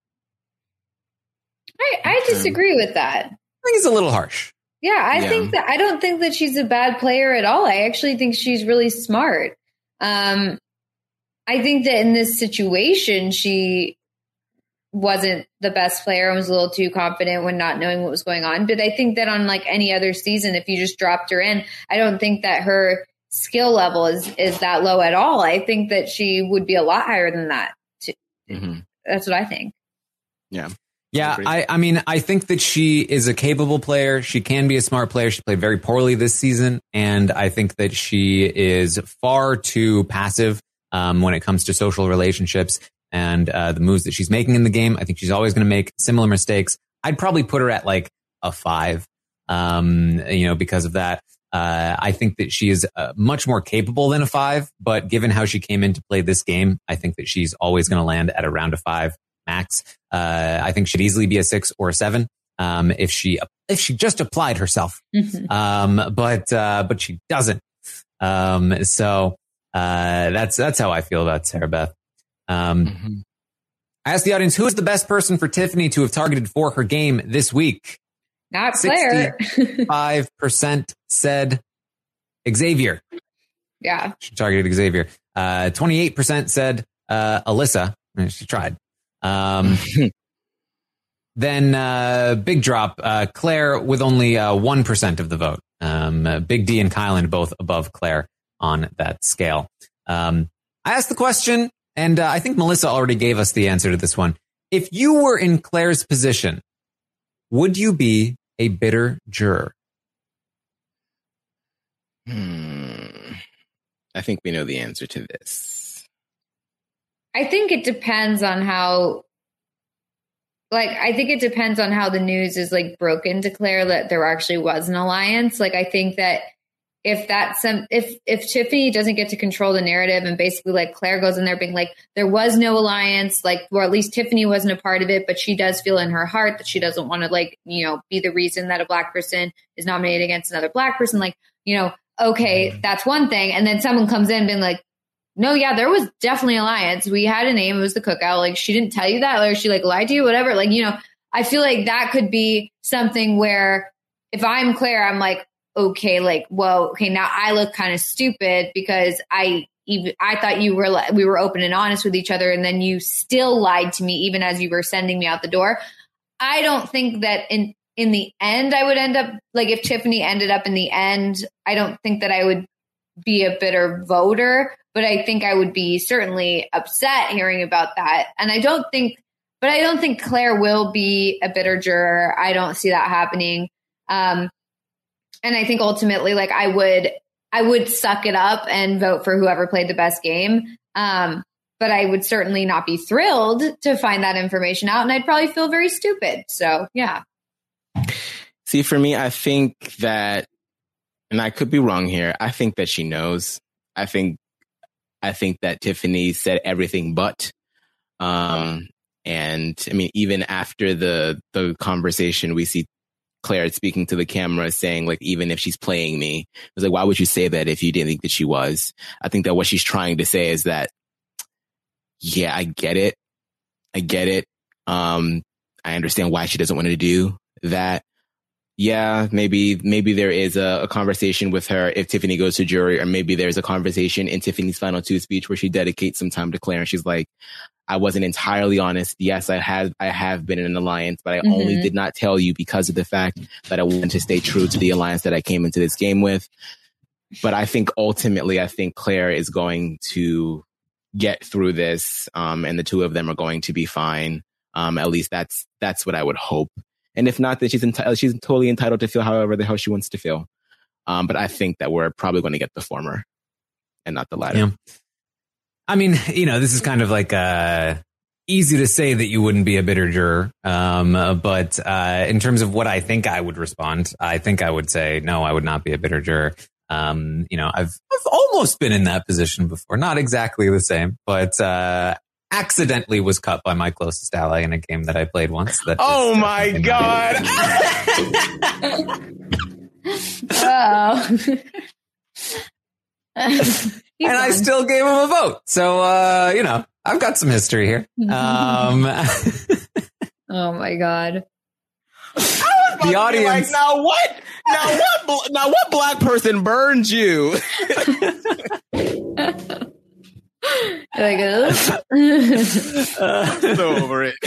I, I disagree with that. I think it's a little harsh. Yeah, I Yeah. think that I don't think that she's a bad player at all. I actually think she's really smart. Um, I think that in this situation, she wasn't the best player and was a little too confident when not knowing what was going on. But I think that on like any other season, if you just dropped her in, I don't think that her skill level is is that low at all. I think that she would be a lot higher than that. Mm-hmm. That's what I think. Yeah. Yeah, I, I mean, I think that she is a capable player. She can be a smart player. She played very poorly this season. And I think that she is far too passive um, when it comes to social relationships and uh, the moves that she's making in the game. I think she's always going to make similar mistakes. I'd probably put her at like a five, um, you know, because of that. Uh, I think that she is uh, much more capable than a five. But given how she came in to play this game, I think that she's always going to land at around a five. Max. Uh, I think she'd easily be a six or a seven um, if she if she just applied herself. Mm-hmm. Um, but uh, but she doesn't. Um, so uh, that's that's how I feel about Sarah Beth. Um, Mm-hmm. I asked the audience, who is the best person for Tiffany to have targeted for her game this week? Not Claire. Five percent said Xavier. Yeah. She targeted Xavier. Uh, twenty-eight percent said uh, Alyssa. She tried. Um, then, uh, big drop, uh, Claire with only, uh, one percent of the vote. Um, uh, Big D and Kylan both above Claire on that scale. Um, I asked the question and, uh, I think Melissa already gave us the answer to this one. If you were in Claire's position, would you be a bitter juror? Hmm. I think we know the answer to this. I think it depends on how, like, I think it depends on how the news is like broken to Claire that there actually was an alliance. Like, I think that if that's some, if, if Tiffany doesn't get to control the narrative and basically like Claire goes in there being like, there was no alliance, like, or at least Tiffany wasn't a part of it, but she does feel in her heart that she doesn't want to like, you know, be the reason that a black person is nominated against another black person. Like, you know, okay, that's one thing. And then someone comes in being like, no, yeah, there was definitely alliance. We had a name. It was the Cookout. Like, she didn't tell you that, or she like lied to you, whatever. Like, you know, I feel like that could be something where if I'm Claire, I'm like, okay, like, whoa, okay, now I look kind of stupid because I even I thought you were like, we were open and honest with each other, and then you still lied to me even as you were sending me out the door. I don't think that in in the end I would end up like if Tiffany ended up in the end, I don't think that I would be a bitter voter, but I think I would be certainly upset hearing about that. And I don't think, but I don't think Claire will be a bitter juror. I don't see that happening. Um, and I think ultimately, like I would, I would suck it up and vote for whoever played the best game. Um, but I would certainly not be thrilled to find that information out. And I'd probably feel very stupid. So yeah. See, for me, I think that, and I could be wrong here, I think that she knows. I think I think that Tiffany said everything but. Um, and I mean, even after the the conversation, we see Claire speaking to the camera saying, like, even if she's playing me, it was like, why would you say that if you didn't think that she was? I think that what she's trying to say is that, yeah, I get it. I get it. Um, I understand why she doesn't want to do that. Yeah, maybe maybe there is a, a conversation with her if Tiffany goes to jury, or maybe there's a conversation in Tiffany's final two speech where she dedicates some time to Claire and she's like, I wasn't entirely honest. Yes, I have I have been in an alliance, but I mm-hmm. only did not tell you because of the fact that I wanted to stay true to the alliance that I came into this game with. But I think ultimately, I think Claire is going to get through this, um, and the two of them are going to be fine. Um, at least that's that's what I would hope. And if not, then she's entitled. She's totally entitled to feel however the hell she wants to feel. Um, but I think that we're probably going to get the former and not the latter. Yeah. I mean, you know, this is kind of like uh, easy to say that you wouldn't be a bitter juror. Um, uh, but uh, in terms of what I think I would respond, I think I would say, no, I would not be a bitter juror. Um, you know, I've I've almost been in that position before. Not exactly the same, but uh, accidentally was cut by my closest ally in a game that I played once. That oh is, my uh, God. Oh. And I still gave him a vote. So, uh, you know, I've got some history here. Um, oh my God. The audience. Like, now what? Now what? bl- Now what black person burned you? Like, ugh. So over it.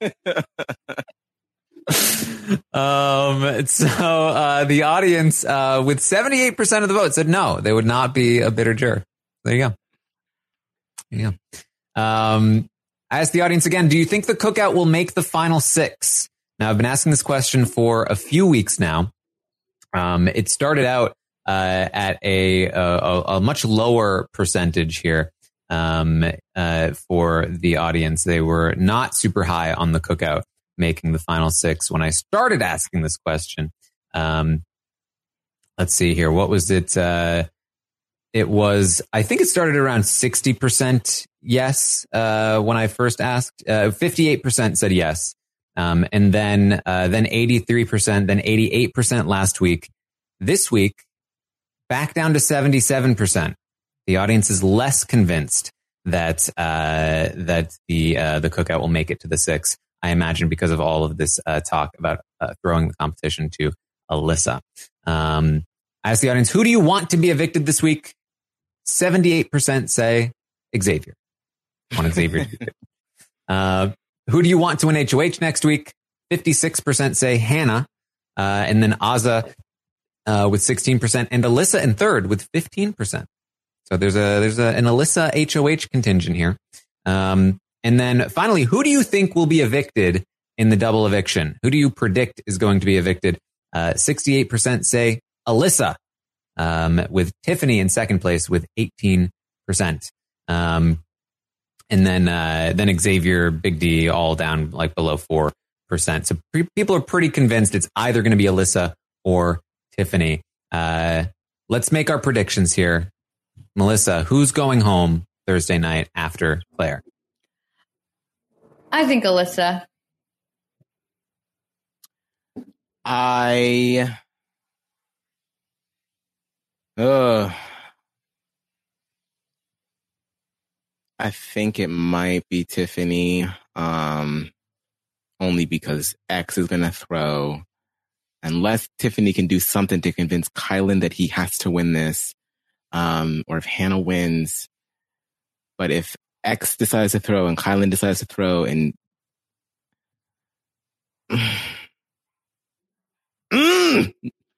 um, so uh, the audience, uh, with seventy-eight percent of the vote, said no, they would not be a bitter juror. There you go. There you go. Um, I asked the audience again, do you think the cookout will make the final six? Now, I've been asking this question for a few weeks now. Um, it started out uh, at a, a, a much lower percentage here um, uh, for the audience. They were not super high on the cookout making the final six when I started asking this question. Um, let's see here. What was it? Uh, it was, I think it started around sixty percent yes uh, when I first asked. Uh, fifty-eight percent said yes. Um, and then, uh, then eighty-three percent, then eighty-eight percent last week. This week, back down to seventy-seven percent. The audience is less convinced that, uh, that the, uh, the cookout will make it to the six. I imagine because of all of this, uh, talk about, uh, throwing the competition to Alyssa. Um, I asked the audience, who do you want to be evicted this week? seventy-eight percent say Xavier. I want Xavier to be evicted. Uh, Who do you want to win H O H next week? fifty-six percent say Hannah. Uh, and then Azah uh, with sixteen percent. And Alyssa in third with fifteen percent. So there's a there's a, an Alyssa H O H contingent here. Um, and then finally, who do you think will be evicted in the double eviction? Who do you predict is going to be evicted? Uh, sixty-eight percent say Alyssa, um, with Tiffany in second place with eighteen percent. Um, And then, uh, then Xavier, Big D, all down like below four percent. So pre- people are pretty convinced it's either going to be Alyssa or Tiffany. Uh, let's make our predictions here. Melissa, who's going home Thursday night after Claire? I think Alyssa. I, uh, I think it might be Tiffany, um, only because X is going to throw. Unless Tiffany can do something to convince Kylan that he has to win this, um, or if Hannah wins. But if X decides to throw and Kylan decides to throw and mm.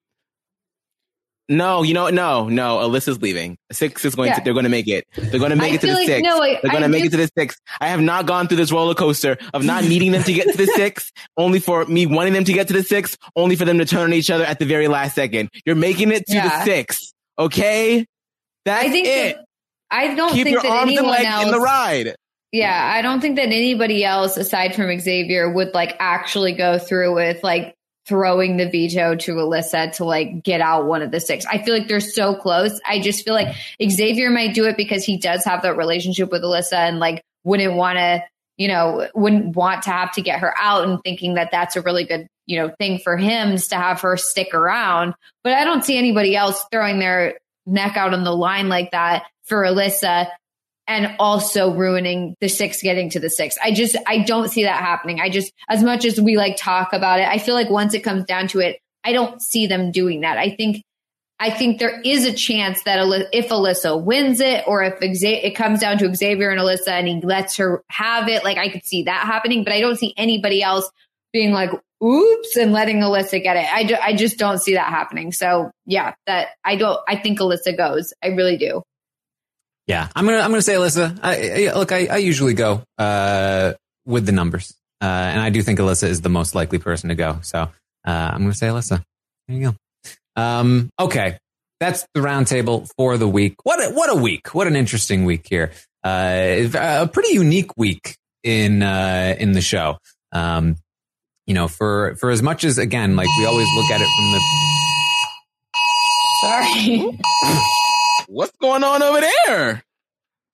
No, you know, no, no. Alyssa's leaving. Six is going yeah. to. They're going to make it. They're going to make I it to the like, six. No, I, they're going to make do... it to the six. I have not gone through this roller coaster of not needing them to get to the six, only for me wanting them to get to the six, only for them to turn on each other at the very last second. You're making it to yeah. the six, okay? That's I think it. That, I don't Keep think your that arms anyone and legs else in the ride. Yeah, I don't think that anybody else aside from Xavier would like actually go through with like throwing the veto to Alyssa to like get out one of the six. I feel like they're so close. I just feel like Xavier might do it because he does have that relationship with Alyssa and like wouldn't want to, you know, wouldn't want to have to get her out and thinking that that's a really good, you know, thing for him is to have her stick around. But I don't see anybody else throwing their neck out on the line like that for Alyssa and also ruining the six getting to the six. I just, I don't see that happening. I just, as much as we like talk about it, I feel like once it comes down to it, I don't see them doing that. I think, I think there is a chance that if Alyssa wins it or if it comes down to Xavier and Alyssa and he lets her have it, like I could see that happening, but I don't see anybody else being like, oops, and letting Alyssa get it. I, do, I just don't see that happening. So yeah, that I don't, I think Alyssa goes. I really do. Yeah, I'm gonna I'm gonna say Alyssa. I, I, look, I, I usually go uh, with the numbers, uh, and I do think Alyssa is the most likely person to go. So uh, I'm gonna say Alyssa. There you go. Um, okay, that's the roundtable for the week. What a, what a week! What an interesting week here. Uh, a pretty unique week in uh, in the show. Um, you know, for for as much as again, like we always look at it from the. Sorry. What's going on over there?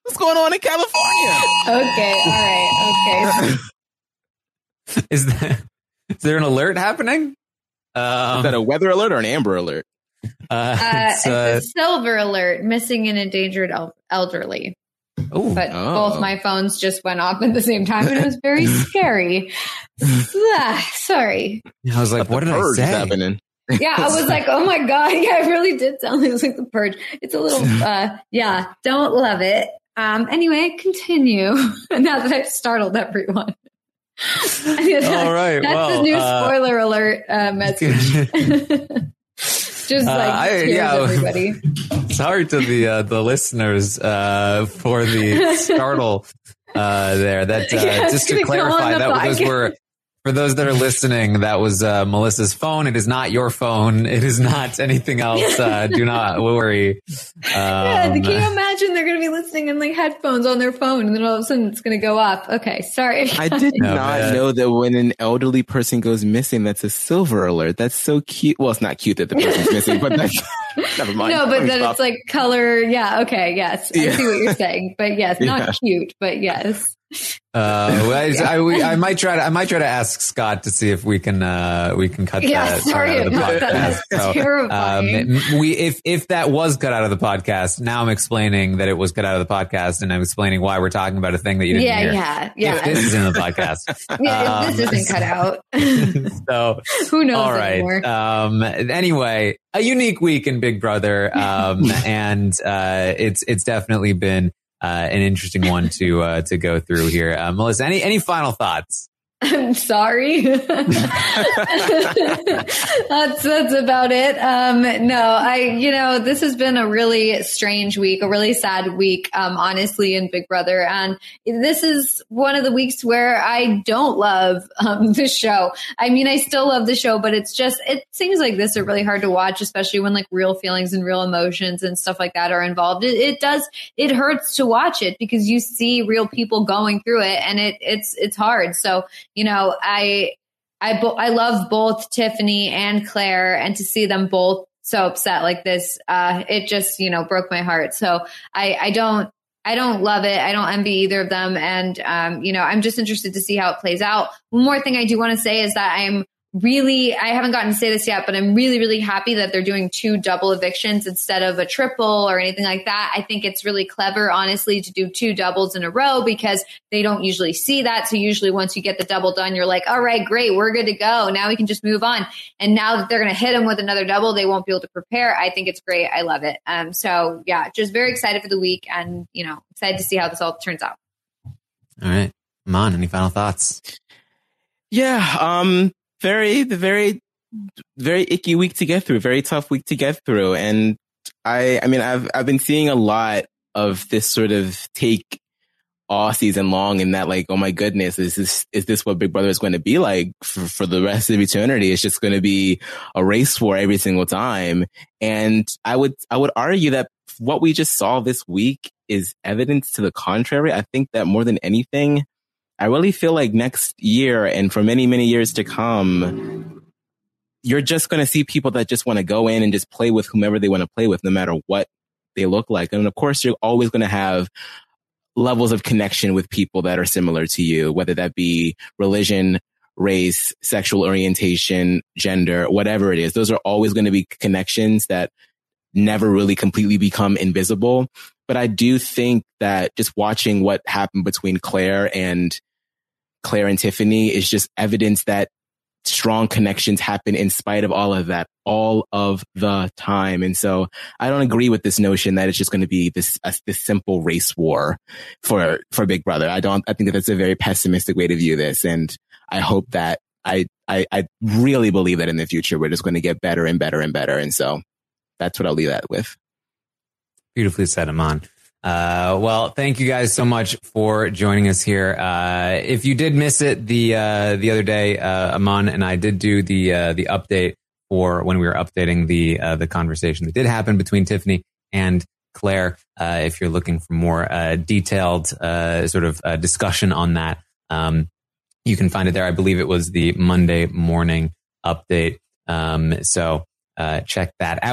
What's going on in California? Okay, all right, okay. Is that is there an alert happening? Um, Is that a weather alert or an Amber alert? Uh, Uh, it's, it's uh, a silver alert, missing and endangered el- elderly. ooh, But Oh. both my phones just went off at the same time, and it was very scary. Ah, sorry. I was like, The what did I purge is say? happening. Yeah, I was like, oh my God. Yeah, it really did sound like, like the purge. It's a little, uh, yeah, don't love it. Um, anyway, continue. Now that I've startled everyone. I mean, that- All right, That's well, the new uh, spoiler alert uh, message. Just like Uh, I- cheers, yeah. everybody. Sorry to the uh, the listeners uh, for the startle uh, there. That uh, Yeah, it's just to gonna go on clarify, the that those podcast. were for those that are listening. That was uh, Melissa's phone. It is not your phone. It is not anything else. Uh, do not worry. Yeah, Um, can you imagine they're going to be listening in like headphones on their phone, and then all of a sudden it's going to go off? Okay, sorry. I did No, not man. know that when an elderly person goes missing, that's a silver alert. That's so cute. Well, it's not cute that the person's missing, but that's never mind. No, Let but me then stop. it's like color. Yeah, okay, yes, I Yeah. see what you're saying, but yes, not Yeah. cute, but yes. Uh, well, I, I, we- I might try to I might try to ask Scott to see if we can uh, we can cut Yeah, that sorry part out of the about that. podcast. That's So, terrifying. um, we if if that was cut out of the podcast, now I'm explaining that it was cut out of the podcast, and I'm explaining why we're talking about a thing that you didn't Yeah, hear. yeah, yeah. If this is in the podcast. yeah, if this Um, isn't cut out. So Who knows all right. anymore? Um, anyway, a unique week in Big Brother, um, and uh, it's it's definitely been uh, an interesting one to uh, to go through here. Uh, Melissa, any any final thoughts? I'm sorry. that's that's about it. Um, no, I you know this has been a really strange week, a really sad week, um, honestly, in Big Brother, and this is one of the weeks where I don't love um, the show. I mean, I still love the show, but it's just it things like this are really hard to watch, especially when like real feelings and real emotions and stuff like that are involved. It, it does it hurts to watch it because you see real people going through it, and it it's it's hard. So. You know, I, I, bo- I love both Tiffany and Claire, and to see them both so upset like this, uh, it just, you know, broke my heart. So I, I don't, I don't love it. I don't envy either of them. And, um, you know, I'm just interested to see how it plays out. One more thing I do want to say is that I'm really, I haven't gotten to say this yet, but I'm really, really happy that they're doing two double evictions instead of a triple or anything like that. I think it's really clever, honestly, to do two doubles in a row because they don't usually see that. So usually once you get the double done, you're like, all right, great, we're good to go. Now we can just move on. And now that they're going to hit them with another double, they won't be able to prepare. I think it's great. I love it. Um, so yeah, just very excited for the week and, you know, excited to see how this all turns out. All right, Mon, any final thoughts? Yeah, um, very, the very, very icky week to get through, very tough week to get through. And I, I mean, I've, I've been seeing a lot of this sort of take all season long and that like, oh my goodness, is this, is this what Big Brother is going to be like for, for the rest of eternity? It's just going to be a race war every single time. And I would, I would argue that what we just saw this week is evidence to the contrary. I think that more than anything, I really feel like next year and for many, many years to come, you're just going to see people that just want to go in and just play with whomever they want to play with, no matter what they look like. And of course, you're always going to have levels of connection with people that are similar to you, whether that be religion, race, sexual orientation, gender, whatever it is. Those are always going to be connections that never really completely become invisible. But I do think that just watching what happened between Claire and Claire and Tiffany is just evidence that strong connections happen in spite of all of that, all of the time. And so I don't agree with this notion that it's just going to be this, uh, this simple race war for, for Big Brother. I don't, I think that that's a very pessimistic way to view this. And I hope that I, I, I really believe that in the future, we're just going to get better and better and better. And so that's what I'll leave that with. Beautifully said, Aman. Uh, well, thank you guys so much for joining us here. Uh, if you did miss it the, uh, the other day, uh, Aman and I did do the, uh, the update for when we were updating the, uh, the conversation that did happen between Tiffany and Claire. Uh, if you're looking for more, uh, detailed, uh, sort of, uh, discussion on that, um, you can find it there. I believe it was the Monday morning update. Um, so, uh, check that out.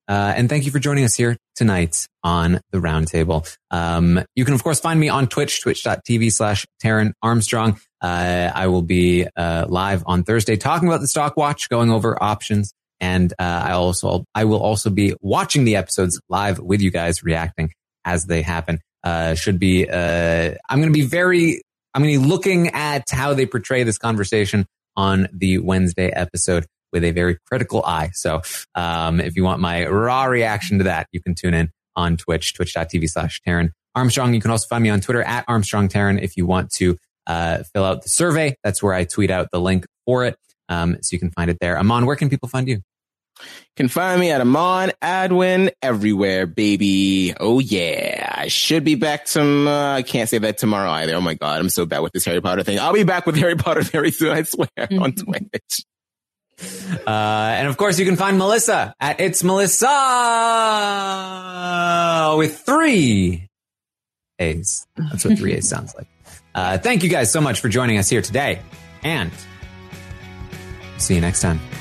Uh, and thank you for joining us here tonight on the Roundtable. Um, you can, of course, find me on Twitch, twitch.tv slash Taran Armstrong. Uh, I will be uh, live on Thursday talking about the Stock Watch, going over options. And uh, I also I will also be watching the episodes live with you guys, reacting as they happen. Uh, should be uh, I'm going to be very I'm going to be looking at how they portray this conversation on the Wednesday episode with a very critical eye. So um, if you want my raw reaction to that, you can tune in on Twitch, twitch.tv slash Taran Armstrong. You can also find me on Twitter at Armstrong Taran if you want to uh, fill out the survey. That's where I tweet out the link for it. Um, so you can find it there. Amon, where can people find you? You can find me at Amon Adwin everywhere, baby. Oh, yeah. I should be back some. Uh, I can't say that tomorrow either. Oh, my God. I'm so bad with this Harry Potter thing. I'll be back with Harry Potter very soon, I swear, on Twitch. Uh, and of course, you can find Melissa at It's Melissa with three A's. That's what three A's sounds like. Uh, thank you guys so much for joining us here today. And see you next time.